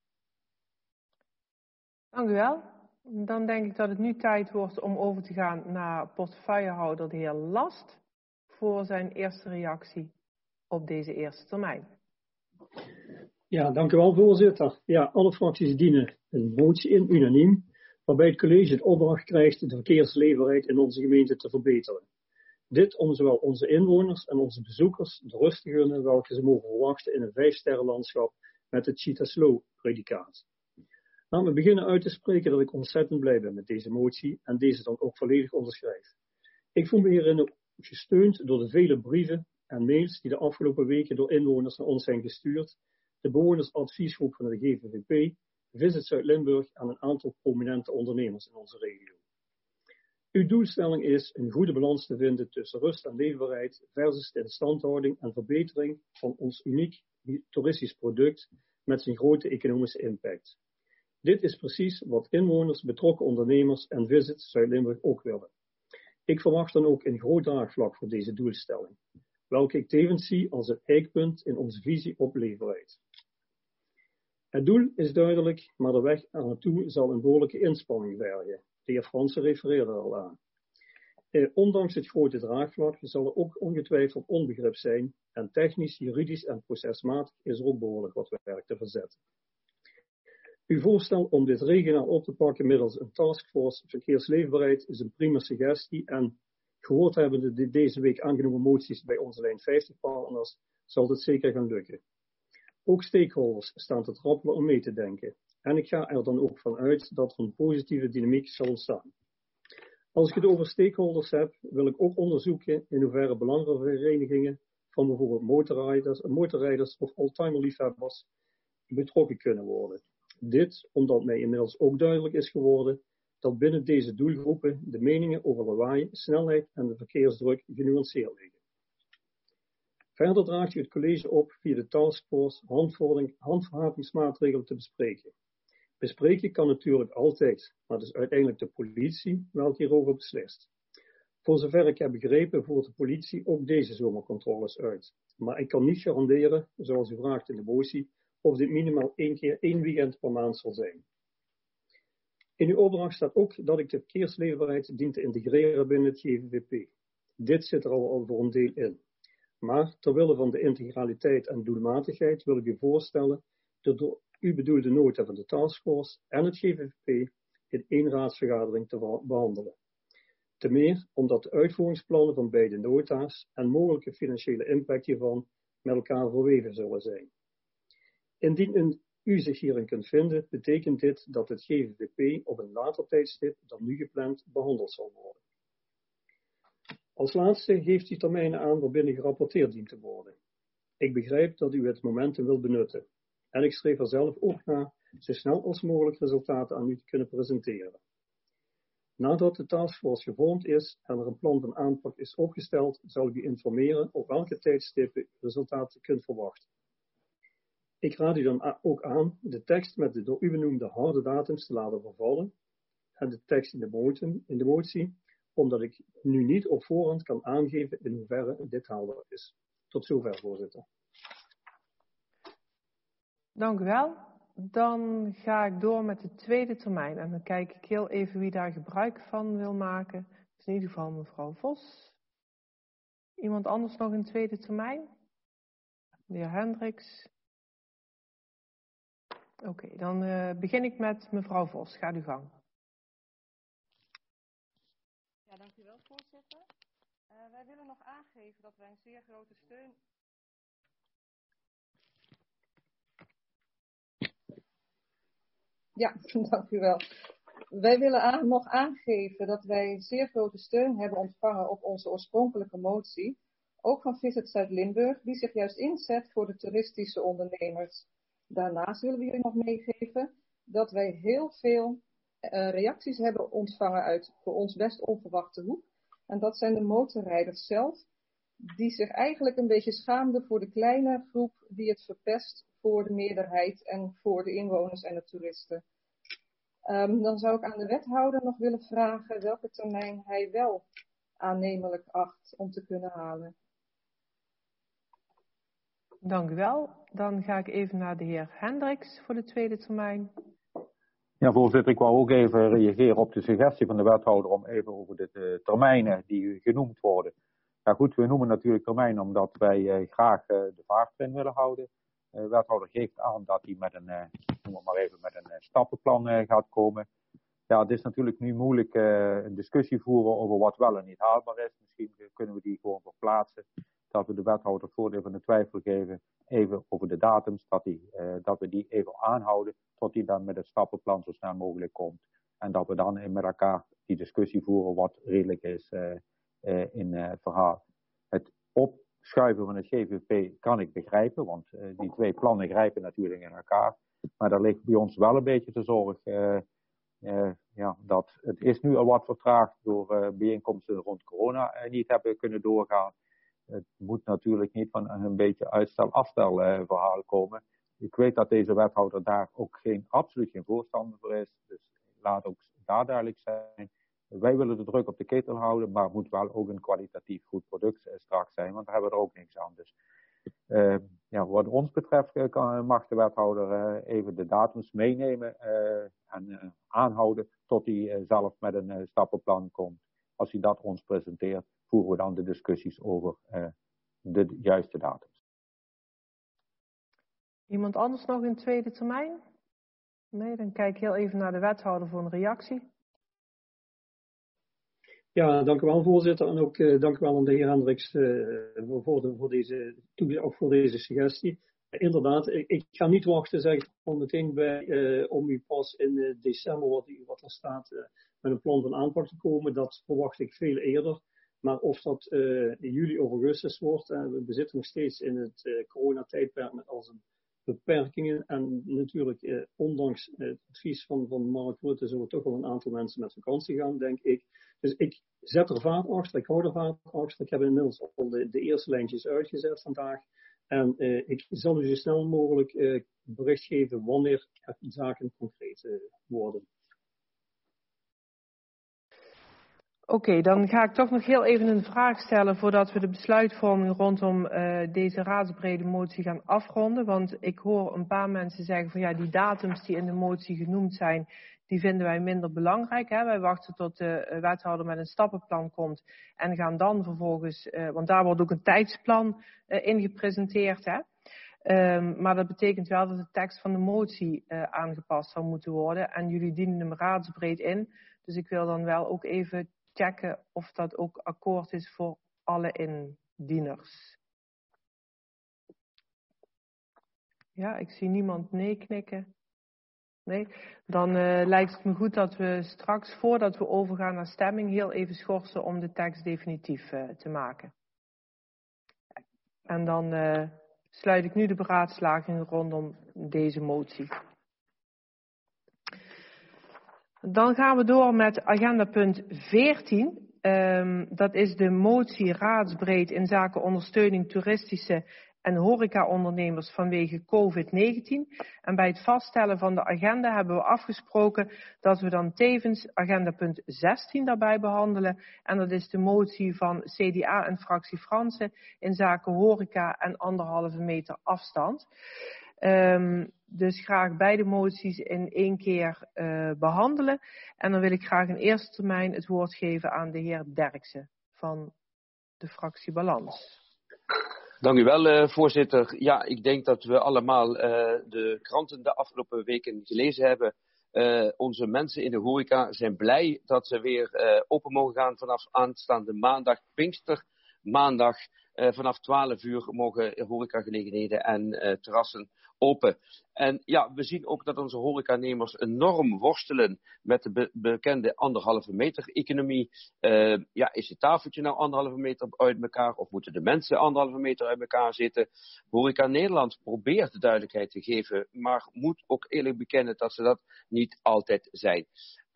Dank u wel. Dan denk ik dat het nu tijd wordt om over te gaan naar portefeuillehouder de heer Last voor zijn eerste reactie op deze eerste termijn. Ja, dank u wel, voorzitter. Ja, alle fracties dienen een motie in, unaniem, waarbij het college het opdracht krijgt de verkeersleefbaarheid in onze gemeente te verbeteren. Dit om zowel onze inwoners en onze bezoekers de rust te gunnen welke ze mogen verwachten in een 5-sterrenlandschap met het Cheetah Slow predicaat. Laat me beginnen uit te spreken dat ik ontzettend blij ben met deze motie en deze dan ook volledig onderschrijf. Ik voel me hierin ook gesteund door de vele brieven en mails die de afgelopen weken door inwoners naar ons zijn gestuurd, de bewonersadviesgroep van de GVVP, Visit Zuid-Limburg en een aantal prominente ondernemers in onze regio. Uw doelstelling is een goede balans te vinden tussen rust en leefbaarheid versus de instandhouding en verbetering van ons uniek toeristisch product met zijn grote economische impact. Dit is precies wat inwoners, betrokken ondernemers en Visit Zuid-Limburg ook willen. Ik verwacht dan ook een groot draagvlak voor deze doelstelling, welke ik tevens zie als een eikpunt in onze visie op leefbaarheid. Het doel is duidelijk, maar de weg er naartoe zal een behoorlijke inspanning vergen. De heer Fransen refereerde er al aan. Ondanks het grote draagvlak zal er ook ongetwijfeld onbegrip zijn en technisch, juridisch en procesmatig is er ook behoorlijk wat werk te verzetten. Uw voorstel om dit regionaal op te pakken middels een taskforce verkeersleefbaarheid is een prima suggestie en gehoord hebbende de deze week aangenomen moties bij onze lijn 50 partners zal dit zeker gaan lukken. Ook stakeholders staan te trappelen om mee te denken en ik ga er dan ook van uit dat er een positieve dynamiek zal ontstaan. Als ik het over stakeholders heb, wil ik ook onderzoeken in hoeverre belangenverenigingen van bijvoorbeeld motorrijders of oldtimerliefhebbers betrokken kunnen worden. Dit omdat mij inmiddels ook duidelijk is geworden dat binnen deze doelgroepen de meningen over lawaai, snelheid en de verkeersdruk genuanceerd liggen. Verder draagt u het college op via de taskforce handhavingsmaatregelen te bespreken. Bespreken kan natuurlijk altijd, maar het is uiteindelijk de politie welke hierover beslist. Voor zover ik heb begrepen voert de politie ook deze zomercontroles uit. Maar ik kan niet garanderen, zoals u vraagt in de motie, of dit minimaal één weekend per maand zal zijn. In uw opdracht staat ook dat ik de verkeersleefbaarheid dien te integreren binnen het GVVP. Dit zit er al voor een deel in. Maar terwille van de integraliteit en doelmatigheid wil ik u voorstellen de door u bedoelde nota van de taskforce en het GVVP in één raadsvergadering te behandelen. Te meer omdat de uitvoeringsplannen van beide nota's en mogelijke financiële impact hiervan met elkaar verweven zullen zijn. Indien u zich hierin kunt vinden, betekent dit dat het GVVP op een later tijdstip dan nu gepland behandeld zal worden. Als laatste geeft u termijnen aan waarbinnen gerapporteerd dient te worden. Ik begrijp dat u het momentum wilt benutten en ik streef er zelf ook naar zo snel als mogelijk resultaten aan u te kunnen presenteren. Nadat de taskforce gevormd is en er een plan van aanpak is opgesteld, zal ik u informeren op welke tijdstippen u resultaten kunt verwachten. Ik raad u dan ook aan de tekst met de door u benoemde harde datums te laten vervallen en de tekst in de motie, omdat ik nu niet op voorhand kan aangeven in hoeverre dit haalbaar is. Tot zover, voorzitter. Dank u wel. Dan ga ik door met de tweede termijn en dan kijk ik heel even wie daar gebruik van wil maken. Dus in ieder geval mevrouw Vos. Iemand anders nog een tweede termijn? De heer Hendricks. Oké, dan begin ik met mevrouw Vos. Ga uw gang. Ja, dank u wel, voorzitter. Wij willen nog aangeven dat wij een zeer grote steun... Ja, dank u wel. Wij willen nog aangeven dat wij zeer grote steun hebben ontvangen op onze oorspronkelijke motie, ook van Visit Zuid-Limburg, die zich juist inzet voor de toeristische ondernemers. Daarnaast willen we jullie nog meegeven dat wij heel veel reacties hebben ontvangen uit voor ons best onverwachte hoek. En dat zijn de motorrijders zelf, die zich eigenlijk een beetje schaamden voor de kleine groep die het verpest voor de meerderheid en voor de inwoners en de toeristen. Dan zou ik aan de wethouder nog willen vragen welke termijn hij wel aannemelijk acht om te kunnen halen. Dank u wel. Dan ga ik even naar de heer Hendricks voor de tweede termijn. Ja, voorzitter, ik wou ook even reageren op de suggestie van de wethouder om even over de termijnen die genoemd worden. Ja goed, we noemen natuurlijk termijnen omdat wij graag de vaart erin willen houden. De wethouder geeft aan dat hij met noem het maar even, met een stappenplan gaat komen. Ja, het is natuurlijk nu moeilijk een discussie voeren over wat wel en niet haalbaar is. Misschien kunnen we die gewoon verplaatsen. Dat we de wethouder voordeel van de twijfel geven, even over de datums, dat we die even aanhouden tot hij dan met het stappenplan zo snel mogelijk komt. En dat we dan met elkaar die discussie voeren wat redelijk is in het verhaal. Het opschuiven van het GVP kan ik begrijpen, want die twee plannen grijpen natuurlijk in elkaar. Maar daar ligt bij ons wel een beetje de zorg dat het is nu al wat vertraagd door bijeenkomsten rond corona niet hebben kunnen doorgaan. Het moet natuurlijk niet van een beetje uitstel-afstel verhaal komen. Ik weet dat deze wethouder daar ook absoluut geen voorstander voor is. Dus laat ook daar duidelijk zijn. Wij willen de druk op de ketel houden, maar het moet wel ook een kwalitatief goed product straks zijn, want daar hebben we er ook niks aan. Dus wat ons betreft mag de wethouder even de datums meenemen en aanhouden tot hij zelf met een stappenplan komt. Als hij dat ons presenteert, voeren we dan de discussies over de juiste datums. Iemand anders nog in tweede termijn? Nee, dan kijk ik heel even naar de wethouder voor een reactie. Ja, dank u wel, voorzitter. En ook dank u wel aan de heer Hendricks voor deze suggestie. Inderdaad, ik ga niet wachten, zeg ik van meteen bij, om u pas in december, wat er staat, met een plan van aanpak te komen. Dat verwacht ik veel eerder. Maar of dat in juli of augustus wordt, we zitten nog steeds in het coronatijdperk met al zijn beperkingen. En natuurlijk, ondanks het advies van Mark Rutte, zullen toch wel een aantal mensen met vakantie gaan, denk ik. Dus ik zet er vaart achter, ik hou er vaart achter. Ik heb inmiddels al de eerste lijntjes uitgezet vandaag. En ik zal u zo snel mogelijk bericht geven wanneer zaken concreet worden. Oké, dan ga ik toch nog heel even een vraag stellen voordat we de besluitvorming rondom deze raadsbrede motie gaan afronden. Want ik hoor een paar mensen zeggen van ja, die datums die in de motie genoemd zijn, die vinden wij minder belangrijk. Hè? Wij wachten tot de wethouder met een stappenplan komt en gaan dan vervolgens, want daar wordt ook een tijdsplan in gepresenteerd. Hè? Maar dat betekent wel dat de tekst van de motie aangepast zou moeten worden. En jullie dienen hem raadsbreed in. Dus ik wil dan wel ook even checken of dat ook akkoord is voor alle indieners. Ja, ik zie niemand nee knikken. Nee, dan lijkt het me goed dat we straks, voordat we overgaan naar stemming, heel even schorsen om de tekst definitief te maken. En dan sluit ik nu de beraadslaging rondom deze motie. Dan gaan we door met agenda punt 14. Dat is de motie raadsbreed in zaken ondersteuning toeristische en horecaondernemers vanwege COVID-19. En bij het vaststellen van de agenda hebben we afgesproken dat we dan tevens agenda punt 16 daarbij behandelen. En dat is de motie van CDA en fractie Fransen in zaken horeca en 1,5 meter afstand. Dus graag beide moties in één keer behandelen. En dan wil ik graag in eerste termijn het woord geven aan de heer Derksen van de fractie Balans. Dank u wel, voorzitter. Ja, ik denk dat we allemaal de kranten de afgelopen weken gelezen hebben. Onze mensen in de horeca zijn blij dat ze weer open mogen gaan vanaf aanstaande maandag, Pinkster. Maandag vanaf 12 uur mogen horecagelegenheden en terrassen open. En ja, we zien ook dat onze horecanemers enorm worstelen met de bekende 1,5 meter economie. Is het tafeltje nou 1,5 meter uit elkaar of moeten de mensen 1,5 meter uit elkaar zitten? Horeca Nederland probeert de duidelijkheid te geven, maar moet ook eerlijk bekennen dat ze dat niet altijd zijn.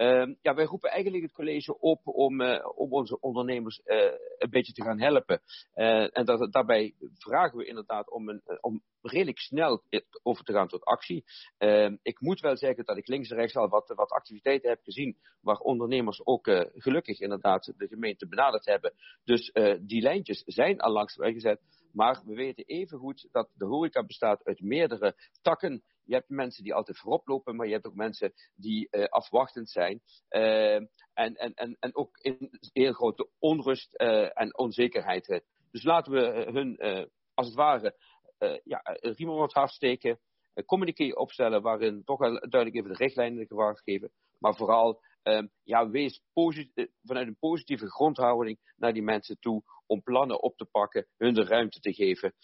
Wij roepen eigenlijk het college op om onze ondernemers een beetje te gaan helpen. En daarbij vragen we inderdaad om redelijk snel over te gaan tot actie. Ik moet wel zeggen dat ik links en rechts al wat activiteiten heb gezien waar ondernemers ook gelukkig inderdaad de gemeente benaderd hebben. Dus die lijntjes zijn al langs gezet. Maar we weten evengoed dat de horeca bestaat uit meerdere takken. Je hebt mensen die altijd voorop lopen, maar je hebt ook mensen die afwachtend zijn. En ook in heel grote onrust en onzekerheid. Dus laten we hun, als het ware, een riem om het hart steken. Een communiqué opstellen waarin toch wel duidelijk even de richtlijnen gewaard geven. Maar vooral, wees vanuit een positieve grondhouding naar die mensen toe. Om plannen op te pakken, hun de ruimte te geven.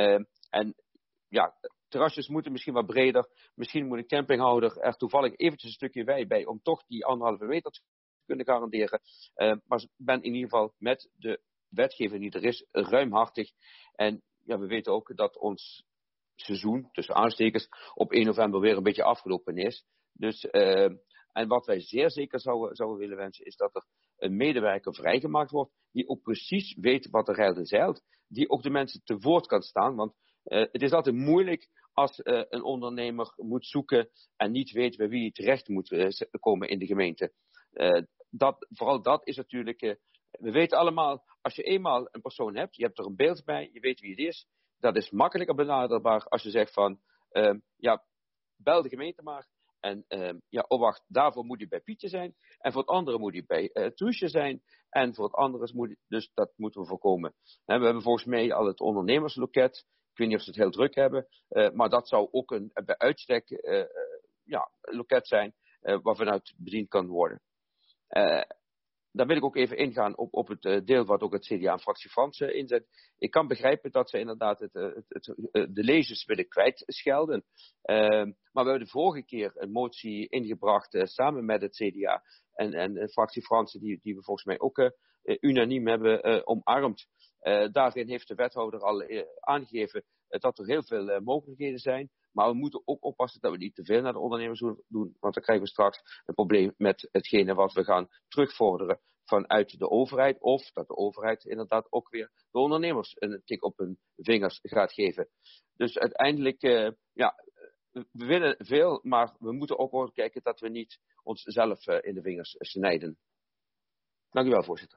Terrasjes moeten misschien wat breder. Misschien moet een campinghouder er toevallig eventjes een stukje wei bij. Om toch die 1,5 meter te kunnen garanderen. Maar ik ben in ieder geval met de wetgeving die er is ruimhartig. En we weten ook dat ons seizoen, tussen aanstekens, op 1 november weer een beetje afgelopen is. Dus, en wat wij zeer zeker zouden willen wensen is dat er een medewerker vrijgemaakt wordt die ook precies weet wat er rijdt en zeilt. Die ook de mensen te woord kan staan. Want het is altijd moeilijk als een ondernemer moet zoeken en niet weet bij wie hij terecht moet komen in de gemeente. Vooral dat is natuurlijk, we weten allemaal, als je eenmaal een persoon hebt, je hebt er een beeld bij, je weet wie het is, dat is makkelijker benaderbaar als je zegt van, bel de gemeente maar. En wacht, daarvoor moet hij bij Pietje zijn. En voor het andere moet hij bij Truusje zijn. En voor het andere dus dat moeten we voorkomen. We hebben volgens mij al het ondernemersloket. Ik weet niet of ze het heel druk hebben. Maar dat zou ook een bij uitstek loket zijn. Waarvanuit bediend kan worden. Daar wil ik ook even ingaan op het deel wat ook het CDA en fractie Frans inzet. Ik kan begrijpen dat ze inderdaad de lezers willen kwijtschelden. Maar we hebben de vorige keer een motie ingebracht samen met het CDA en de fractie Frans die we volgens mij ook unaniem hebben omarmd. Daarin heeft de wethouder al aangegeven dat er heel veel mogelijkheden zijn. Maar we moeten ook oppassen dat we niet te veel naar de ondernemers doen. Want dan krijgen we straks een probleem met hetgene wat we gaan terugvorderen vanuit de overheid. Of dat de overheid inderdaad ook weer de ondernemers een tik op hun vingers gaat geven. Dus uiteindelijk, we willen veel. Maar we moeten ook wel kijken dat we niet onszelf in de vingers snijden. Dank u wel, voorzitter.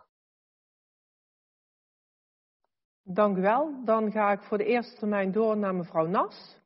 Dank u wel. Dan ga ik voor de eerste termijn door naar mevrouw Nas.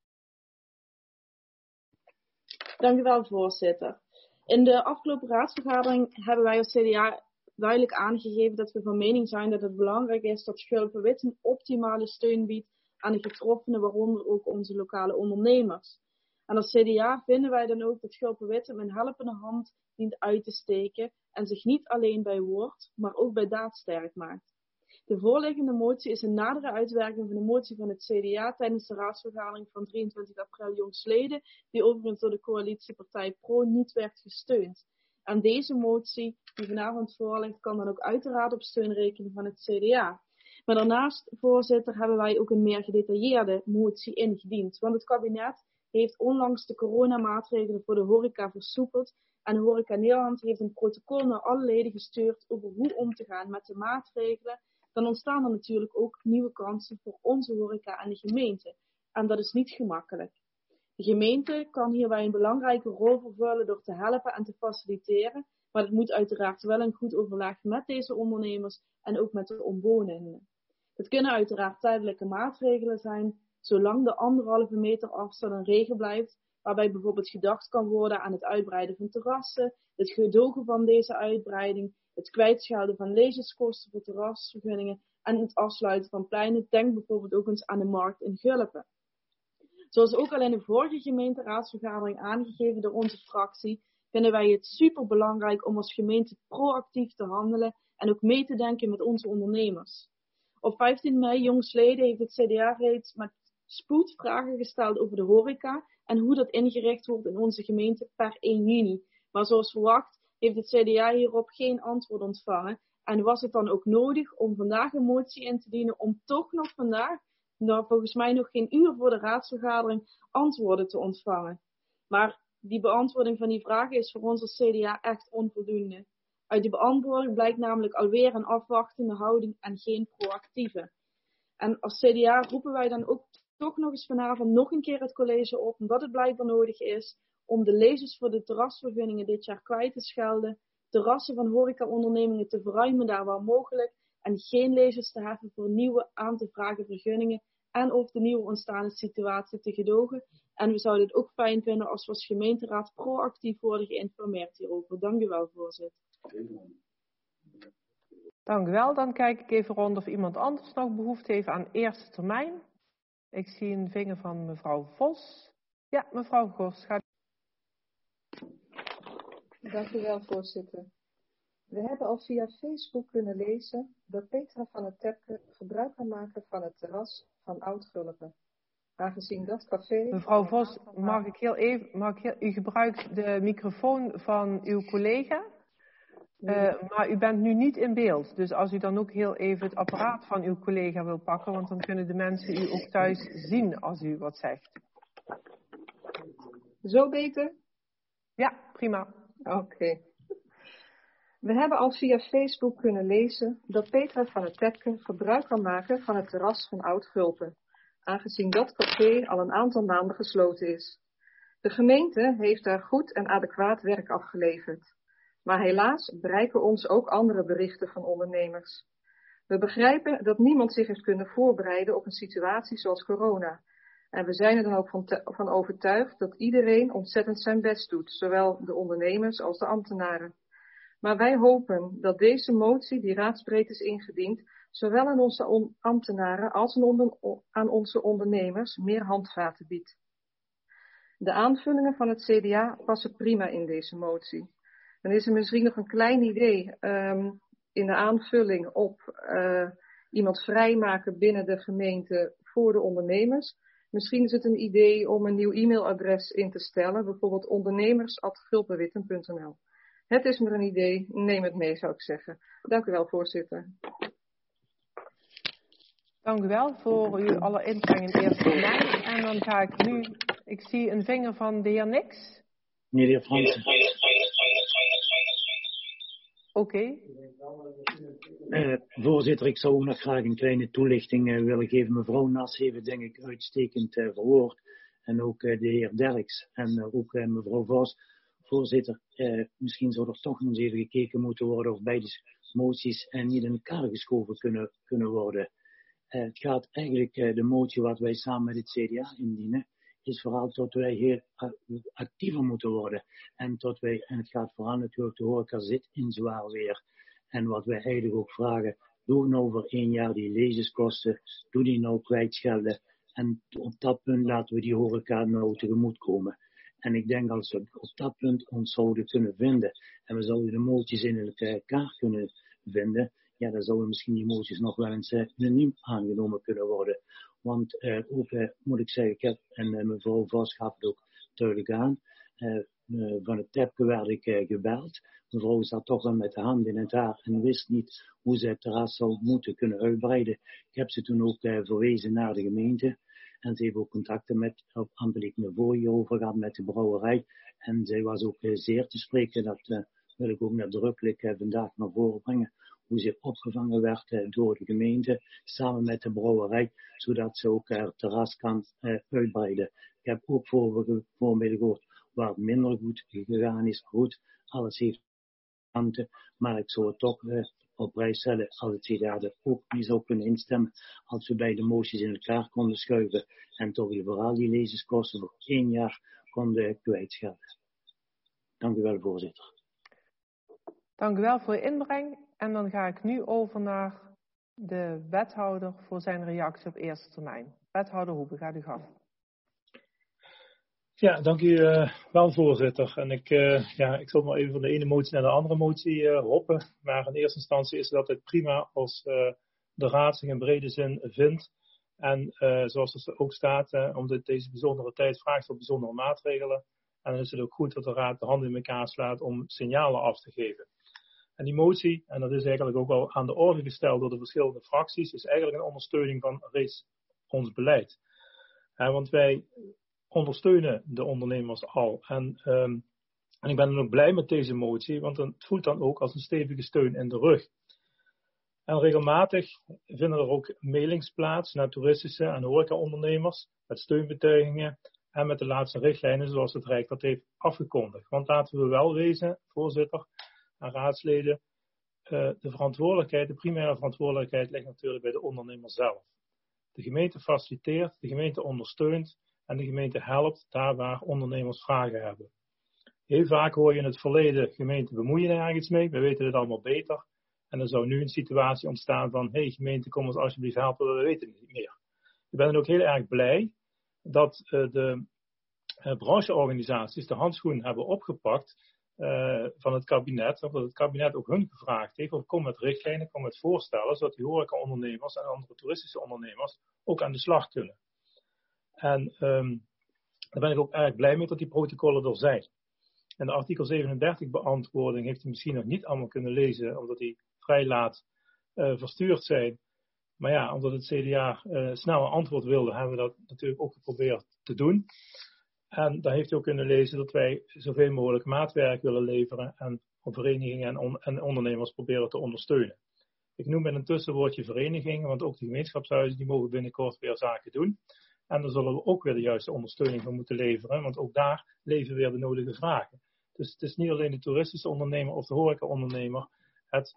Dank u wel, voorzitter. In de afgelopen raadsvergadering hebben wij als CDA duidelijk aangegeven dat we van mening zijn dat het belangrijk is dat Schulpen-Wit een optimale steun biedt aan de getroffenen, waaronder ook onze lokale ondernemers. En als CDA vinden wij dan ook dat Schulpen-Wit hem een helpende hand dient uit te steken en zich niet alleen bij woord, maar ook bij daad sterk maakt. De voorliggende motie is een nadere uitwerking van de motie van het CDA tijdens de raadsvergadering van 23 april jongstleden, die overigens door de coalitiepartij Pro niet werd gesteund. En deze motie, die vanavond voorligt, kan dan ook uiteraard op steun rekenen van het CDA. Maar daarnaast, voorzitter, hebben wij ook een meer gedetailleerde motie ingediend. Want het kabinet heeft onlangs de coronamaatregelen voor de horeca versoepeld. En Horeca Nederland heeft een protocol naar alle leden gestuurd over hoe om te gaan met de maatregelen. Dan ontstaan er natuurlijk ook nieuwe kansen voor onze horeca en de gemeente. En dat is niet gemakkelijk. De gemeente kan hierbij een belangrijke rol vervullen door te helpen en te faciliteren. Maar het moet uiteraard wel een goed overleg met deze ondernemers en ook met de omwonenden. Het kunnen uiteraard tijdelijke maatregelen zijn, zolang de 1,5 meter afstand een regel blijft, waarbij bijvoorbeeld gedacht kan worden aan het uitbreiden van terrassen, het gedogen van deze uitbreiding, het kwijtschelden van lezerskosten voor terrasvergunningen en het afsluiten van pleinen. Denk bijvoorbeeld ook eens aan de markt in Gulpen. Zoals ook al in de vorige gemeenteraadsvergadering aangegeven door onze fractie, vinden wij het super belangrijk om als gemeente proactief te handelen en ook mee te denken met onze ondernemers. Op 15 mei jongstleden heeft het CDA reeds met spoed vragen gesteld over de horeca en hoe dat ingericht wordt in onze gemeente per 1 juni. Maar zoals verwacht heeft het CDA hierop geen antwoord ontvangen. En was het dan ook nodig om vandaag een motie in te dienen om toch nog vandaag, volgens mij nog geen uur voor de raadsvergadering, antwoorden te ontvangen. Maar Die beantwoording van die vragen is voor ons als CDA echt onvoldoende. Uit die beantwoording blijkt namelijk alweer een afwachtende houding en geen proactieve. En als CDA roepen wij dan ook toch nog eens vanavond nog een keer het college op, omdat het blijkbaar nodig is om de lezers voor de terrasvergunningen dit jaar kwijt te schelden, terrassen van horecaondernemingen te verruimen daar waar mogelijk en geen lezers te heffen voor nieuwe aan te vragen vergunningen en over de nieuwe ontstaande situatie te gedogen. En we zouden het ook fijn vinden als we als gemeenteraad proactief worden geïnformeerd hierover. Dank u wel, voorzitter. Dank u wel. Dan kijk ik even rond of iemand anders nog behoefte heeft aan eerste termijn. Ik zie een vinger van mevrouw Vos. Ja, mevrouw Vos, gaat. Dank u wel, voorzitter. We hebben al via Facebook kunnen lezen dat Petra van het Tepke gebruik kan maken van het terras van Oud-Gulpen. Aangezien dat café... Mevrouw Vos, u gebruikt de microfoon van uw collega, maar u bent nu niet in beeld. Dus als u dan ook heel even het apparaat van uw collega wil pakken, want dan kunnen de mensen u ook thuis zien als u wat zegt. Zo beter? Ja, prima. Oké. We hebben al via Facebook kunnen lezen dat Petra van het Tepke gebruik kan maken van het terras van Oud-Gulpen, aangezien dat café al een aantal maanden gesloten is. De gemeente heeft daar goed en adequaat werk afgeleverd. Maar helaas bereiken ons ook andere berichten van ondernemers. We begrijpen dat niemand zich heeft kunnen voorbereiden op een situatie zoals corona. En we zijn er dan ook van overtuigd dat iedereen ontzettend zijn best doet, zowel de ondernemers als de ambtenaren. Maar wij hopen dat deze motie die raadsbreed is ingediend, zowel aan onze ambtenaren als aan onze ondernemers meer handvaten biedt. De aanvullingen van het CDA passen prima in deze motie. Dan is er misschien nog een klein idee in de aanvulling op iemand vrijmaken binnen de gemeente voor de ondernemers. Misschien is het een idee om een nieuw e-mailadres in te stellen, bijvoorbeeld ondernemers@gulpenwitten.nl. Het is maar een idee, neem het mee, zou ik zeggen. Dank u wel, voorzitter. Dank u wel voor uw alle inbreng in eerste termijn. En dan ga ik nu, ik zie een vinger van de heer Nix. Meneer de heer Fransen. Oké. Voorzitter, ik zou nog graag een kleine toelichting willen geven. Mevrouw Nas heeft het denk ik uitstekend verwoord. En ook de heer Derks en ook mevrouw Vos. Voorzitter, misschien zou er toch eens even gekeken moeten worden of beide moties niet in elkaar geschoven kunnen worden. Het gaat eigenlijk, de motie wat wij samen met het CDA indienen, is vooral dat wij heel actiever moeten worden. En het gaat vooral natuurlijk, de horeca zit in zwaar weer. En wat wij eigenlijk ook vragen, doe nou voor 1 jaar die lezingskosten, doe die nou kwijtschelden. En op dat punt laten we die horeca nou tegemoet komen. En ik denk als we op dat punt ons zouden kunnen vinden, en we zouden de moties in elkaar kunnen vinden, ja, dan zouden misschien die moties nog wel eens unaniem aangenomen kunnen worden. Want ook moet ik zeggen, ik heb, en mevrouw Vos gaf het ook duidelijk aan, van het Tepke werd ik gebeld. Mevrouw zat toch wel met de hand in het haar en wist niet hoe ze het terras zou moeten kunnen uitbreiden. Ik heb ze toen ook verwezen naar de gemeente. En ze heeft ook contacten met op ambtelijk niveau hierover gehad met de brouwerij. En zij was ook zeer te spreken, dat wil ik ook nadrukkelijk vandaag naar voren brengen. Hoe ze opgevangen werd door de gemeente, samen met de brouwerij, zodat ze ook het terras kan uitbreiden. Ik heb ook voorbeelden gehoord waar het minder goed gegaan is. Goed, alles heeft kanten, maar ik zou het toch op prijs stellen als het CDA er ook niet zou kunnen instemmen, als we bij de moties in elkaar konden schuiven en toch vooral die lezingskosten voor 1 jaar konden kwijtschelden. Dank u wel, voorzitter. Dank u wel voor uw inbreng. En dan ga ik nu over naar de wethouder voor zijn reactie op eerste termijn. Wethouder Hoebe, gaat u gang. Ja, dank u wel, voorzitter. En ik zal maar even van de ene motie naar de andere motie hoppen. Maar in eerste instantie is het altijd prima als de raad zich in brede zin vindt. En zoals het ook staat, omdat deze bijzondere tijd vraagt op bijzondere maatregelen. En dan is het ook goed dat de raad de handen in elkaar slaat om signalen af te geven. En die motie, en dat is eigenlijk ook al aan de orde gesteld door de verschillende fracties, is eigenlijk een ondersteuning van reeds ons beleid. Want wij ondersteunen de ondernemers al. En ik ben dan ook blij met deze motie, want het voelt dan ook als een stevige steun in de rug. En regelmatig vinden er ook mailings plaats naar toeristische en horecaondernemers met steunbetuigingen en met de laatste richtlijnen zoals het Rijk dat heeft afgekondigd. Want laten we wel wezen, voorzitter en raadsleden, de primaire verantwoordelijkheid ligt natuurlijk bij de ondernemer zelf. De gemeente faciliteert, de gemeente ondersteunt en de gemeente helpt daar waar ondernemers vragen hebben. Heel vaak hoor je in het verleden, gemeenten bemoeien er ergens mee, we weten het allemaal beter. En er zou nu een situatie ontstaan van, hey gemeente, kom ons alsjeblieft helpen, we weten het niet meer. Ik ben dan ook heel erg blij dat de brancheorganisaties de handschoen hebben opgepakt van het kabinet. Of dat het kabinet ook hun gevraagd heeft, of kom met richtlijnen, kom met voorstellen, zodat die horecaondernemers en andere toeristische ondernemers ook aan de slag kunnen. En daar ben ik ook erg blij mee dat die protocollen er zijn. En de artikel 37 beantwoording heeft u misschien nog niet allemaal kunnen lezen, omdat die vrij laat verstuurd zijn. Maar ja, omdat het CDA snel een antwoord wilde, hebben we dat natuurlijk ook geprobeerd te doen. En daar heeft u ook kunnen lezen dat wij zoveel mogelijk maatwerk willen leveren en verenigingen en ondernemers proberen te ondersteunen. Ik noem met een tussenwoordje verenigingen, want ook de gemeenschapshuizen die mogen binnenkort weer zaken doen. En daar zullen we ook weer de juiste ondersteuning voor moeten leveren, want ook daar leven weer de nodige vragen. Dus het is niet alleen de toeristische ondernemer of de horecaondernemer. Het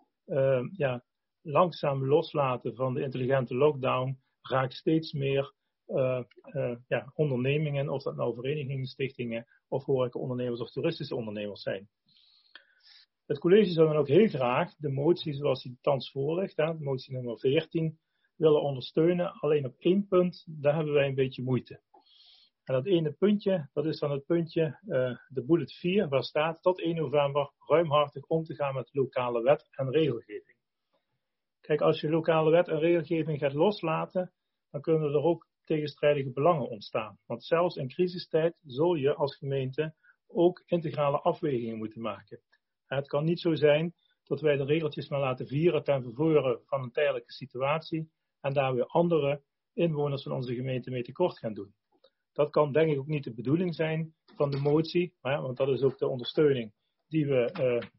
langzaam loslaten van de intelligente lockdown raakt steeds meer ondernemingen, of dat nou verenigingen, stichtingen of horecaondernemers of toeristische ondernemers zijn. Het college zou dan ook heel graag de motie zoals die thans voorligt, de motie nummer 14, willen ondersteunen. Alleen op 1 punt, daar hebben wij een beetje moeite. En dat ene puntje, dat is dan het puntje, de bullet 4, waar staat tot 1 november ruimhartig om te gaan met lokale wet en regelgeving. Kijk, als je lokale wet en regelgeving gaat loslaten, dan kunnen er ook tegenstrijdige belangen ontstaan. Want zelfs in crisistijd zul je als gemeente ook integrale afwegingen moeten maken. En het kan niet zo zijn dat wij de regeltjes maar laten vieren ten vervoeren van een tijdelijke situatie en daar weer andere inwoners van onze gemeente mee tekort gaan doen. Dat kan denk ik ook niet de bedoeling zijn van de motie, want dat is ook de ondersteuning die we,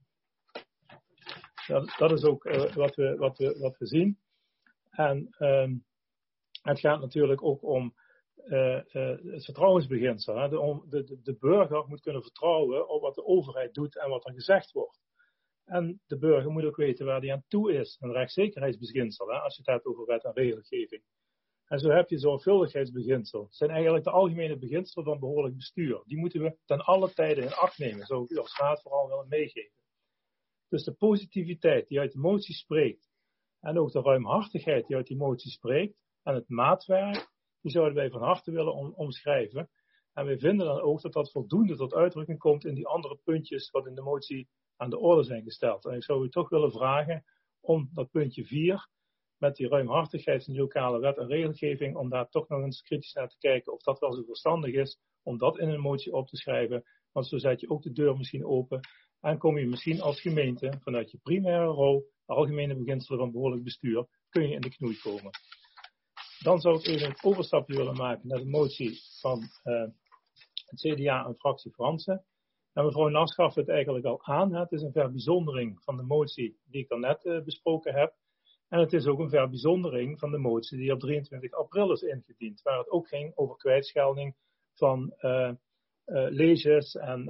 dat is ook wat we zien. En het gaat natuurlijk ook om het vertrouwensbeginsel. Hè. De burger moet kunnen vertrouwen op wat de overheid doet en wat er gezegd wordt. En de burger moet ook weten waar hij aan toe is. Een rechtszekerheidsbeginsel, als je het hebt over wet en regelgeving. En zo heb je zorgvuldigheidsbeginsel. Dat zijn eigenlijk de algemene beginselen van behoorlijk bestuur. Die moeten we ten alle tijde in acht nemen. Zou ik u als raad vooral willen meegeven. Dus de positiviteit die uit de motie spreekt. En ook de ruimhartigheid die uit die motie spreekt. En het maatwerk, die zouden wij van harte willen omschrijven. En wij vinden dan ook dat dat voldoende tot uitdrukking komt in die andere puntjes wat in de motie aan de orde zijn gesteld. En ik zou u toch willen vragen om dat puntje 4, met die ruimhartigheid van de lokale wet en regelgeving, om daar toch nog eens kritisch naar te kijken of dat wel zo verstandig is, om dat in een motie op te schrijven. Want zo zet je ook de deur misschien open en kom je misschien als gemeente vanuit je primaire rol, de algemene beginselen van behoorlijk bestuur, kun je in de knoei komen. Dan zou ik even een overstapje willen maken naar de motie van het CDA en fractie Fransen. En mevrouw Nas gaf het eigenlijk al aan. Het is een verbijzondering van de motie die ik daarnet besproken heb. En het is ook een verbijzondering van de motie die op 23 april is ingediend. Waar het ook ging over kwijtschelding van leges en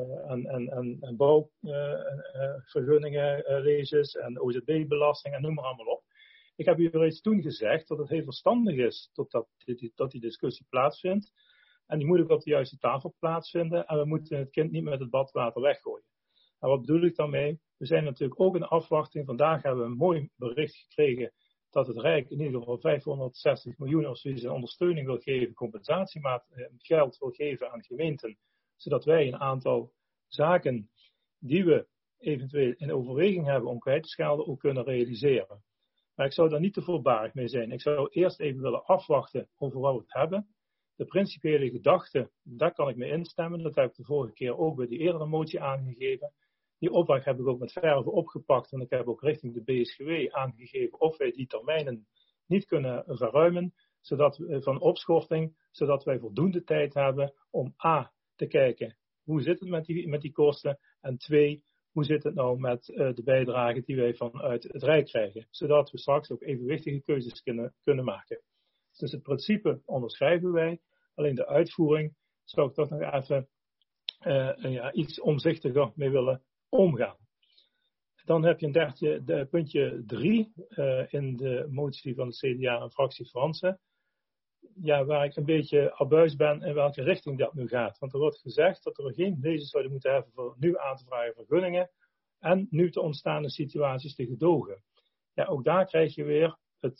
bouwvergunningen leges en OZB-belasting en noem maar allemaal op. Ik heb u reeds toen gezegd dat het heel verstandig is dat die discussie plaatsvindt. En die moet ook op de juiste tafel plaatsvinden. En we moeten het kind niet met het badwater weggooien. En wat bedoel ik daarmee? We zijn natuurlijk ook in afwachting. Vandaag hebben we een mooi bericht gekregen dat het Rijk in ieder geval 560 miljoen of zoiets in ondersteuning wil geven, compensatiegeld wil geven aan gemeenten. Zodat wij een aantal zaken die we eventueel in overweging hebben om kwijt te schelden ook kunnen realiseren. Maar ik zou daar niet te voorbarig mee zijn. Ik zou eerst even willen afwachten over wat we het hebben. De principiële gedachte, daar kan ik mee instemmen. Dat heb ik de vorige keer ook bij die eerdere motie aangegeven. Die opdracht heb ik ook met verve opgepakt. En ik heb ook richting de BSGW aangegeven of wij die termijnen niet kunnen verruimen. van opschorting, zodat wij voldoende tijd hebben om A, te kijken hoe zit het met die kosten, en 2, hoe zit het nou met de bijdrage die wij vanuit het Rijk krijgen, zodat we straks ook evenwichtige keuzes kunnen maken. Dus het principe onderschrijven wij, alleen de uitvoering zou ik toch nog even iets omzichtiger mee willen omgaan. Dan heb je puntje 3 in de motie van de CDA en fractie Fransen. Ja, waar ik een beetje abuis ben in welke richting dat nu gaat. Want er wordt gezegd dat we geen lezers zouden moeten hebben voor nu aan te vragen vergunningen en nu te ontstaande situaties te gedogen. Ja, ook daar krijg je weer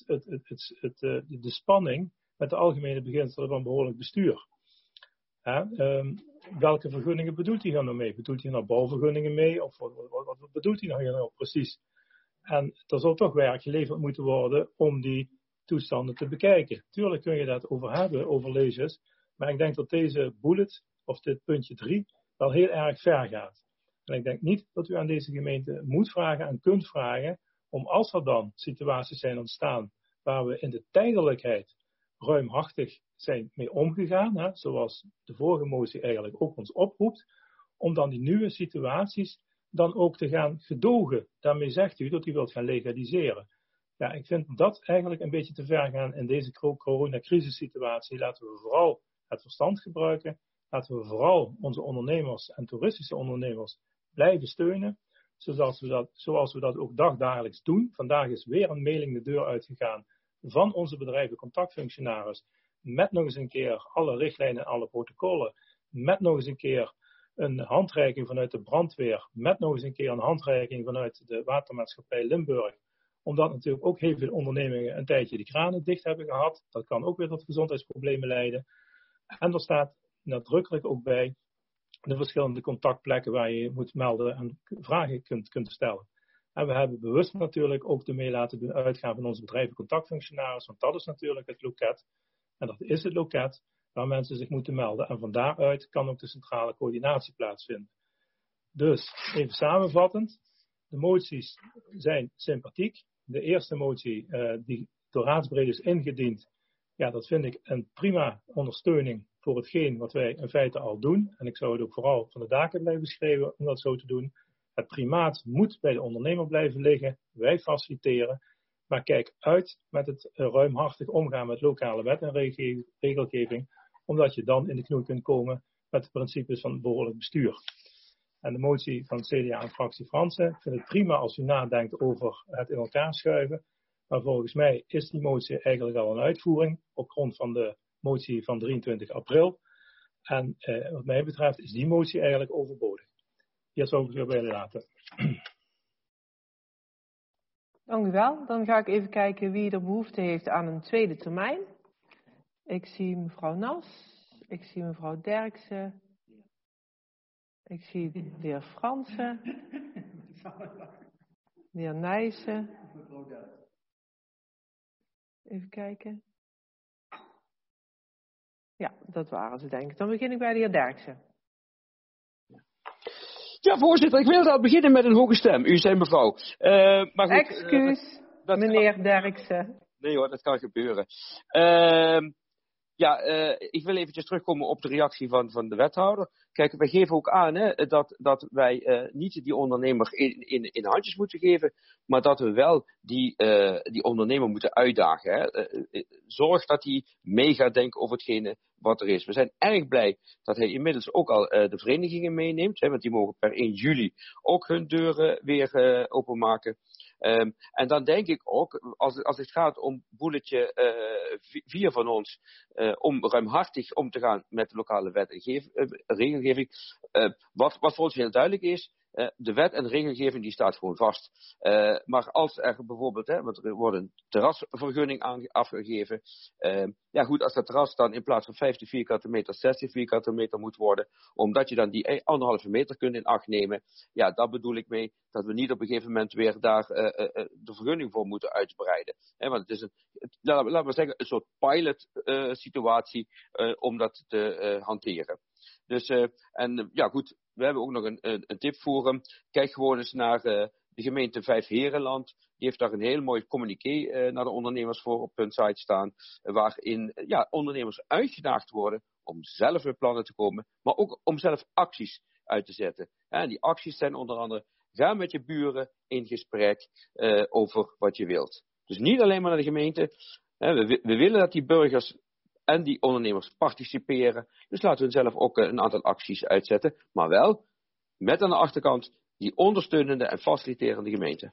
de spanning met de algemene beginselen van behoorlijk bestuur. Welke vergunningen bedoelt hij nou mee? Bedoelt hij nou bouwvergunningen mee? Of wat bedoelt hij nou precies? En er zal toch werk geleverd moeten worden om die toestanden te bekijken. Tuurlijk kun je dat over hebben, over lezers. Maar ik denk dat deze bullet, of dit puntje 3, wel heel erg ver gaat. En ik denk niet dat u aan deze gemeente moet vragen en kunt vragen om, als er dan situaties zijn ontstaan waar we in de tijdelijkheid ruimhartig zijn mee omgegaan, zoals de vorige motie eigenlijk ook ons oproept, om dan die nieuwe situaties dan ook te gaan gedogen. Daarmee zegt u dat u wilt gaan legaliseren. Ja, ik vind dat eigenlijk een beetje te ver gaan in deze coronacrisissituatie. Laten we vooral het verstand gebruiken. Laten we vooral onze ondernemers en toeristische ondernemers blijven steunen. Zoals we dat ook dagdagelijks doen. Vandaag is weer een mailing de deur uitgegaan van onze bedrijven contactfunctionaris. Met nog eens een keer alle richtlijnen en alle protocollen. Met nog eens een keer een handreiking vanuit de brandweer. Met nog eens een keer een handreiking vanuit de watermaatschappij Limburg. Omdat natuurlijk ook heel veel ondernemingen een tijdje de kranen dicht hebben gehad. Dat kan ook weer tot gezondheidsproblemen leiden. En er staat nadrukkelijk ook bij de verschillende contactplekken waar je moet melden en vragen kunt stellen. En we hebben bewust natuurlijk ook ermee laten doen uitgaan van onze bedrijven contactfunctionaris. Want dat is natuurlijk het loket. En dat is het loket waar mensen zich moeten melden. En van daaruit kan ook de centrale coördinatie plaatsvinden. Dus, even samenvattend. De moties zijn sympathiek. De eerste motie die door raadsbreed is ingediend. Ja, dat vind ik een prima ondersteuning voor hetgeen wat wij in feite al doen. En ik zou het ook vooral van de daken blijven schreeuwen om dat zo te doen. Het primaat moet bij de ondernemer blijven liggen. Wij faciliteren. Maar kijk uit met het ruimhartig omgaan met lokale wet en regelgeving. Omdat je dan in de knoei kunt komen met de principes van behoorlijk bestuur. En de motie van CDA en fractie Fransen. Ik vind het prima als u nadenkt over het in elkaar schuiven. Maar volgens mij is die motie eigenlijk al een uitvoering op grond van de motie van 23 april. En wat mij betreft is die motie eigenlijk overbodig. Hier zou ik het weer bij laten. Dank u wel. Dan ga ik even kijken wie er behoefte heeft aan een tweede termijn. Ik zie mevrouw Nas. Ik zie mevrouw Derksen. Ik zie de heer Fransen. De heer Nijssen. Even kijken. Ja, dat waren ze denk ik. Dan begin ik bij de heer Derksen. Ja, voorzitter, ik wil al beginnen met een hoge stem. U zei mevrouw. Maar goed, excuus, meneer Derksen. Nee hoor, dat kan gebeuren. Ik wil eventjes terugkomen op de reactie van de wethouder. Kijk, wij geven ook aan dat wij niet die ondernemer in handjes moeten geven, maar dat we wel die ondernemer moeten uitdagen. Hè. Zorg dat hij mee gaat denken over hetgene wat er is. We zijn erg blij dat hij inmiddels ook al de verenigingen meeneemt, hè, want die mogen per 1 juli ook hun deuren weer openmaken. En dan denk ik ook, als het gaat om boeletje 4 van ons, om ruimhartig om te gaan met de lokale wet en regelgeving, wat voor ons heel duidelijk is, de wet en de regelgeving die staat gewoon vast. Maar als er bijvoorbeeld, want er wordt een terrasvergunning afgegeven. Als dat terras dan in plaats van 50 vierkante meter 60 vierkante meter moet worden, omdat je dan die 1,5 meter kunt in acht nemen. Ja, daar bedoel ik mee dat we niet op een gegeven moment weer daar de vergunning voor moeten uitbreiden. Want het is laten we zeggen, een soort pilot situatie om dat te hanteren. Dus, we hebben ook nog een tip voor hem. Kijk gewoon eens naar De gemeente Vijfherenland, die heeft daar een heel mooi communiqué naar de ondernemers voor op hun site staan. Waarin ondernemers uitgedaagd worden om zelf met plannen te komen. Maar ook om zelf acties uit te zetten. En die acties zijn onder andere, ga met je buren in gesprek over wat je wilt. Dus niet alleen maar naar de gemeente. We willen dat die burgers en die ondernemers participeren. Dus laten we zelf ook een aantal acties uitzetten. Maar wel met aan de achterkant die ondersteunende en faciliterende gemeente.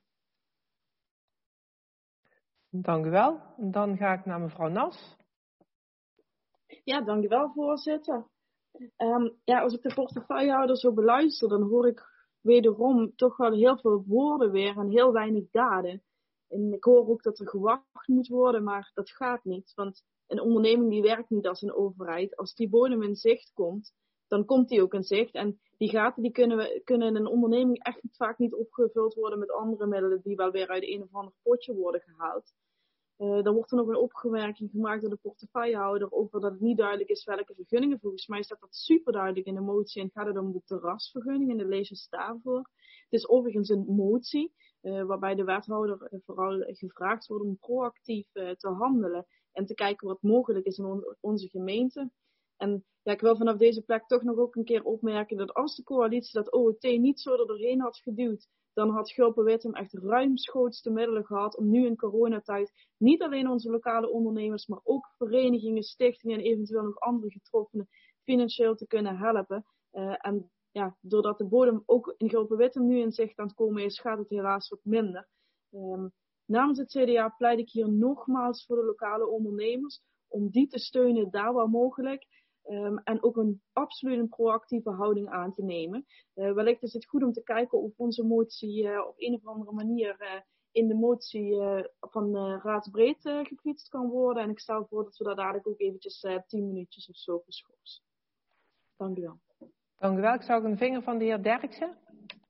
Dank u wel. Dan ga ik naar mevrouw Nas. Ja, dank u wel, voorzitter. Als ik de portefeuillehouder zo beluister, dan hoor ik wederom toch wel heel veel woorden weer en heel weinig daden. En ik hoor ook dat er gewacht moet worden, maar dat gaat niet. Want een onderneming die werkt niet als een overheid. Als die bodem in zicht komt, dan komt die ook in zicht. En die gaten die kunnen in een onderneming echt vaak niet opgevuld worden met andere middelen die wel weer uit een of ander potje worden gehaald. Dan wordt er nog een opmerking gemaakt door de portefeuillehouder over dat het niet duidelijk is welke vergunningen. Volgens mij staat dat super duidelijk in de motie en gaat het om de terrasvergunning en de leges daarvoor. Het is overigens een motie waarbij de wethouder vooral gevraagd wordt om proactief te handelen en te kijken wat mogelijk is in onze gemeente. En ik wil vanaf deze plek toch nog ook een keer opmerken dat als de coalitie dat OOT niet zo er doorheen had geduwd, dan had Gulpen-Wittem echt ruimschoots de middelen gehad om nu in coronatijd niet alleen onze lokale ondernemers, maar ook verenigingen, stichtingen en eventueel nog andere getroffenen financieel te kunnen helpen. Doordat de bodem ook in Gulpen-Wittem nu in zicht aan het komen is, gaat het helaas wat minder. Namens het CDA pleit ik hier nogmaals voor de lokale ondernemers om die te steunen daar waar mogelijk. En ook absoluut een proactieve houding aan te nemen. Wellicht is het goed om te kijken of onze motie op een of andere manier in de motie van raadsbreed gefietst kan worden. En ik stel voor dat we daar dadelijk ook eventjes 10 minuutjes of zo verschorsen. Dank u wel. Dank u wel. Ik zag een vinger van de heer Derksen.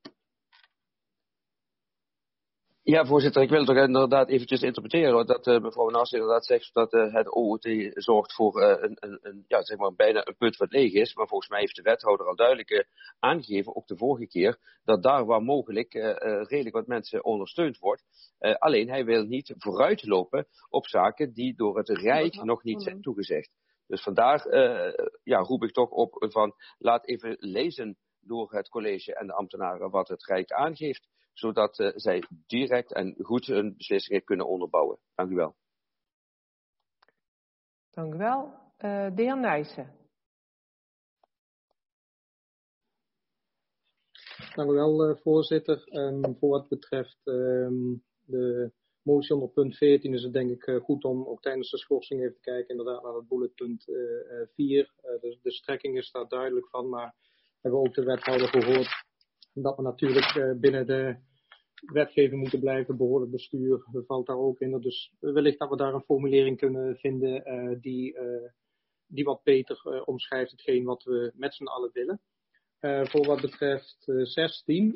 Ja, voorzitter, ik wil toch inderdaad eventjes interpreteren dat mevrouw Nas inderdaad zegt dat het OOT zorgt voor bijna een put wat leeg is. Maar volgens mij heeft de wethouder al duidelijk aangegeven, ook de vorige keer, dat daar waar mogelijk redelijk wat mensen ondersteund wordt. Alleen hij wil niet vooruitlopen op zaken die door het Rijk nog niet zijn toegezegd. Dus vandaar roep ik toch op van laat even lezen door het college en de ambtenaren wat het Rijk aangeeft, zodat zij direct en goed hun beslissingen kunnen onderbouwen. Dank u wel. Dank u wel. De heer Nijssen. Dank u wel, voorzitter. Voor wat betreft de motie onder punt 14 is het denk ik goed om ook tijdens de schorsing even te kijken inderdaad naar het bulletpunt 4. De strekking is daar duidelijk van, maar we hebben ook de wethouder gehoord dat we natuurlijk binnen de wetgeving moeten blijven, behoorlijk bestuur valt daar ook in. Dus wellicht dat we daar een formulering kunnen vinden die wat beter omschrijft hetgeen wat we met z'n allen willen. Voor wat betreft 16,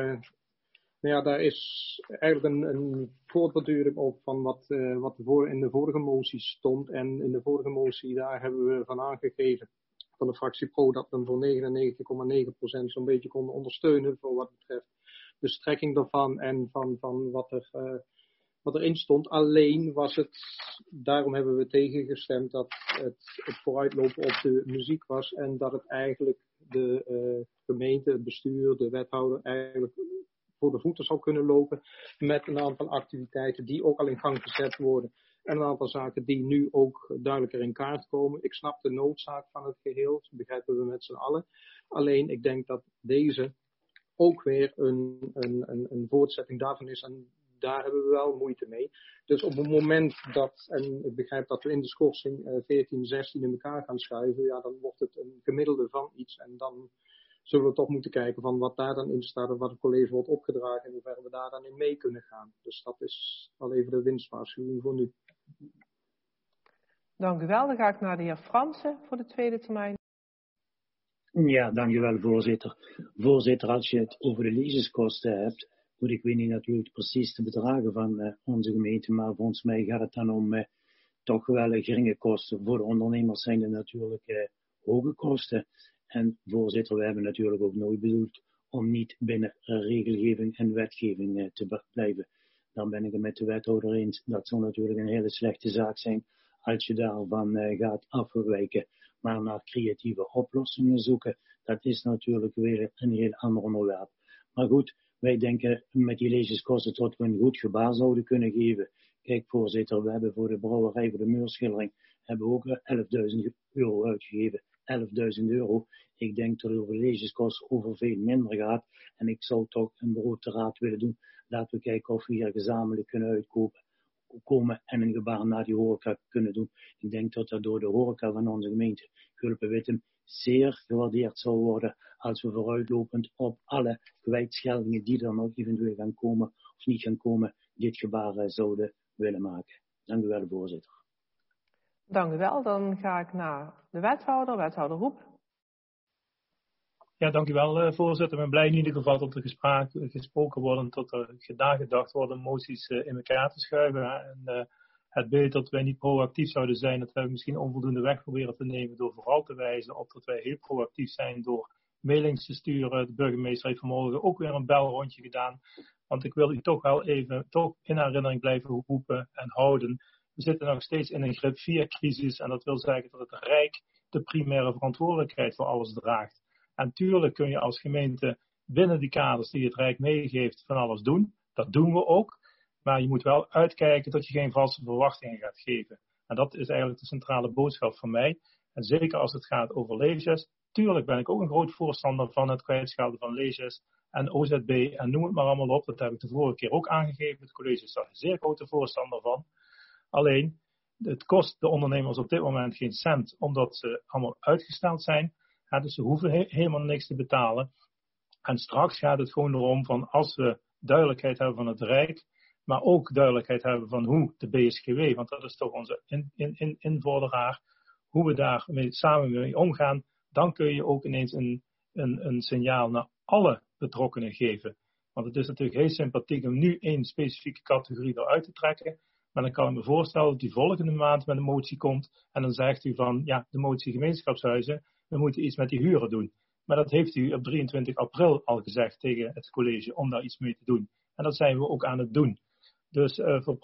daar is eigenlijk een voortborduring op van wat in de vorige motie stond. En in de vorige motie daar hebben we van aangegeven van de fractie Pro dat we hem voor 99,9% zo'n beetje konden ondersteunen voor wat betreft de strekking daarvan en van wat erin stond. Alleen was het, daarom hebben we tegengestemd dat het vooruitlopen op de muziek was en dat het eigenlijk de gemeente, het bestuur, de wethouder eigenlijk voor de voeten zou kunnen lopen met een aantal activiteiten die ook al in gang gezet worden. En een aantal zaken die nu ook duidelijker in kaart komen. Ik snap de noodzaak van het geheel, dat begrijpen we met z'n allen. Alleen ik denk dat deze ook weer een voortzetting daarvan is. En daar hebben we wel moeite mee. Dus op het moment dat, en ik begrijp dat we in de schorsing 14, 16 in elkaar gaan schuiven, ja, dan wordt het een gemiddelde van iets. En dan zullen we toch moeten kijken van wat daar dan in staat en wat het college wordt opgedragen en hoe ver we daar dan in mee kunnen gaan. Dus dat is al even de winstwaarschuwing voor nu. Dank u wel. Dan ga ik naar de heer Fransen voor de tweede termijn. Ja, dank u wel, voorzitter. Voorzitter, als je het over de lezeskosten hebt, goed, ik weet niet natuurlijk precies de bedragen van onze gemeente, maar volgens mij gaat het dan om toch wel geringe kosten. Voor de ondernemers zijn er natuurlijk hoge kosten. En voorzitter, we hebben natuurlijk ook nooit bedoeld om niet binnen regelgeving en wetgeving te blijven. Dan ben ik het met de wethouder eens. Dat zou natuurlijk een hele slechte zaak zijn als je daarvan gaat afwijken, maar naar creatieve oplossingen zoeken. Dat is natuurlijk weer een heel ander onderwerp. Maar goed, wij denken met die lezingskosten tot we een goed gebaar zouden kunnen geven. Kijk voorzitter, we hebben voor de brouwerij, voor de muurschildering, hebben we ook 11.000 euro uitgegeven. 11.000 euro. Ik denk dat over lezingskosten over veel minder gaat. En ik zou toch een grote raad willen doen. Laten we kijken of we hier gezamenlijk kunnen uitkomen en een gebaar naar die horeca kunnen doen. Ik denk dat dat door de horeca van onze gemeente Gulpen-Wittem zeer gewaardeerd zal worden als we vooruitlopend op alle kwijtscheldingen die er nog eventueel gaan komen of niet gaan komen, dit gebaar zouden willen maken. Dank u wel, voorzitter. Dank u wel. Dan ga ik naar de wethouder Roep. Ja, dank u wel, voorzitter. Ik ben blij in ieder geval dat er gesproken wordt, dat er nagedacht wordt om moties in elkaar te schuiven. En het beeld dat wij niet proactief zouden zijn, dat wij misschien onvoldoende weg proberen te nemen door vooral te wijzen op dat wij heel proactief zijn door mailings te sturen. De burgemeester heeft vanmorgen ook weer een belrondje gedaan. Want ik wil u toch wel even in herinnering blijven roepen en houden. We zitten nog steeds in een grip 4-crisis en dat wil zeggen dat het Rijk de primaire verantwoordelijkheid voor alles draagt. En tuurlijk kun je als gemeente binnen die kaders die het Rijk meegeeft van alles doen. Dat doen we ook. Maar je moet wel uitkijken dat je geen valse verwachtingen gaat geven. En dat is eigenlijk de centrale boodschap van mij. En zeker als het gaat over leesjes. Tuurlijk ben ik ook een groot voorstander van het kwijtschelden van leesjes en OZB. En noem het maar allemaal op. Dat heb ik de vorige keer ook aangegeven. Het college is daar een zeer grote voorstander van. Alleen, het kost de ondernemers op dit moment geen cent. Omdat ze allemaal uitgesteld zijn. Ja, dus ze hoeven helemaal niks te betalen. En straks gaat het gewoon erom van als we duidelijkheid hebben van het Rijk, maar ook duidelijkheid hebben van hoe de BSGW, want dat is toch onze invorderaar, hoe we daar samen mee omgaan, dan kun je ook ineens een signaal naar alle betrokkenen geven. Want het is natuurlijk heel sympathiek om nu één specifieke categorie eruit te trekken, maar dan kan ik me voorstellen dat die volgende maand met een motie komt en dan zegt u van, ja, de motie gemeenschapshuizen, we moeten iets met die huren doen. Maar dat heeft u op 23 april al gezegd tegen het college om daar iets mee te doen. En dat zijn we ook aan het doen. Dus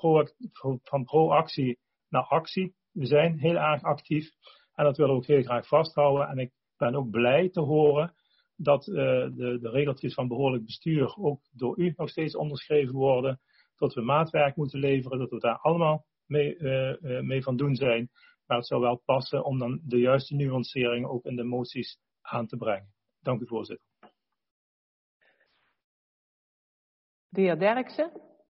van proactie naar actie. We zijn heel erg actief en dat willen we ook heel graag vasthouden. En ik ben ook blij te horen dat de regeltjes van behoorlijk bestuur ook door u nog steeds onderschreven worden. Dat we maatwerk moeten leveren, dat we daar allemaal mee van doen zijn. Maar het zou wel passen om dan de juiste nuancering ook in de moties aan te brengen. Dank u, voorzitter. De heer Derksen.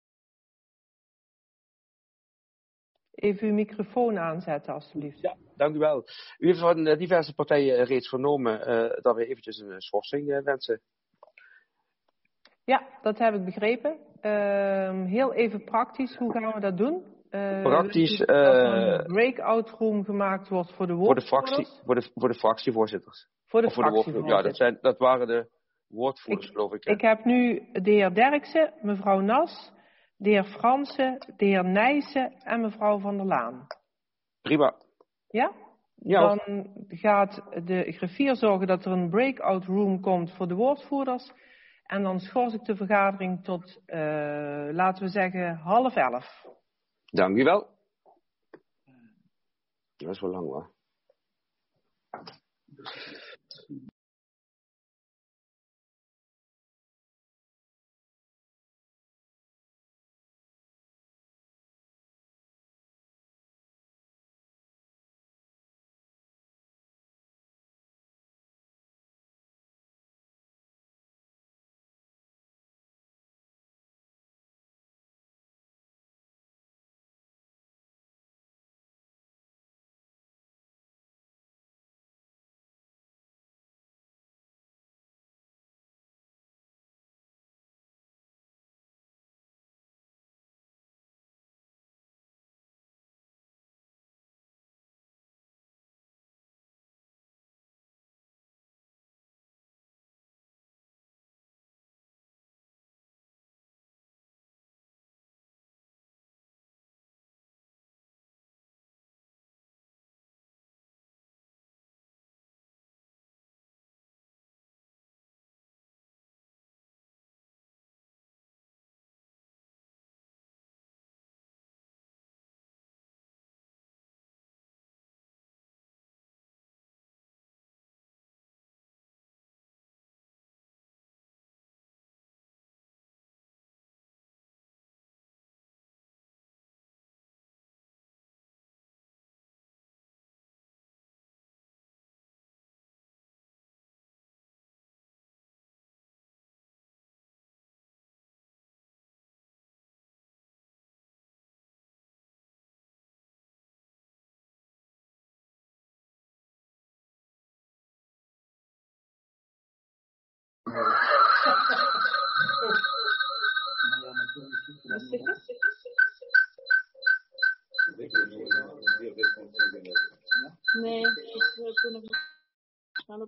Even uw microfoon aanzetten, alstublieft. Ja, dank u wel. U heeft van diverse partijen reeds vernomen dat we eventjes een schorsing wensen. Ja, dat heb ik begrepen. Heel even praktisch, hoe gaan we dat doen? Praktisch. Dat er een breakout room gemaakt wordt voor de woordvoerders? Voor de fractievoorzitters. Voor de fractievoorzitters. Ja, dat waren de woordvoerders, geloof ik. Ik heb nu de heer Derksen, mevrouw Nas, de heer Fransen, de heer Nijssen en mevrouw Van der Laan. Prima. Ja? Ja. Dan gaat de griffier zorgen dat er een breakout room komt voor de woordvoerders. En dan schors ik de vergadering tot, laten we zeggen, 10:30. Dank u wel. Dat is wel lang hoor. Nee, we kunnen snel op.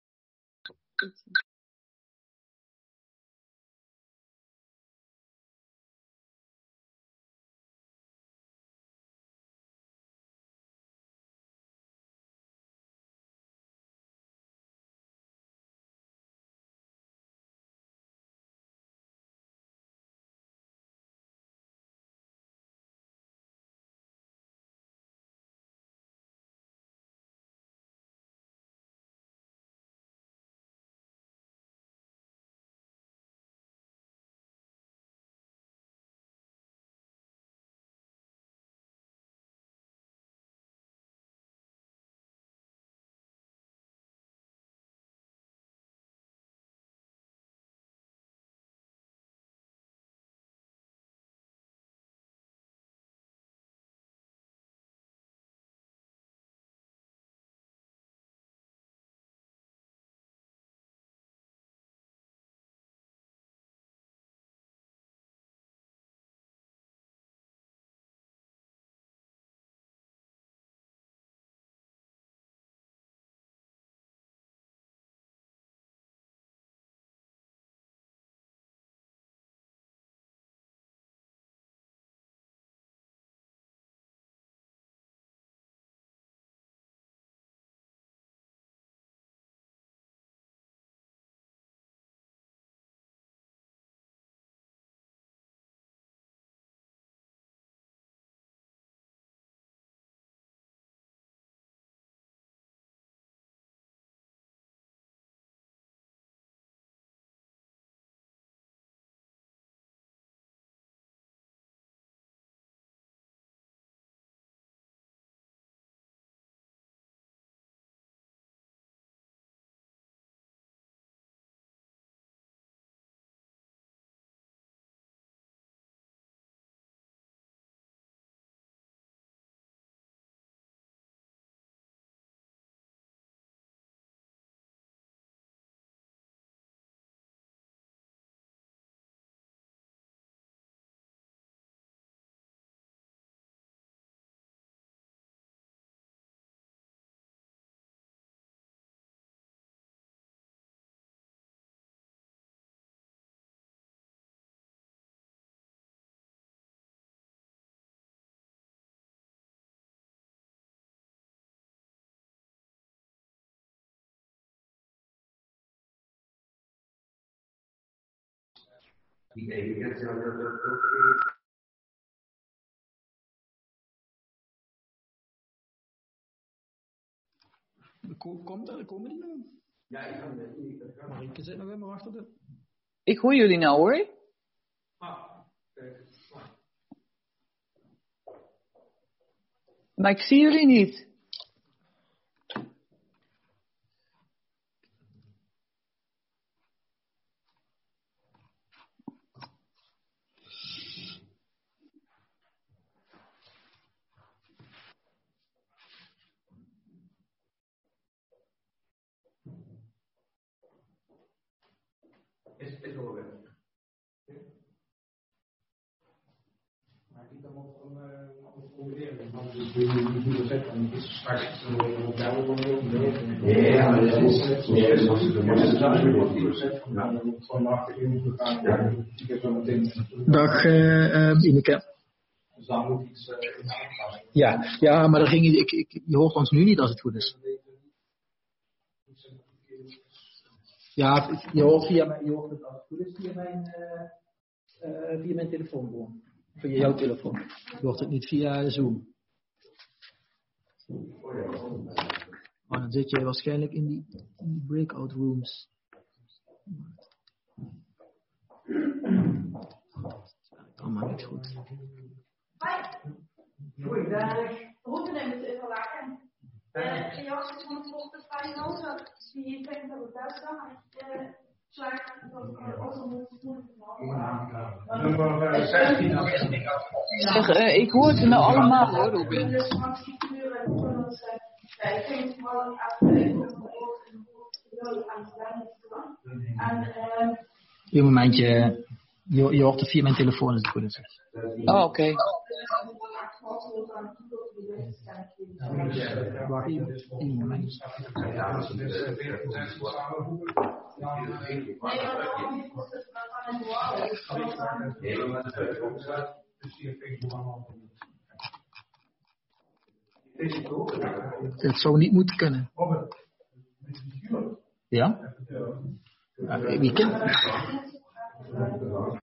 Komen die nou? Ja, Marieke zit nog helemaal achter de... Ik hoor jullie nou hoor. Maar ik zie jullie niet. Is wel weg. Maar ik kan ook een proberen. Dan is het niet zetten. Dan is het straks op jou. Ja, maar dat is het. Gewoon achterin gegaan. Ik heb zo meteen. Dag Ineke. Dus dan moet iets in aanpassen. Ja, maar dan ging je hoort ons nu niet als het goed is. Ja, je hoort het als het goed is via mijn telefoon gewoon. Via jouw telefoon. Je hoort het niet via Zoom. Maar dan zit je waarschijnlijk in die breakout rooms. Het werkt allemaal niet goed. Goeiedag. Roepen nemen even lachen. Ja, als ik van het volgende fijn zie je denk dat het thuis dan Zeg, ik hoor het nou allemaal hoor, Robin. Een momentje. Je hoort het via mijn telefoon als het goed is. Oh, oké. Wacht even. Een moment. Het zou niet moeten kunnen. Ja? Wie kent?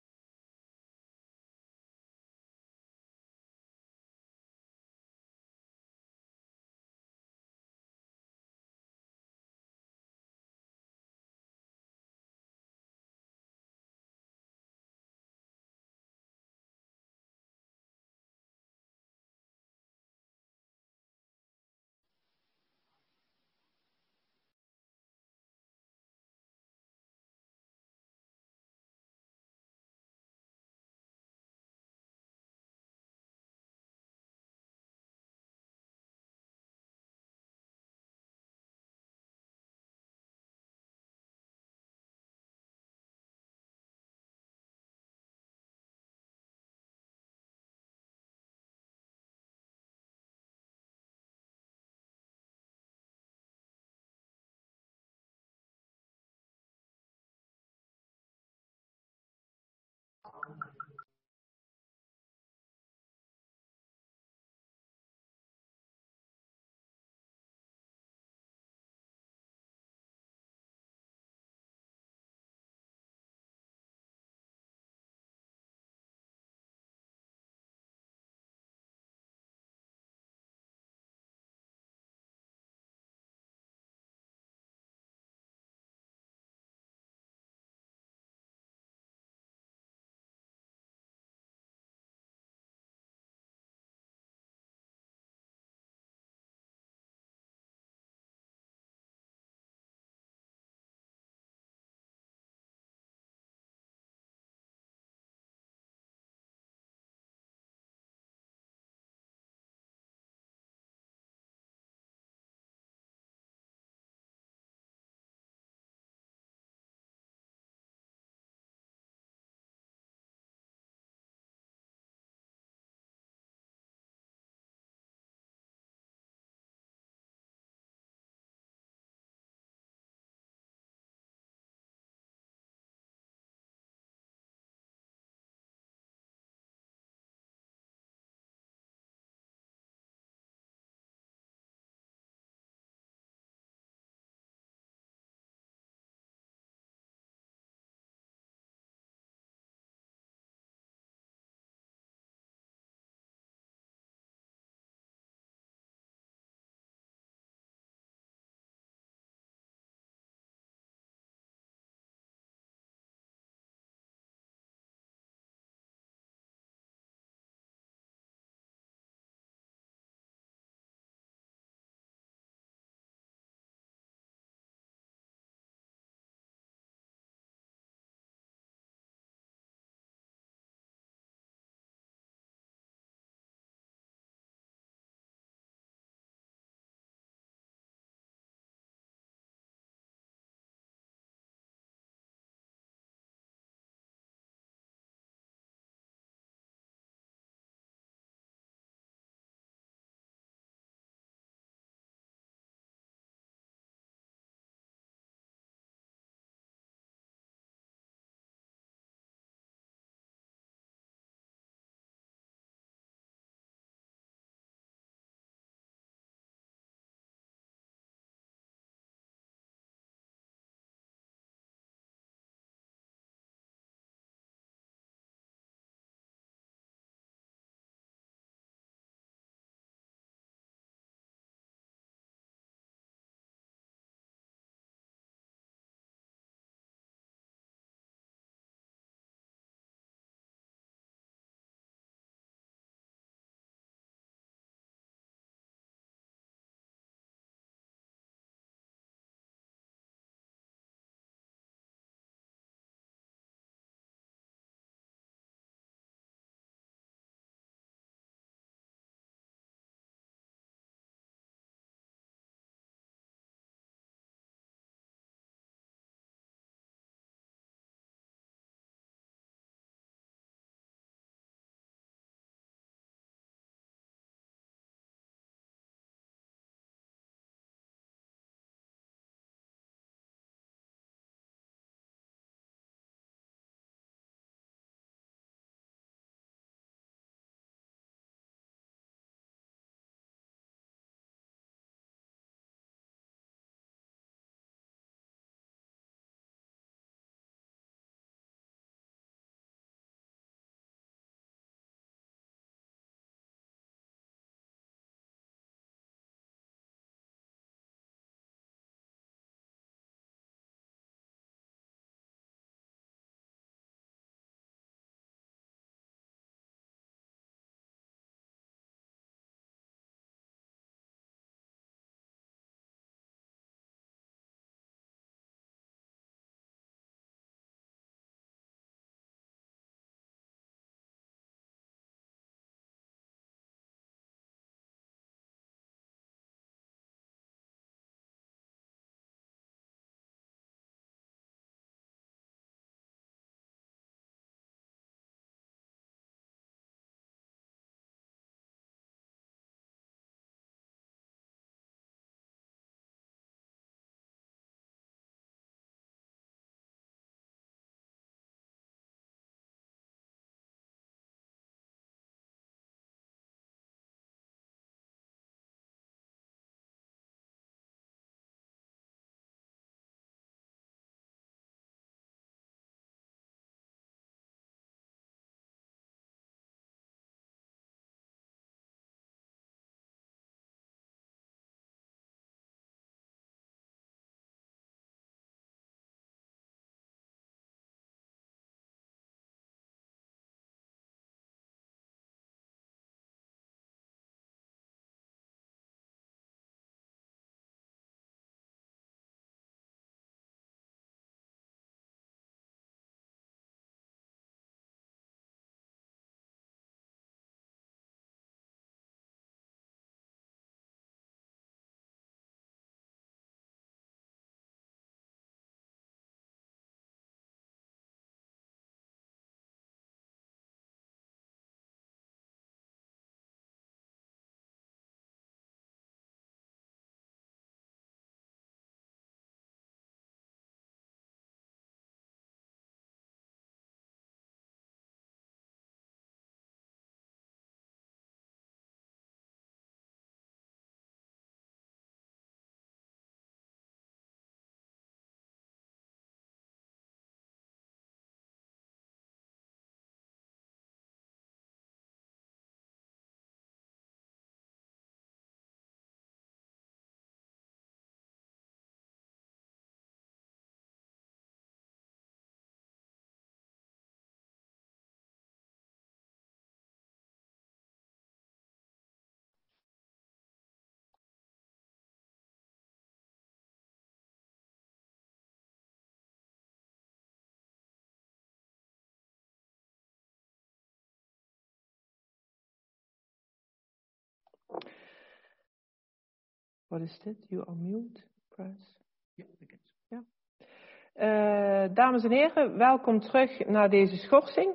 What is dit? You are mute. Press. Ja. Dames en heren, welkom terug naar deze schorsing.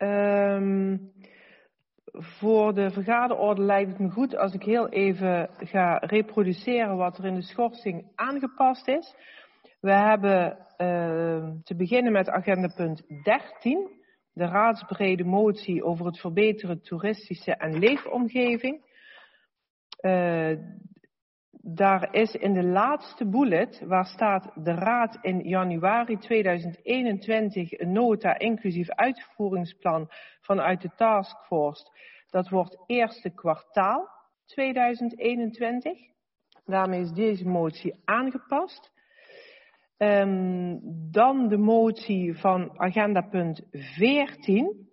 Voor de vergaderorde lijkt het me goed als ik heel even ga reproduceren wat er in de schorsing aangepast is. We hebben te beginnen met agendapunt 13, de raadsbrede motie over het verbeteren toeristische en leefomgeving. Daar is in de laatste bullet, waar staat de Raad in januari 2021 een nota inclusief uitvoeringsplan vanuit de taskforce. Dat wordt eerste kwartaal 2021. Daarmee is deze motie aangepast. Dan de motie van agendapunt 14.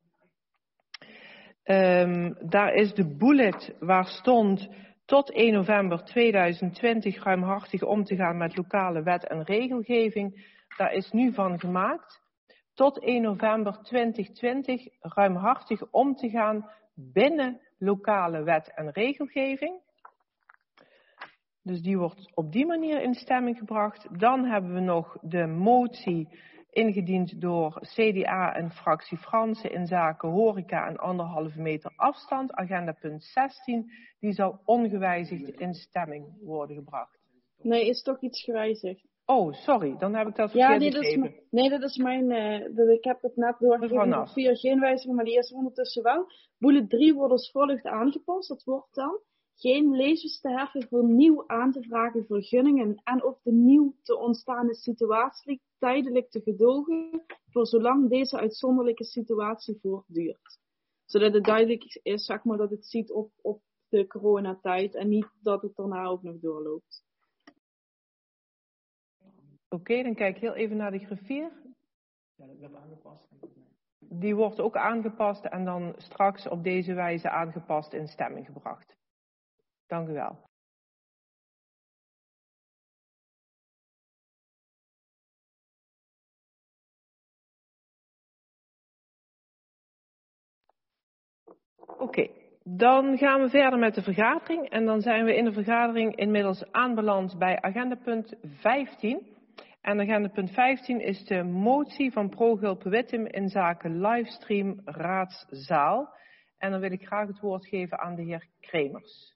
Daar is de bullet waar stond tot 1 november 2020 ruimhartig om te gaan met lokale wet en regelgeving. Daar is nu van gemaakt. Tot 1 november 2020 ruimhartig om te gaan binnen lokale wet en regelgeving. Dus die wordt op die manier in stemming gebracht. Dan hebben we nog de motie ingediend door CDA en fractie Fransen in zaken horeca en 1,5 meter afstand. Agenda punt 16. Die zal ongewijzigd in stemming worden gebracht. Nee, is toch iets gewijzigd. Oh, sorry. Dan heb ik dat verkeerd begrepen. Dat is mijn... ik heb het net doorgegeven via geen wijziging, maar die is ondertussen wel. Bullet 3 wordt als volgt aangepast. Dat wordt dan geen lezers te heffen voor nieuw aan te vragen vergunningen en of de nieuw te ontstaande situatie tijdelijk te gedogen voor zolang deze uitzonderlijke situatie voortduurt. Zodat het duidelijk is, zeg maar, dat het ziet op de coronatijd en niet dat het daarna ook nog doorloopt. Oké, dan kijk ik heel even naar de griffier. Ja, dat wordt aangepast. Die wordt ook aangepast en dan straks op deze wijze aangepast in stemming gebracht. Dank u wel. Oké, dan gaan we verder met de vergadering. En dan zijn we in de vergadering inmiddels aanbeland bij agendapunt 15. En agendapunt 15 is de motie van ProGulpe-Wittem in zaken livestream raadszaal. En dan wil ik graag het woord geven aan de heer Kremers.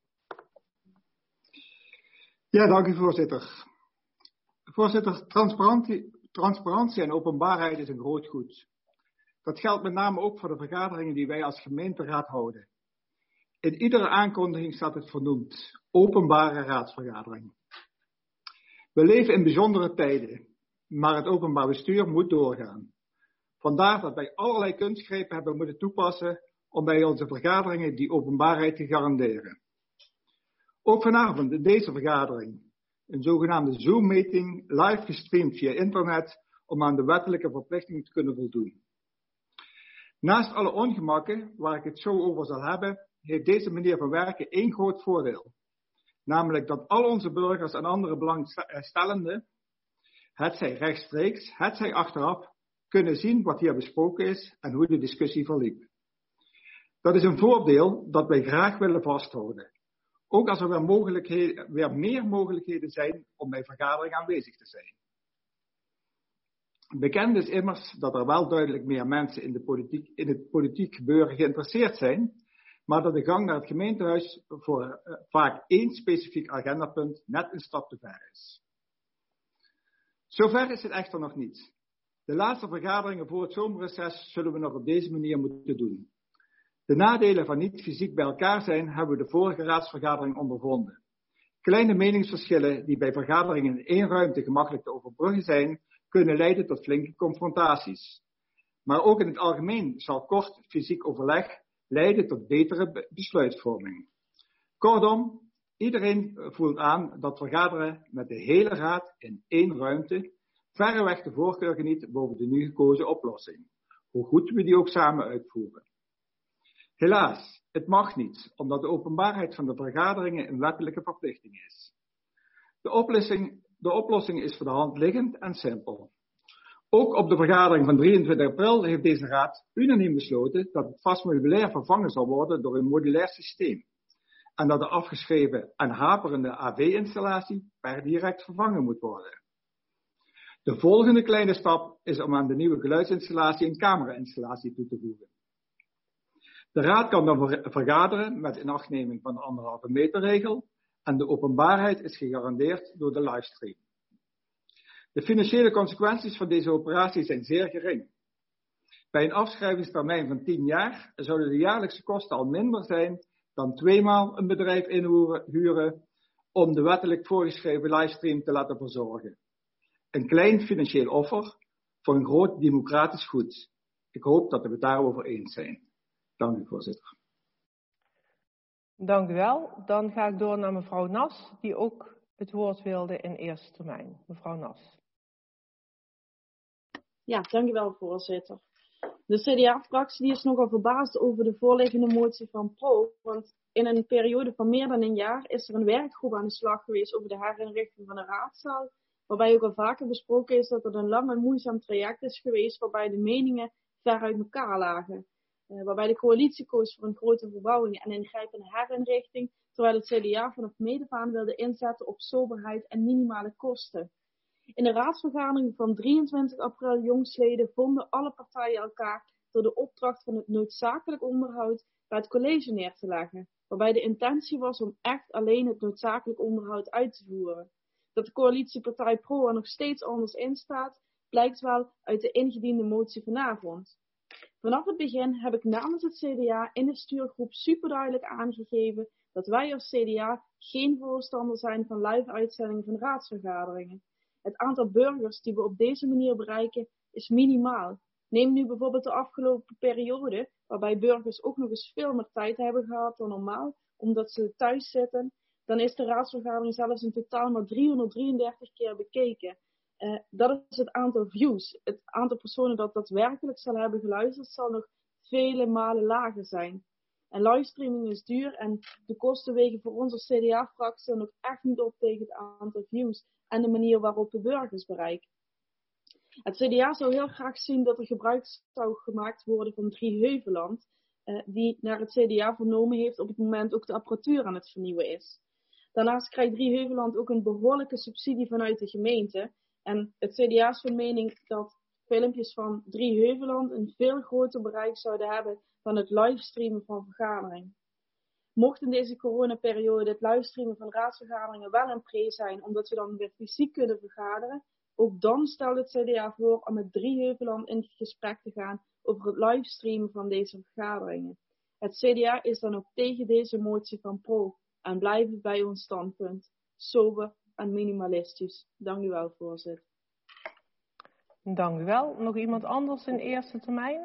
Ja, dank u voorzitter. Voorzitter, transparantie en openbaarheid is een groot goed. Dat geldt met name ook voor de vergaderingen die wij als gemeenteraad houden. In iedere aankondiging staat het vernoemd: openbare raadsvergadering. We leven in bijzondere tijden, maar het openbaar bestuur moet doorgaan. Vandaar dat wij allerlei kunstgrepen hebben moeten toepassen om bij onze vergaderingen die openbaarheid te garanderen. Ook vanavond in deze vergadering, een zogenaamde Zoom-meeting, live gestreamd via internet, om aan de wettelijke verplichtingen te kunnen voldoen. Naast alle ongemakken, waar ik het zo over zal hebben, heeft deze manier van werken één groot voordeel. Namelijk dat al onze burgers en andere belangstellenden, hetzij rechtstreeks, hetzij achteraf, kunnen zien wat hier besproken is en hoe de discussie verliep. Dat is een voordeel dat wij graag willen vasthouden. Ook als er weer meer mogelijkheden zijn om bij vergaderingen aanwezig te zijn. Bekend is immers dat er wel duidelijk meer mensen in het politiek gebeuren geïnteresseerd zijn, maar dat de gang naar het gemeentehuis voor vaak één specifiek agendapunt net een stap te ver is. Zover is het echter nog niet. De laatste vergaderingen voor het zomerreces zullen we nog op deze manier moeten doen. De nadelen van niet fysiek bij elkaar zijn hebben we de vorige raadsvergadering ondervonden. Kleine meningsverschillen die bij vergaderingen in één ruimte gemakkelijk te overbruggen zijn, kunnen leiden tot flinke confrontaties. Maar ook in het algemeen zal kort fysiek overleg leiden tot betere besluitvorming. Kortom, iedereen voelt aan dat vergaderen met de hele raad in één ruimte verreweg de voorkeur geniet boven de nu gekozen oplossing, hoe goed we die ook samen uitvoeren. Helaas, het mag niet, omdat de openbaarheid van de vergaderingen een wettelijke verplichting is. De oplossing is voor de hand liggend en simpel. Ook op de vergadering van 23 april heeft deze raad unaniem besloten dat het vast meubilair vervangen zal worden door een modulair systeem. en dat de afgeschreven en haperende AV-installatie per direct vervangen moet worden. De volgende kleine stap is om aan de nieuwe geluidsinstallatie een camera-installatie toe te voegen. De raad kan dan vergaderen met inachtneming van de 1,5 meter regel en de openbaarheid is gegarandeerd door de livestream. De financiële consequenties van deze operatie zijn zeer gering. Bij een afschrijvingstermijn van 10 jaar zouden de jaarlijkse kosten al minder zijn dan 2 maal een bedrijf inhuren om de wettelijk voorgeschreven livestream te laten verzorgen. Een klein financieel offer voor een groot democratisch goed. Ik hoop dat we het daarover eens zijn. Dank u, voorzitter. Dank u wel. Dan ga ik door naar mevrouw Nas, die ook het woord wilde in eerste termijn. Mevrouw Nas. Ja, dank u wel, voorzitter. De CDA-fractie is nogal verbaasd over de voorliggende motie van Pro, want in een periode van meer dan een jaar is er een werkgroep aan de slag geweest over de herinrichting van de raadzaal, waarbij ook al vaker besproken is dat het een lang en moeizaam traject is geweest, waarbij de meningen ver uit elkaar lagen. Waarbij de coalitie koos voor een grote verbouwing en ingrijpende herinrichting, terwijl het CDA vanaf meet af aan wilde inzetten op soberheid en minimale kosten. In de raadsvergadering van 23 april jongstleden vonden alle partijen elkaar door de opdracht van het noodzakelijk onderhoud bij het college neer te leggen, waarbij de intentie was om echt alleen het noodzakelijk onderhoud uit te voeren. Dat de coalitiepartij Pro er nog steeds anders in staat, blijkt wel uit de ingediende motie vanavond. Vanaf het begin heb ik namens het CDA in de stuurgroep superduidelijk aangegeven dat wij als CDA geen voorstander zijn van live uitzendingen van raadsvergaderingen. Het aantal burgers die we op deze manier bereiken is minimaal. Neem nu bijvoorbeeld de afgelopen periode, waarbij burgers ook nog eens veel meer tijd hebben gehad dan normaal, omdat ze thuis zitten. Dan is de raadsvergadering zelfs in totaal maar 333 keer bekeken. Dat is het aantal views. Het aantal personen dat daadwerkelijk zal hebben geluisterd zal nog vele malen lager zijn. En livestreaming is duur en de kosten wegen voor onze CDA-fractie nog echt niet op tegen het aantal views en de manier waarop de burgers bereiken. Het CDA zou heel graag zien dat er gebruik zou gemaakt worden van Drieheuveland, die naar het CDA vernomen heeft op het moment ook de apparatuur aan het vernieuwen is. Daarnaast krijgt Drieheuveland ook een behoorlijke subsidie vanuit de gemeente. En het CDA is van mening dat filmpjes van Drieheuveland een veel groter bereik zouden hebben dan het livestreamen van vergaderingen. Mocht in deze coronaperiode het livestreamen van raadsvergaderingen wel een pre zijn, omdat we dan weer fysiek kunnen vergaderen, ook dan stelt het CDA voor om met Drieheuveland in gesprek te gaan over het livestreamen van deze vergaderingen. Het CDA is dan ook tegen deze motie van Pro en blijven bij ons standpunt. Sober en minimalistisch. Dank u wel, voorzitter. Dank u wel. Nog iemand anders in eerste termijn?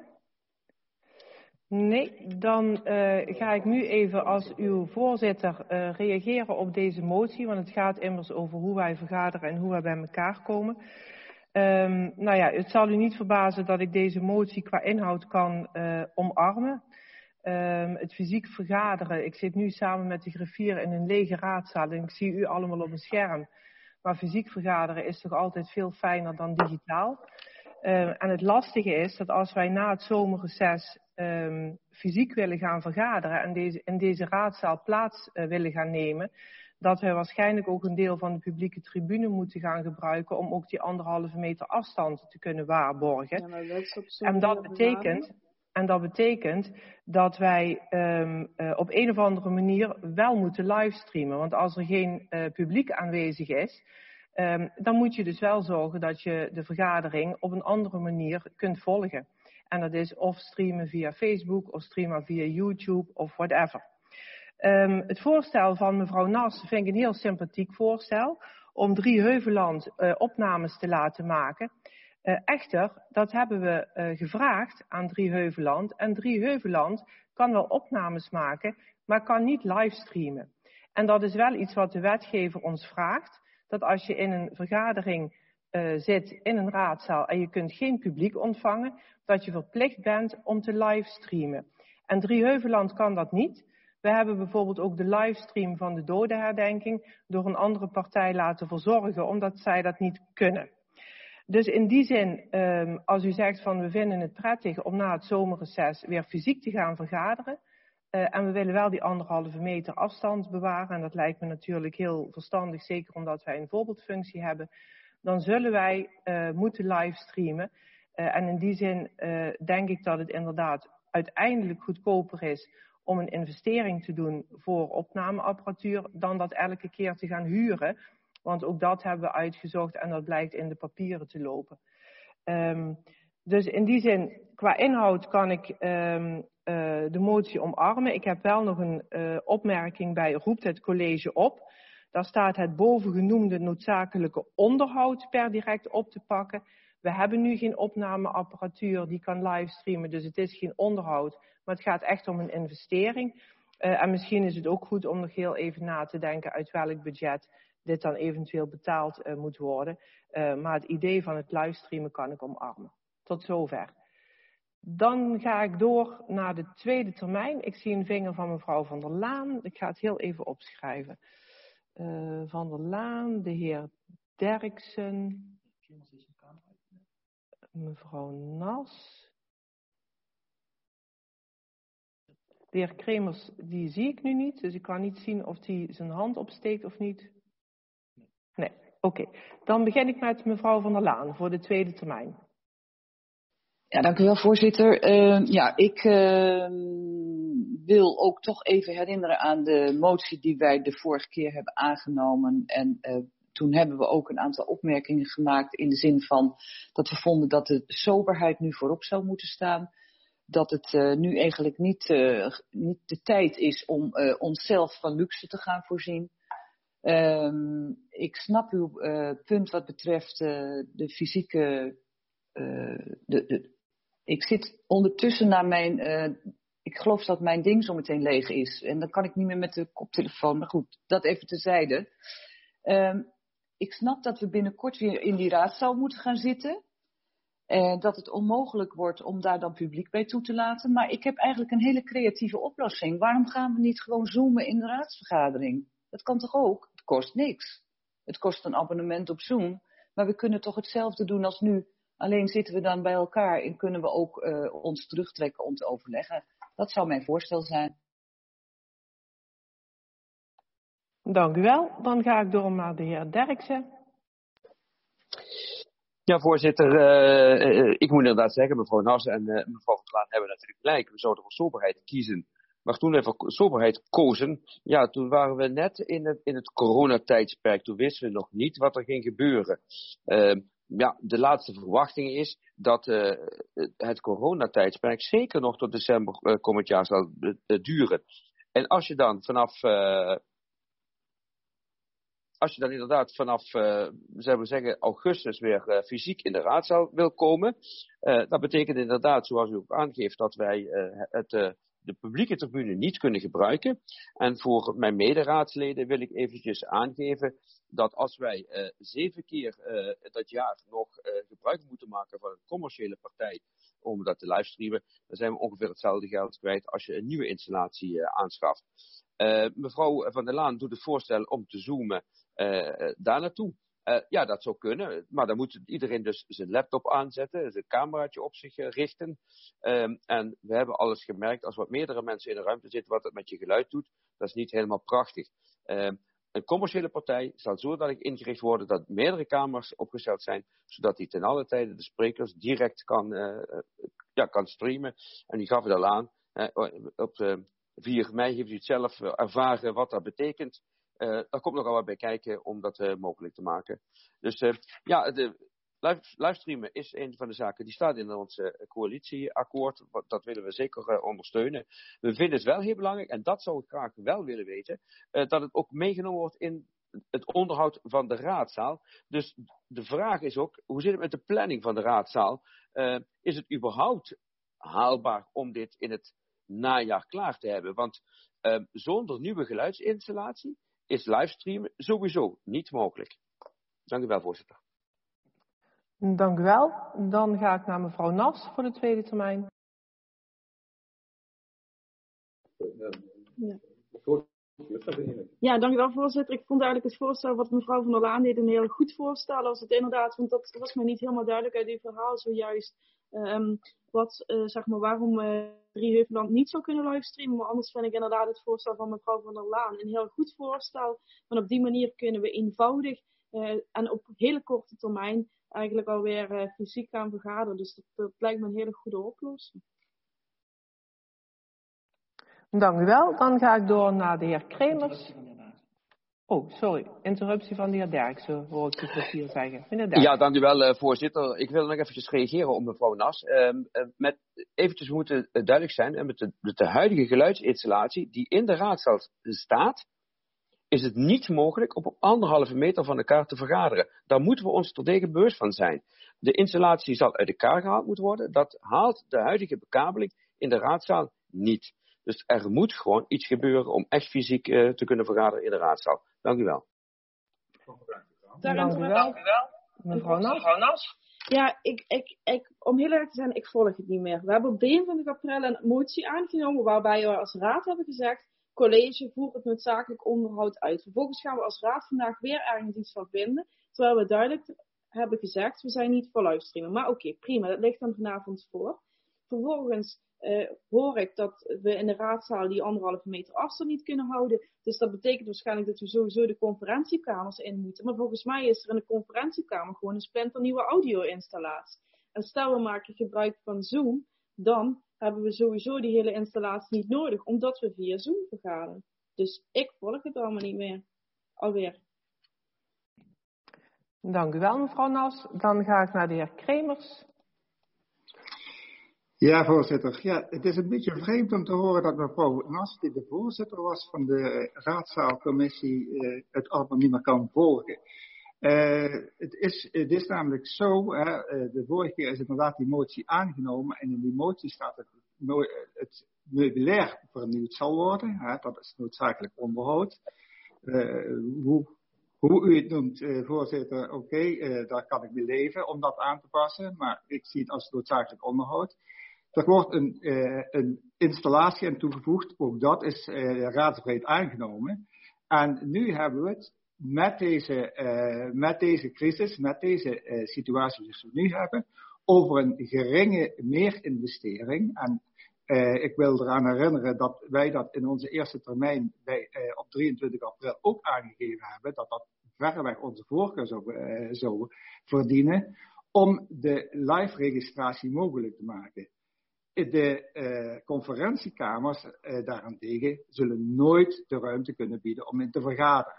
Nee, dan ga ik nu even als uw voorzitter reageren op deze motie, want het gaat immers over hoe wij vergaderen en hoe wij bij elkaar komen. Nou ja, het zal u niet verbazen dat ik deze motie qua inhoud kan omarmen. Het fysiek vergaderen, ik zit nu samen met de griffier in een lege raadzaal en ik zie u allemaal op een scherm. Maar fysiek vergaderen is toch altijd veel fijner dan digitaal. En het lastige is dat als wij na het zomerreces fysiek willen gaan vergaderen en in deze raadzaal plaats willen gaan nemen, dat we waarschijnlijk ook een deel van de publieke tribune moeten gaan gebruiken om ook die 1,5 meter afstand te kunnen waarborgen. Ja, en dat betekent dat wij op een of andere manier wel moeten livestreamen. Want als er geen publiek aanwezig is, dan moet je dus wel zorgen dat je de vergadering op een andere manier kunt volgen. En dat is of streamen via Facebook, of streamen via YouTube, of whatever. Het voorstel van mevrouw Nas vind ik een heel sympathiek voorstel om Drieheuveland opnames te laten maken. Echter, dat hebben we gevraagd aan Drieheuveland. En Drieheuveland kan wel opnames maken, maar kan niet livestreamen. En dat is wel iets wat de wetgever ons vraagt. Dat als je in een vergadering zit in een raadzaal en je kunt geen publiek ontvangen, dat je verplicht bent om te livestreamen. En Drieheuveland kan dat niet. We hebben bijvoorbeeld ook de livestream van de dodenherdenking door een andere partij laten verzorgen, omdat zij dat niet kunnen. Dus in die zin, als u zegt van we vinden het prettig om na het zomerreces weer fysiek te gaan vergaderen, En we willen wel die 1,5 meter afstand bewaren. En dat lijkt me natuurlijk heel verstandig, zeker omdat wij een voorbeeldfunctie hebben. Dan zullen wij moeten livestreamen. En in die zin denk ik dat het inderdaad uiteindelijk goedkoper is om een investering te doen voor opnameapparatuur dan dat elke keer te gaan huren. Want ook dat hebben we uitgezocht en dat blijkt in de papieren te lopen. Dus in die zin, qua inhoud kan ik de motie omarmen. Ik heb wel nog een opmerking bij roept het college op. Daar staat het bovengenoemde noodzakelijke onderhoud per direct op te pakken. We hebben nu geen opnameapparatuur die kan livestreamen, dus het is geen onderhoud. Maar het gaat echt om een investering. En misschien is het ook goed om nog heel even na te denken uit welk budget dit dan eventueel betaald moet worden. Maar het idee van het livestreamen kan ik omarmen. Tot zover. Dan ga ik door naar de tweede termijn. Ik zie een vinger van mevrouw Van der Laan. Ik ga het heel even opschrijven. Van der Laan, de heer Derksen, mevrouw Nas. De heer Kremers, die zie ik nu niet, dus ik kan niet zien of hij zijn hand opsteekt of niet. Nee, oké. Dan begin ik met mevrouw Van der Laan voor de tweede termijn. Ja, dank u wel, voorzitter. Ik wil ook toch even herinneren aan de motie die wij de vorige keer hebben aangenomen. En toen hebben we ook een aantal opmerkingen gemaakt in de zin van dat we vonden dat de soberheid nu voorop zou moeten staan. Dat het nu eigenlijk niet de tijd is om onszelf van luxe te gaan voorzien. Ik snap uw punt wat betreft de fysieke... Ik zit ondertussen naar mijn... ik geloof dat mijn ding zo meteen leeg is. En dan kan ik niet meer met de koptelefoon. Maar goed, dat even terzijde. Ik snap dat we binnenkort weer in die raadzaal moeten gaan zitten. Dat het onmogelijk wordt om daar dan publiek bij toe te laten. Maar ik heb eigenlijk een hele creatieve oplossing. Waarom gaan we niet gewoon zoomen in de raadsvergadering? Dat kan toch ook? Het kost niks. Het kost een abonnement op Zoom. Maar we kunnen toch hetzelfde doen als nu. Alleen zitten we dan bij elkaar en kunnen we ook ons terugtrekken om te overleggen. Dat zou mijn voorstel zijn. Dank u wel. Dan ga ik door naar de heer Derksen. Ja, voorzitter. Ik moet inderdaad zeggen, mevrouw Nas en mevrouw Van der Laan hebben natuurlijk gelijk. We zouden voor soberheid kiezen. Maar toen we voor soberheid kozen, ja, toen waren we net in het coronatijdperk. Toen wisten we nog niet wat er ging gebeuren. De laatste verwachting is dat het coronatijdperk zeker nog tot december komend jaar zal duren. En als je dan inderdaad vanaf zullen we zeggen, augustus weer fysiek in de raadzaal wil komen, dat betekent inderdaad, zoals u ook aangeeft, dat wij de publieke tribune niet kunnen gebruiken. En voor mijn mederaadsleden wil ik eventjes aangeven dat als wij 7 keer dat jaar nog gebruik moeten maken van een commerciële partij om dat te livestreamen, dan zijn we ongeveer hetzelfde geld kwijt als je een nieuwe installatie aanschaft. Mevrouw Van der Laan doet het voorstel om te zoomen daar naartoe. Ja, dat zou kunnen, maar dan moet iedereen dus zijn laptop aanzetten, zijn cameraatje op zich richten. En we hebben alles gemerkt, als wat meerdere mensen in de ruimte zitten, wat het met je geluid doet, dat is niet helemaal prachtig. Een commerciële partij zal zodanig ingericht worden dat meerdere camera's opgesteld zijn, zodat die ten alle tijde de sprekers direct kan streamen. En die gaf het al aan. Op 4 mei heeft u het zelf ervaren wat dat betekent. Daar komt nogal wat bij kijken om dat mogelijk te maken. Dus de livestreamen is een van de zaken die staat in ons coalitieakkoord. Dat willen we zeker ondersteunen. We vinden het wel heel belangrijk, en dat zou ik graag wel willen weten, dat het ook meegenomen wordt in het onderhoud van de raadzaal. Dus de vraag is ook, hoe zit het met de planning van de raadzaal? Is het überhaupt haalbaar om dit in het najaar klaar te hebben? Want zonder nieuwe geluidsinstallatie is livestreamen sowieso niet mogelijk. Dank u wel, voorzitter. Dank u wel. Dan ga ik naar mevrouw Nas voor de tweede termijn. Ja, dank u wel, voorzitter. Ik vond eigenlijk het voorstel wat mevrouw Van der Laan deed een heel goed voorstel. Als het inderdaad, want dat was mij niet helemaal duidelijk uit uw verhaal zojuist. waarom Drieheuveland niet zou kunnen livestreamen. Maar anders vind ik inderdaad het voorstel van mevrouw van der Laan een heel goed voorstel. Want op die manier kunnen we eenvoudig en op hele korte termijn eigenlijk alweer fysiek gaan vergaderen. Dus dat lijkt me een hele goede oplossing. Dank u wel. Dan ga ik door naar de heer Kremers. Oh, sorry. Interruptie van de heer Derksen, hoor ik de griffier zeggen. Meneer Derksen. Ja, dank u wel, voorzitter. Ik wil nog eventjes reageren op mevrouw Nas. We moeten duidelijk zijn, met de huidige geluidsinstallatie die in de raadzaal staat, is het niet mogelijk op 1,5 meter van elkaar te vergaderen. Daar moeten we ons terdege bewust van zijn. De installatie zal uit elkaar gehaald moeten worden. Dat haalt de huidige bekabeling in de raadzaal niet. Dus er moet gewoon iets gebeuren om echt fysiek te kunnen vergaderen in de raadzaal. Dank u wel. Dank u wel. Mevrouw Nas. Ja, om heel erg te zijn, ik volg het niet meer. We hebben op 23 april een motie aangenomen waarbij we als raad hebben gezegd, college, voer het noodzakelijk onderhoud uit. Vervolgens gaan we als raad vandaag weer ergens iets van vinden, terwijl we duidelijk hebben gezegd, we zijn niet voor livestreamen. Maar oké, prima, dat ligt dan vanavond voor. Vervolgens hoor ik dat we in de raadzaal die 1,5 meter afstand niet kunnen houden. Dus dat betekent waarschijnlijk dat we sowieso de conferentiekamers in moeten. Maar volgens mij is er in de conferentiekamer gewoon een splinternieuwe audio-installatie. En stel we maken gebruik van Zoom, dan hebben we sowieso die hele installatie niet nodig, omdat we via Zoom vergaderen. Dus ik volg het allemaal niet meer. Alweer. Dank u wel, mevrouw Nas. Dan ga ik naar de heer Kremers. Ja, voorzitter. Ja, het is een beetje vreemd om te horen dat mevrouw Nas, die de voorzitter was van de raadszaalcommissie, het allemaal niet meer kan volgen. Het is namelijk zo, de vorige keer is inderdaad die motie aangenomen en in die motie staat dat het meubilair vernieuwd zal worden. Dat is noodzakelijk onderhoud. Hoe u het noemt, voorzitter, oké, daar kan ik mee leven om dat aan te passen, maar ik zie het als noodzakelijk onderhoud. Er wordt een installatie aan toegevoegd, ook dat is raadsbreed aangenomen. En nu hebben we het met deze crisis, met deze situatie die we nu hebben, over een geringe meerinvestering. En ik wil eraan herinneren dat wij dat in onze eerste termijn op 23 april ook aangegeven hebben, dat dat verreweg onze voorkeur zou verdienen om de live registratie mogelijk te maken. De conferentiekamers daarentegen zullen nooit de ruimte kunnen bieden om in te vergaderen.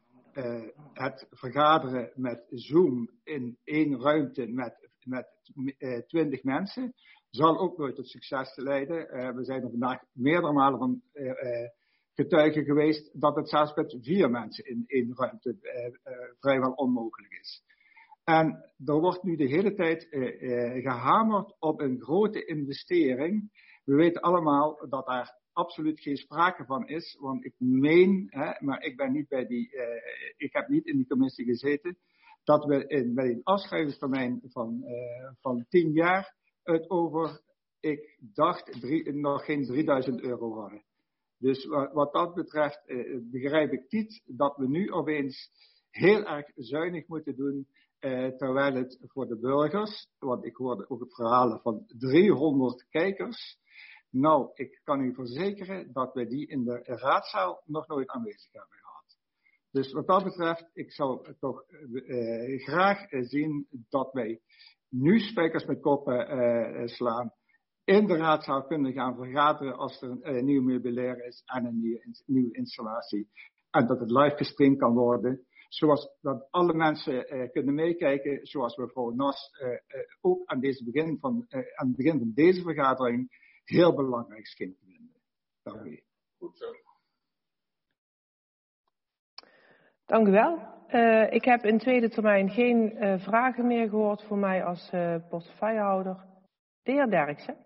Het vergaderen met Zoom in één ruimte met 20 mensen zal ook nooit tot succes leiden. We zijn er vandaag meerdere malen van getuige geweest dat het zelfs met 4 mensen in één ruimte vrijwel onmogelijk is. En er wordt nu de hele tijd gehamerd op een grote investering. We weten allemaal dat daar absoluut geen sprake van is. Want ik meen, maar ik ben niet ik heb niet in die commissie gezeten, dat we bij een afschrijvingstermijn van 10 jaar het over, ik dacht, nog geen 3000 euro hadden. Dus wat dat betreft begrijp ik niet dat we nu opeens heel erg zuinig moeten doen. Terwijl het voor de burgers, want ik hoorde ook het verhalen van 300 kijkers. Nou, ik kan u verzekeren dat we die in de raadzaal nog nooit aanwezig hebben gehad. Dus wat dat betreft, ik zou toch graag zien dat wij nu spijkers met koppen slaan. In de raadzaal kunnen gaan vergaderen als er een nieuw meubilair is en een nieuwe installatie. En dat het live gestreamd kan worden. Zoals dat alle mensen kunnen meekijken, zoals mevrouw Nas ook aan het begin van deze vergadering heel belangrijk schijnt te vinden. Dank u. Goed zo. Dank u wel. Ik heb in tweede termijn geen vragen meer gehoord voor mij als portefeuillehouder. De heer Derksen.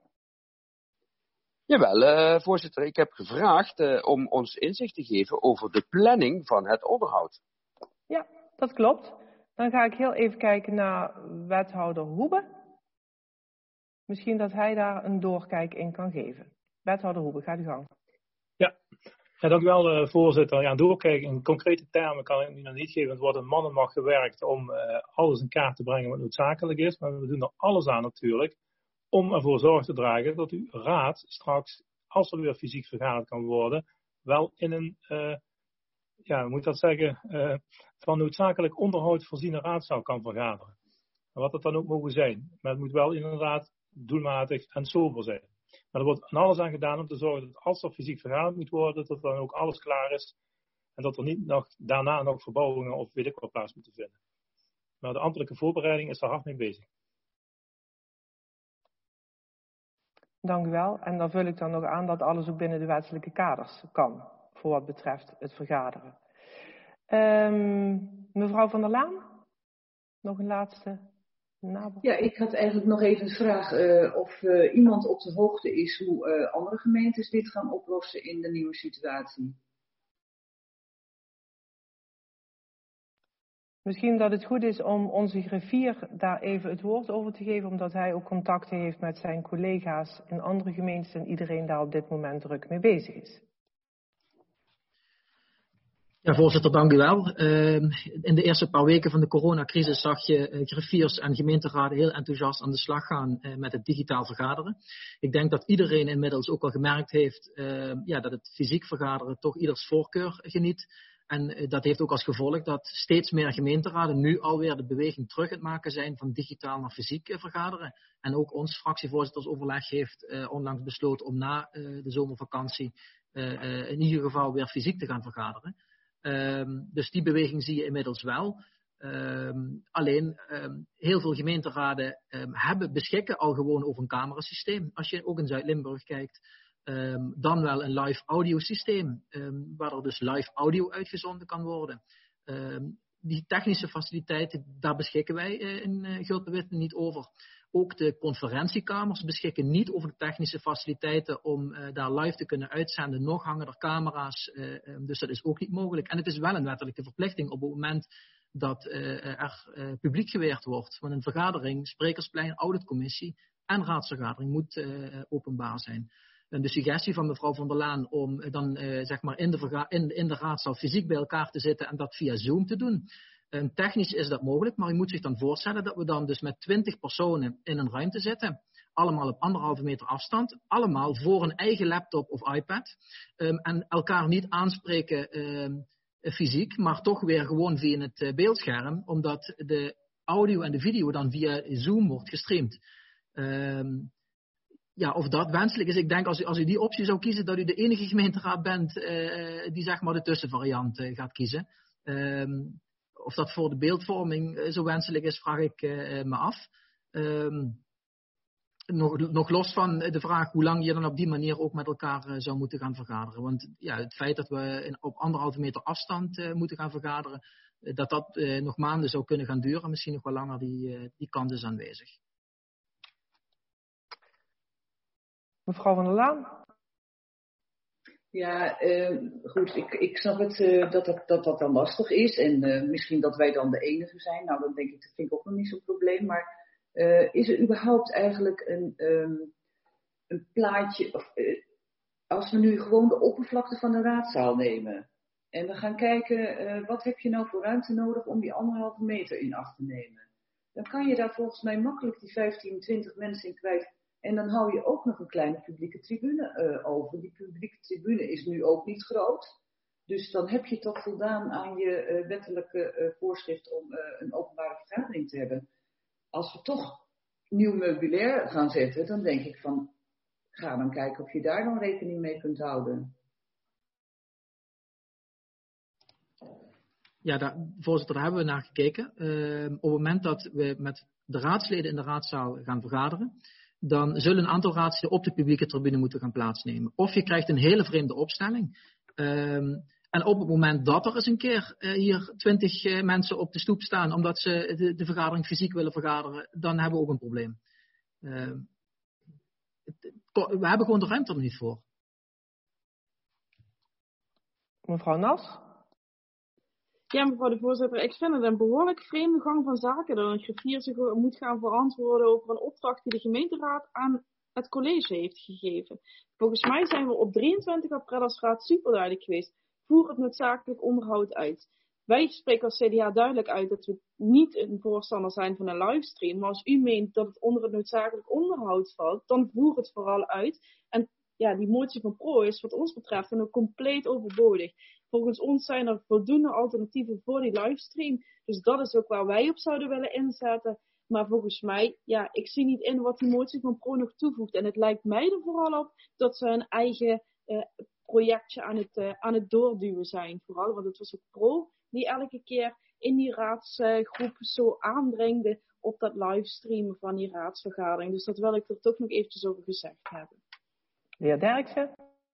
Jawel, voorzitter. Ik heb gevraagd om ons inzicht te geven over de planning van het onderhoud. Ja, dat klopt. Dan ga ik heel even kijken naar wethouder Hoebe. Misschien dat hij daar een doorkijk in kan geven. Wethouder Hoebe, gaat uw gang. Ja, dank u wel, voorzitter. Ja, een doorkijk in concrete termen kan ik nu nog niet geven. Het wordt een mannenmacht gewerkt om alles in kaart te brengen wat noodzakelijk is. Maar we doen er alles aan natuurlijk om ervoor zorg te dragen dat uw raad straks, als er weer fysiek vergaderd kan worden, wel in een, hoe moet ik dat zeggen, van noodzakelijk onderhoud voorziene raadzaal kan vergaderen. En wat het dan ook mogen zijn. Maar het moet wel inderdaad doelmatig en sober zijn. Maar er wordt van alles aan gedaan om te zorgen dat als er fysiek vergaderd moet worden, dat dan ook alles klaar is. En dat er niet daarna nog verbouwingen of weet ik wat plaats moeten vinden. Maar de ambtelijke voorbereiding is daar hard mee bezig. Dank u wel. En dan vul ik dan nog aan dat alles ook binnen de wetselijke kaders kan. Voor wat betreft het vergaderen. Mevrouw van der Laan? Nog een laatste nabod? Ja, ik had eigenlijk nog even een vraag of iemand op de hoogte is hoe andere gemeentes dit gaan oplossen in de nieuwe situatie. Misschien dat het goed is om onze griffier daar even het woord over te geven, omdat hij ook contacten heeft met zijn collega's in andere gemeentes en iedereen daar op dit moment druk mee bezig is. Ja, voorzitter, dank u wel. In de eerste paar weken van de coronacrisis zag je griffiers en gemeenteraden heel enthousiast aan de slag gaan met het digitaal vergaderen. Ik denk dat iedereen inmiddels ook al gemerkt heeft dat het fysiek vergaderen toch ieders voorkeur geniet. En dat heeft ook als gevolg dat steeds meer gemeenteraden nu alweer de beweging terug aan het maken zijn van digitaal naar fysiek vergaderen. En ook ons fractievoorzittersoverleg heeft onlangs besloten om na de zomervakantie in ieder geval weer fysiek te gaan vergaderen. Dus die beweging zie je inmiddels wel. Alleen heel veel gemeenteraden beschikken al gewoon over een camerasysteem. Als je ook in Zuid-Limburg kijkt, dan wel een live audio systeem, waar er dus live audio uitgezonden kan worden. Die technische faciliteiten, daar beschikken wij in Gulpenwitten niet over. Ook de conferentiekamers beschikken niet over de technische faciliteiten om daar live te kunnen uitzenden. Nog hangen er camera's, dus dat is ook niet mogelijk. En het is wel een wettelijke verplichting op het moment dat er publiek geweerd wordt. Want een vergadering, sprekersplein, auditcommissie en raadsvergadering moet openbaar zijn. En de suggestie van mevrouw van der Laan om dan in de raadzaal fysiek bij elkaar te zitten en dat via Zoom te doen. Technisch is dat mogelijk, maar u moet zich dan voorstellen dat we dan dus met 20 personen in een ruimte zitten. Allemaal op 1,5 meter afstand. Allemaal voor een eigen laptop of iPad. En elkaar niet aanspreken fysiek, maar toch weer gewoon via het beeldscherm. Omdat de audio en de video dan via Zoom wordt gestreamd. Of dat wenselijk is. Ik denk als u die optie zou kiezen, dat u de enige gemeenteraad bent die zeg maar de tussenvariant gaat kiezen. Of dat voor de beeldvorming zo wenselijk is, vraag ik me af. Nog los van de vraag hoe lang je dan op die manier ook met elkaar zou moeten gaan vergaderen. Want het feit dat we op 1,5 meter afstand moeten gaan vergaderen, dat nog maanden zou kunnen gaan duren, misschien nog wel langer, die kans is aanwezig. Mevrouw van der Laan? Ja, goed. Ik snap het dat dan lastig is. En misschien dat wij dan de enige zijn. Nou, dan denk ik, dat vind ik ook nog niet zo'n probleem. Maar is er überhaupt eigenlijk een plaatje... als we nu gewoon de oppervlakte van de raadzaal nemen. En we gaan kijken, wat heb je nou voor ruimte nodig om die 1,5 meter in acht te nemen. Dan kan je daar volgens mij makkelijk die 15, 20 mensen in kwijt. En dan hou je ook nog een kleine publieke tribune over. Die publieke tribune is nu ook niet groot. Dus dan heb je toch voldaan aan je wettelijke voorschrift om een openbare vergadering te hebben. Als we toch nieuw meubilair gaan zetten, dan denk ik van, ga dan kijken of je daar dan rekening mee kunt houden. Ja, voorzitter, daar hebben we naar gekeken. Op het moment dat we met de raadsleden in de raadzaal gaan vergaderen, dan zullen een aantal raadsleden op de publieke tribune moeten gaan plaatsnemen. Of je krijgt een hele vreemde opstelling. En op het moment dat er eens een keer hier 20 mensen op de stoep staan, omdat ze de vergadering fysiek willen vergaderen, dan hebben we ook een probleem. We hebben gewoon de ruimte er niet voor. Mevrouw Nas? Ja, mevrouw de voorzitter, ik vind het een behoorlijk vreemde gang van zaken dat een griffier zich moet gaan verantwoorden over een opdracht die de gemeenteraad aan het college heeft gegeven. Volgens mij zijn we op 23 april als raad superduidelijk geweest. Voer het noodzakelijk onderhoud uit. wij spreken als CDA duidelijk uit dat we niet een voorstander zijn van een livestream. Maar als u meent dat het onder het noodzakelijk onderhoud valt, dan voer het vooral uit. En ja, die motie van Pro is wat ons betreft dan ook compleet overbodig. Volgens ons zijn er voldoende alternatieven voor die livestream. Dus dat is ook waar wij op zouden willen inzetten. Maar volgens mij, ja, ik zie niet in wat die motie van Pro nog toevoegt. En het lijkt mij er vooral op dat ze een eigen projectje aan het doorduwen zijn. Vooral, want het was ook Pro die elke keer in die raadsgroep zo aandringde op dat livestreamen van die raadsvergadering. Dus dat wil ik er toch nog eventjes over gezegd hebben. De heer Derksen.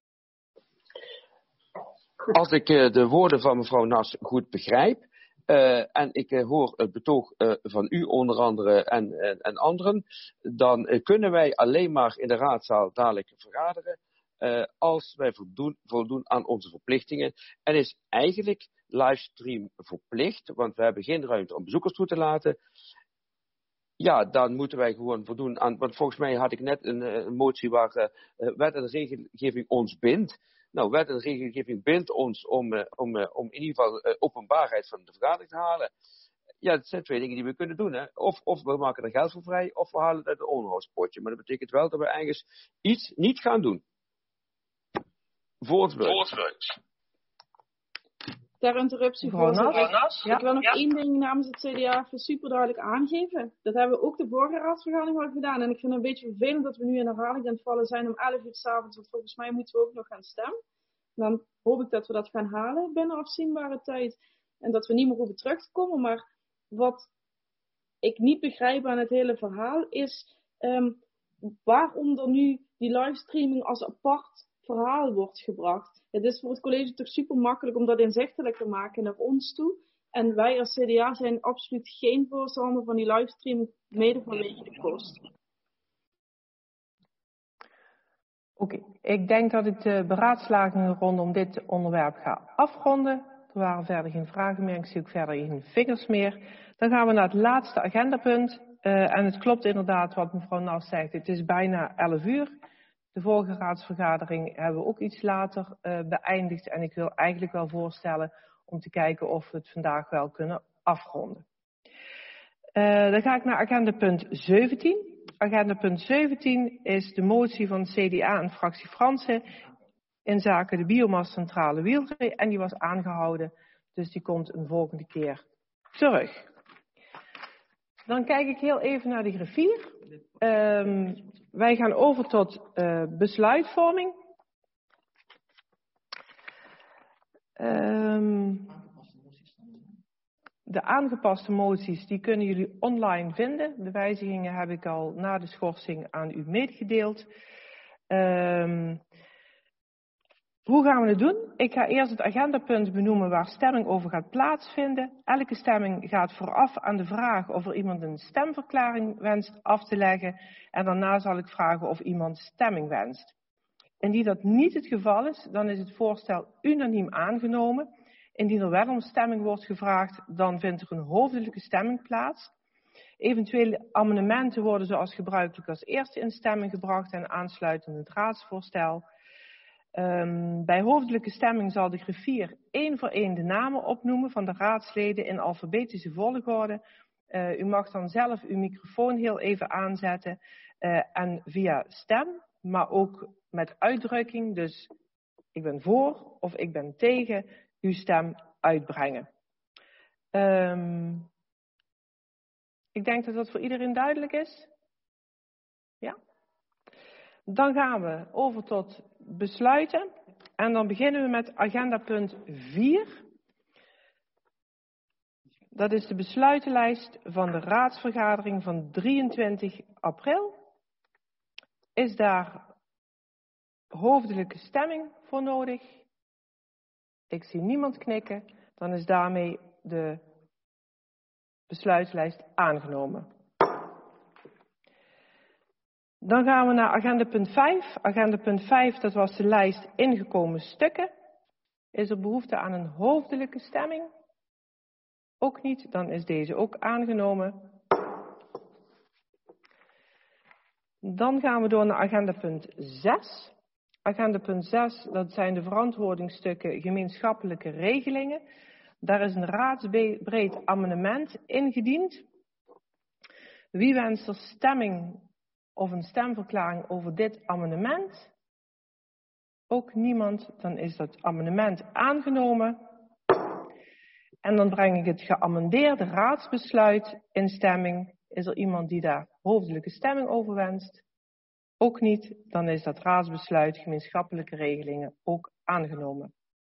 Als ik de woorden van mevrouw Nas goed begrijp, en ik hoor het betoog van u onder andere en anderen, dan kunnen wij alleen maar in de raadzaal dadelijk vergaderen als wij voldoen aan onze verplichtingen. En is eigenlijk livestream verplicht, want we hebben geen ruimte om bezoekers toe te laten. Ja, dan moeten wij gewoon voldoen aan, want volgens mij had ik net een motie waar wet en regelgeving ons bindt. Nou, wet en regelgeving bindt ons om in ieder geval openbaarheid van de vergadering te halen. Ja, dat zijn twee dingen die we kunnen doen. Hè. Of we maken er geld voor vrij, of we halen het uit het onderhoudspotje. Maar dat betekent wel dat we ergens iets niet gaan doen. Voortdurend. Ter interruptie, voorzitter. Ik wil nog één ding namens het CDA even super duidelijk aangeven. Dat hebben we ook de vorige raadsvergadering al gedaan. En ik vind het een beetje vervelend dat we nu in herhaling aan het vallen zijn om 11 uur 's avonds. Want volgens mij moeten we ook nog gaan stemmen. Dan hoop ik dat we dat gaan halen binnen afzienbare tijd. En dat we niet meer hoeven terug te komen. Maar wat ik niet begrijp aan het hele verhaal is waarom er nu die livestreaming als apart verhaal wordt gebracht. Het is voor het college toch super makkelijk om dat inzichtelijk te maken naar ons toe. En wij als CDA zijn absoluut geen voorstander van die livestream, mede vanwege de kosten. Oké, ik denk dat ik de beraadslagingen rondom dit onderwerp ga afronden. Er waren verder geen vragen meer, ik zie ook verder geen vingers meer. Dan gaan we naar het laatste agendapunt. En het klopt inderdaad wat mevrouw Nas zegt, het is bijna 11 uur. De vorige raadsvergadering hebben we ook iets later beëindigd. En ik wil eigenlijk wel voorstellen om te kijken of we het vandaag wel kunnen afronden. Dan ga ik naar agendapunt 17. Agendapunt 17 is de motie van CDA en fractie Fransen in zaken de biomascentrale Wielree. En die was aangehouden, dus die komt een volgende keer terug. Dan kijk ik heel even naar de griffier. Wij gaan over tot besluitvorming. De aangepaste moties die kunnen jullie online vinden. De wijzigingen heb ik al na de schorsing aan u meegedeeld. Hoe gaan we het doen? Ik ga eerst het agendapunt benoemen waar stemming over gaat plaatsvinden. Elke stemming gaat vooraf aan de vraag of er iemand een stemverklaring wenst af te leggen. En daarna zal ik vragen of iemand stemming wenst. Indien dat niet het geval is, dan is het voorstel unaniem aangenomen. Indien er wel om stemming wordt gevraagd, dan vindt er een hoofdelijke stemming plaats. Eventuele amendementen worden zoals gebruikelijk als eerste in stemming gebracht en aansluitend het raadsvoorstel. Bij hoofdelijke stemming zal de griffier 1 voor 1 de namen opnoemen van de raadsleden in alfabetische volgorde. U mag dan zelf uw microfoon heel even aanzetten en via stem, maar ook met uitdrukking. Dus ik ben voor of ik ben tegen uw stem uitbrengen. Ik denk dat dat voor iedereen duidelijk is. Ja? Dan gaan we over tot besluiten. En dan beginnen we met agendapunt 4. Dat is de besluitenlijst van de raadsvergadering van 23 april. Is daar hoofdelijke stemming voor nodig? Ik zie niemand knikken. Dan is daarmee de besluitenlijst aangenomen. Dan gaan we naar agendapunt 5. Agendapunt 5, dat was de lijst ingekomen stukken. Is er behoefte aan een hoofdelijke stemming? Ook niet, dan is deze ook aangenomen. Dan gaan we door naar agendapunt 6. Agendapunt 6, dat zijn de verantwoordingsstukken gemeenschappelijke regelingen. Daar is een raadsbreed amendement ingediend. Wie wenst er stemming of een stemverklaring over dit amendement? Ook niemand. Dan is dat amendement aangenomen. En dan breng ik het geamendeerde raadsbesluit in stemming. Is er iemand die daar hoofdelijke stemming over wenst? Ook niet. Dan is dat raadsbesluit gemeenschappelijke regelingen ook aangenomen.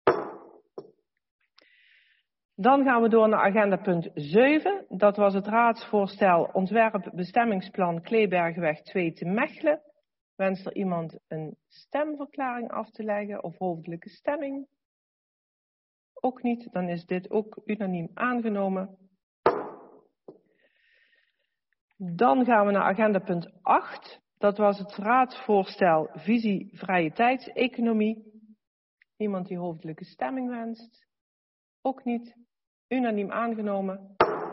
Dan gaan we door naar agenda punt 7. Dat was het raadsvoorstel ontwerp bestemmingsplan Kleebergenweg 2 te Mechelen. Wenst er iemand een stemverklaring af te leggen of hoofdelijke stemming? Ook niet. Dan is dit ook unaniem aangenomen. Dan gaan we naar agenda punt 8. Dat was het raadsvoorstel visie vrije tijdseconomie. Iemand die hoofdelijke stemming wenst? Ook niet. Unaniem aangenomen.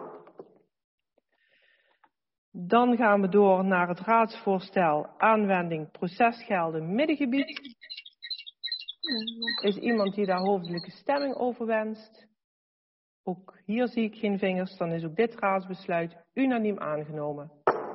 Dan gaan we door naar het raadsvoorstel aanwending procesgelden middengebied. Is iemand die daar hoofdelijke stemming over wenst? Ook hier zie ik geen vingers, dan is ook dit raadsbesluit unaniem aangenomen.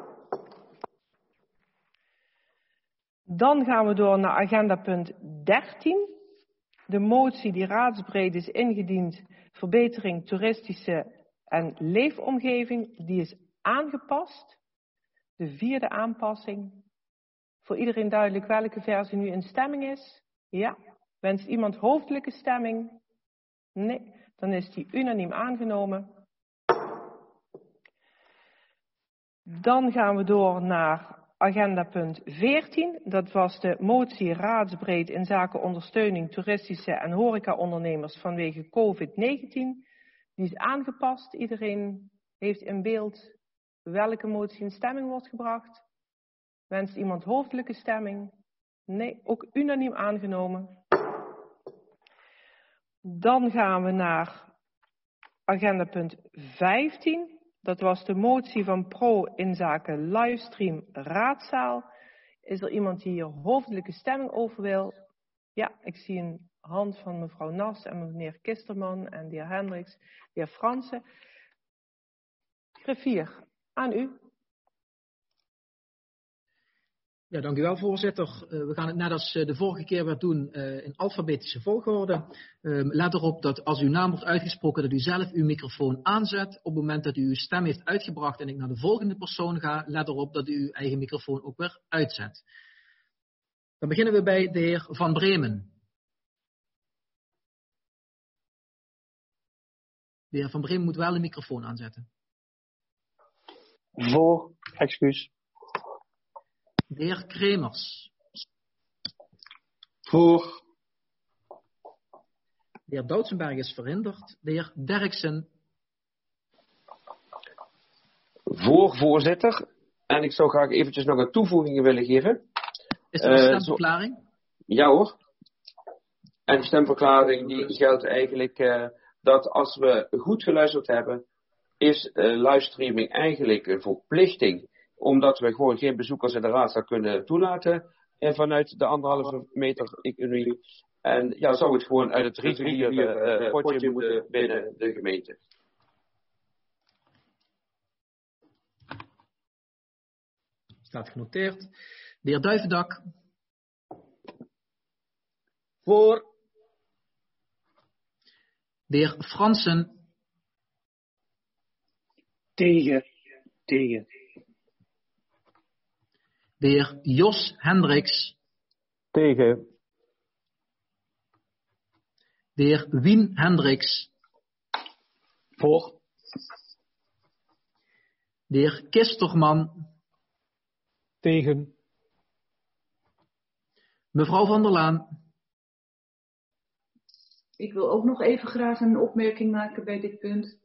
Dan gaan we door naar agenda punt 13. De motie die raadsbreed is ingediend, verbetering toeristische en leefomgeving, die is aangepast. De 4e aanpassing. Voor iedereen duidelijk welke versie nu in stemming is? Ja. Wenst iemand hoofdelijke stemming? Nee. Dan is die unaniem aangenomen. Dan gaan we door naar agenda punt 14. Dat was de motie raadsbreed in zaken ondersteuning toeristische en horecaondernemers vanwege COVID-19. Die is aangepast. Iedereen heeft in beeld welke motie in stemming wordt gebracht. Wenst iemand hoofdelijke stemming? Nee, ook unaniem aangenomen. Dan gaan we naar agenda punt 15. Dat was de motie van Pro in zaken livestream raadzaal. Is er iemand die hier hoofdelijke stemming over wil? Ja, ik zie een hand van mevrouw Nas en meneer Kisterman en de heer Hendricks, de heer Fransen. Griffier, aan u. Ja, dank u wel, voorzitter. We gaan het net als de vorige keer weer doen in alfabetische volgorde. Let erop dat als uw naam wordt uitgesproken, dat u zelf uw microfoon aanzet. Op het moment dat u uw stem heeft uitgebracht en ik naar de volgende persoon ga, let erop dat u uw eigen microfoon ook weer uitzet. Dan beginnen we bij de heer Van Bremen. De heer Van Bremen moet wel de microfoon aanzetten. Voor, excuus. De heer Kremers. Voor. De heer Doutsenberg is verhinderd. De heer Derksen. Voor, voorzitter. En ik zou graag eventjes nog een toevoeging willen geven. Is er een stemverklaring? Ja hoor. En de stemverklaring die geldt eigenlijk dat als we goed geluisterd hebben, is livestreaming eigenlijk een verplichting. Omdat we gewoon geen bezoekers in de raadzaal kunnen toelaten. En vanuit de 1,5 meter economie. En ja, zou het gewoon uit het reguliere potje moeten binnen de gemeente. Staat genoteerd. De heer Duivendak. Voor. De heer Fransen. Tegen. Tegen. De heer Jos Hendricks. Tegen. De heer Wien Hendricks. Voor. De heer Kisterman. Tegen. Mevrouw Van der Laan. Ik wil ook nog even graag een opmerking maken bij dit punt.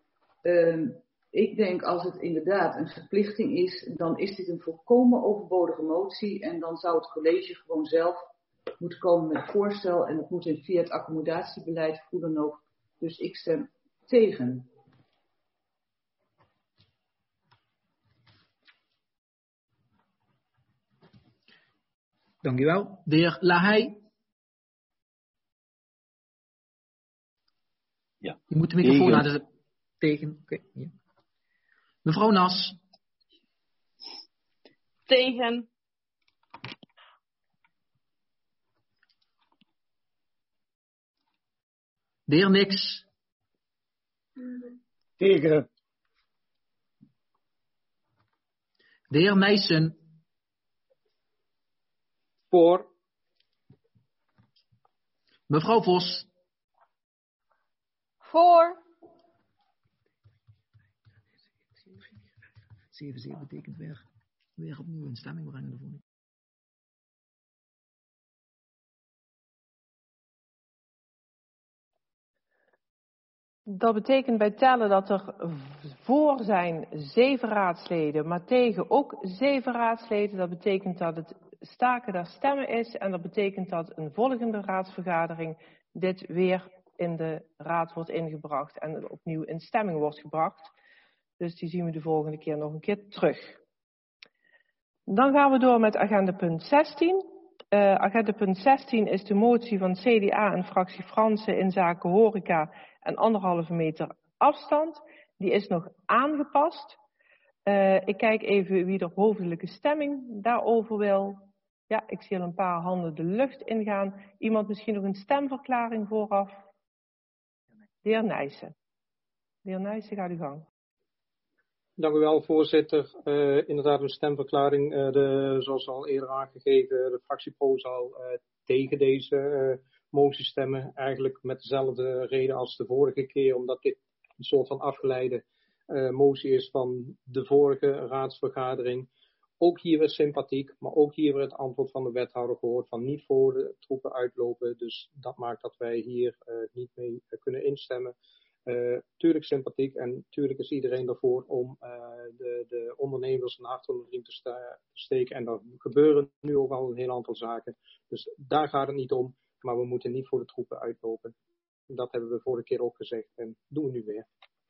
Ik denk als het inderdaad een verplichting is, dan is dit een volkomen overbodige motie. En dan zou het college gewoon zelf moeten komen met voorstel. En dat moet via het accommodatiebeleid, hoe dan ook. Dus ik stem tegen. Dank u wel. De heer Lahey. Ja, Je moet de microfoon laten tegen. Okay, ja. Mevrouw Nas. Tegen. De heer Nix. Tegen. De heer Nijssen. Voor. Mevrouw Vos. Voor. 7 betekent weer opnieuw in stemming brengen ervoor. Dat betekent bij tellen dat er voor zijn 7 raadsleden, maar tegen ook 7 raadsleden. Dat betekent dat het staken der stemmen is en dat betekent dat een volgende raadsvergadering dit weer in de raad wordt ingebracht en opnieuw in stemming wordt gebracht. Dus die zien we de volgende keer nog een keer terug. Dan gaan we door met agenda punt 16. Agenda punt 16 is de motie van CDA en fractie Fransen in zaken horeca en 1,5 meter afstand. Die is nog aangepast. Ik kijk even wie er hoofdelijke stemming daarover wil. Ja, ik zie al een paar handen de lucht ingaan. Iemand misschien nog een stemverklaring vooraf? De heer Nijssen. De heer Nijssen, gaat uw gang. Dank u wel, voorzitter. Inderdaad een stemverklaring. Zoals al eerder aangegeven, de fractie Pro zal tegen deze motie stemmen. Eigenlijk met dezelfde reden als de vorige keer, omdat dit een soort van afgeleide motie is van de vorige raadsvergadering. Ook hier weer sympathiek, maar ook hier weer het antwoord van de wethouder gehoord van niet voor de troepen uitlopen. Dus dat maakt dat wij hier niet mee kunnen instemmen. Tuurlijk sympathiek en tuurlijk is iedereen ervoor om de ondernemers een hart onder de riem te steken. En er gebeuren nu ook al een heel aantal zaken. Dus daar gaat het niet om, maar we moeten niet voor de troepen uitlopen. Dat hebben we vorige keer ook gezegd en doen we nu weer.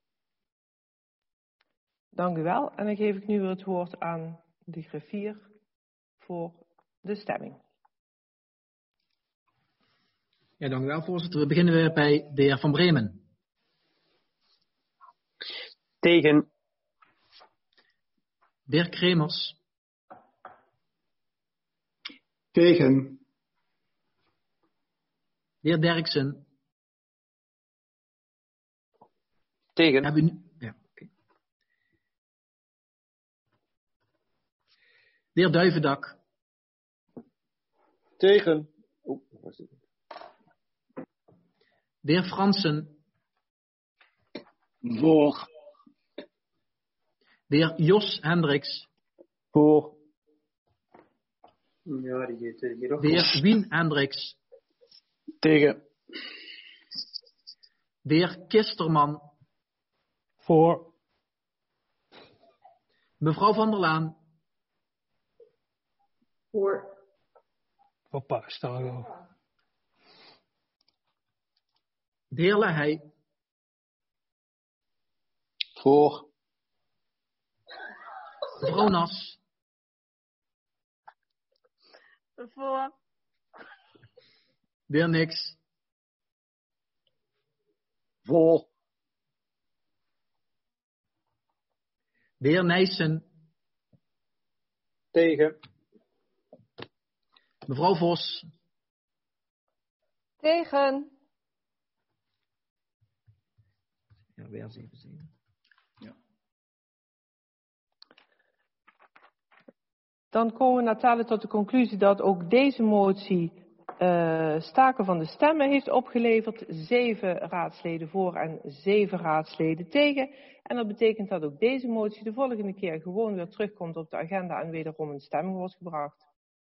Dank u wel. En dan geef ik nu weer het woord aan de griffier voor de stemming. Ja, dank u wel, voorzitter. We beginnen weer bij de heer Van Bremen. Tegen. De heer Kremers. Tegen. De heer Derksen. Tegen. Hebben u... Ja, okay. De heer Duivendak. Tegen. De heer Fransen. Voor. De heer Jos Hendricks. Voor. Ja, die gaat ook. De heer Wien Hendricks. Tegen. De heer Kisterman. Voor. Mevrouw Van der Laan. Voor. Hoppa, staan we. De heer Lahey. Voor. Mevrouw Nas. Voor. De heer Nix. Voor. De heer Nijssen. Tegen. Mevrouw Vos. Tegen. Ja, weer 7. Ja. Dan komen we na tellen tot de conclusie dat ook deze motie staken van de stemmen heeft opgeleverd. 7 raadsleden voor en 7 raadsleden tegen. En dat betekent dat ook deze motie de volgende keer gewoon weer terugkomt op de agenda en wederom in stemming wordt gebracht.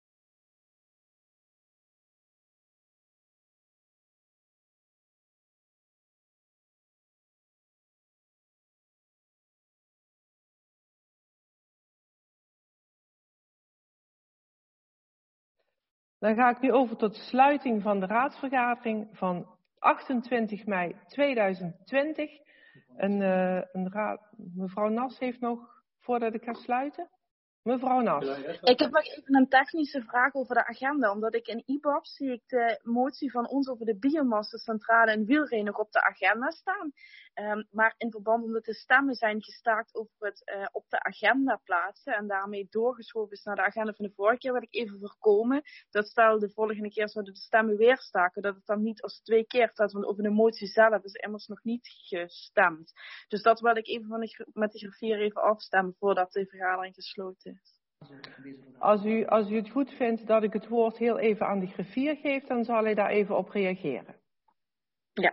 Dan ga ik nu over tot de sluiting van de raadsvergadering van 28 mei 2020. Mevrouw Nas heeft nog, voordat ik ga sluiten. Mevrouw Nas. Ik heb nog even een technische vraag over de agenda. Omdat ik in IBAB zie ik de motie van ons over de biomassacentrale in Wielree nog op de agenda staan. Maar in verband omdat de stemmen zijn gestaakt over het op de agenda plaatsen. En daarmee doorgeschoven is naar de agenda van de vorige keer. Wil ik even voorkomen dat stel de volgende keer zouden de stemmen weer staken. Dat het dan niet als 2 keer staat. Want over de motie zelf is immers nog niet gestemd. Dus dat wil ik even met de griffier even afstemmen voordat de vergadering gesloten is. Als u het goed vindt dat ik het woord heel even aan de griffier geef, dan zal hij daar even op reageren. Ja.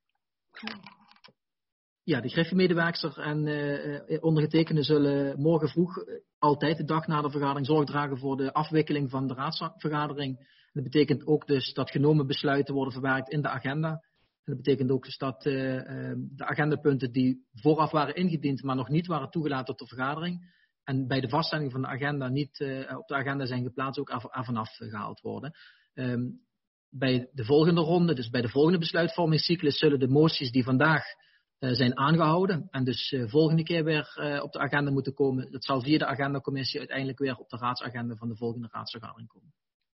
Ja, de griffiemedewerkster en ondergetekende zullen morgen vroeg, altijd de dag na de vergadering, zorg dragen voor de afwikkeling van de raadsvergadering. Dat betekent ook dus dat genomen besluiten worden verwerkt in de agenda. En dat betekent ook dus dat de agendapunten die vooraf waren ingediend, maar nog niet waren toegelaten tot de vergadering, en bij de vaststelling van de agenda niet op de agenda zijn geplaatst, ook ervan afgehaald worden. Bij de volgende ronde, dus bij de volgende besluitvormingscyclus, zullen de moties die vandaag zijn aangehouden en dus volgende keer weer op de agenda moeten komen. Dat zal via de agendacommissie uiteindelijk weer op de raadsagenda van de volgende raadsvergadering komen.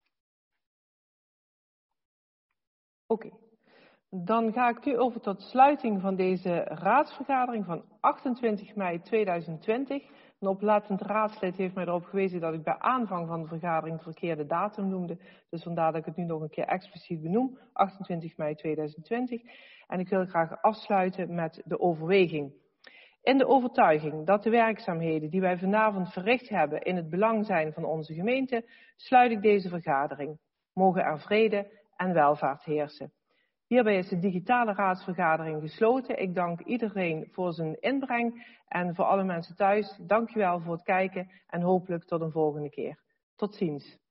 Oké. Dan ga ik nu over tot sluiting van deze raadsvergadering van 28 mei 2020. Een oplettend raadslid heeft mij erop gewezen dat ik bij aanvang van de vergadering de verkeerde datum noemde. Dus vandaar dat ik het nu nog een keer expliciet benoem. 28 mei 2020. En ik wil graag afsluiten met de overweging. In de overtuiging dat de werkzaamheden die wij vanavond verricht hebben in het belang zijn van onze gemeente, sluit ik deze vergadering. Mogen er vrede en welvaart heersen. Hierbij is de digitale raadsvergadering gesloten. Ik dank iedereen voor zijn inbreng en voor alle mensen thuis. Dank u wel voor het kijken en hopelijk tot een volgende keer. Tot ziens.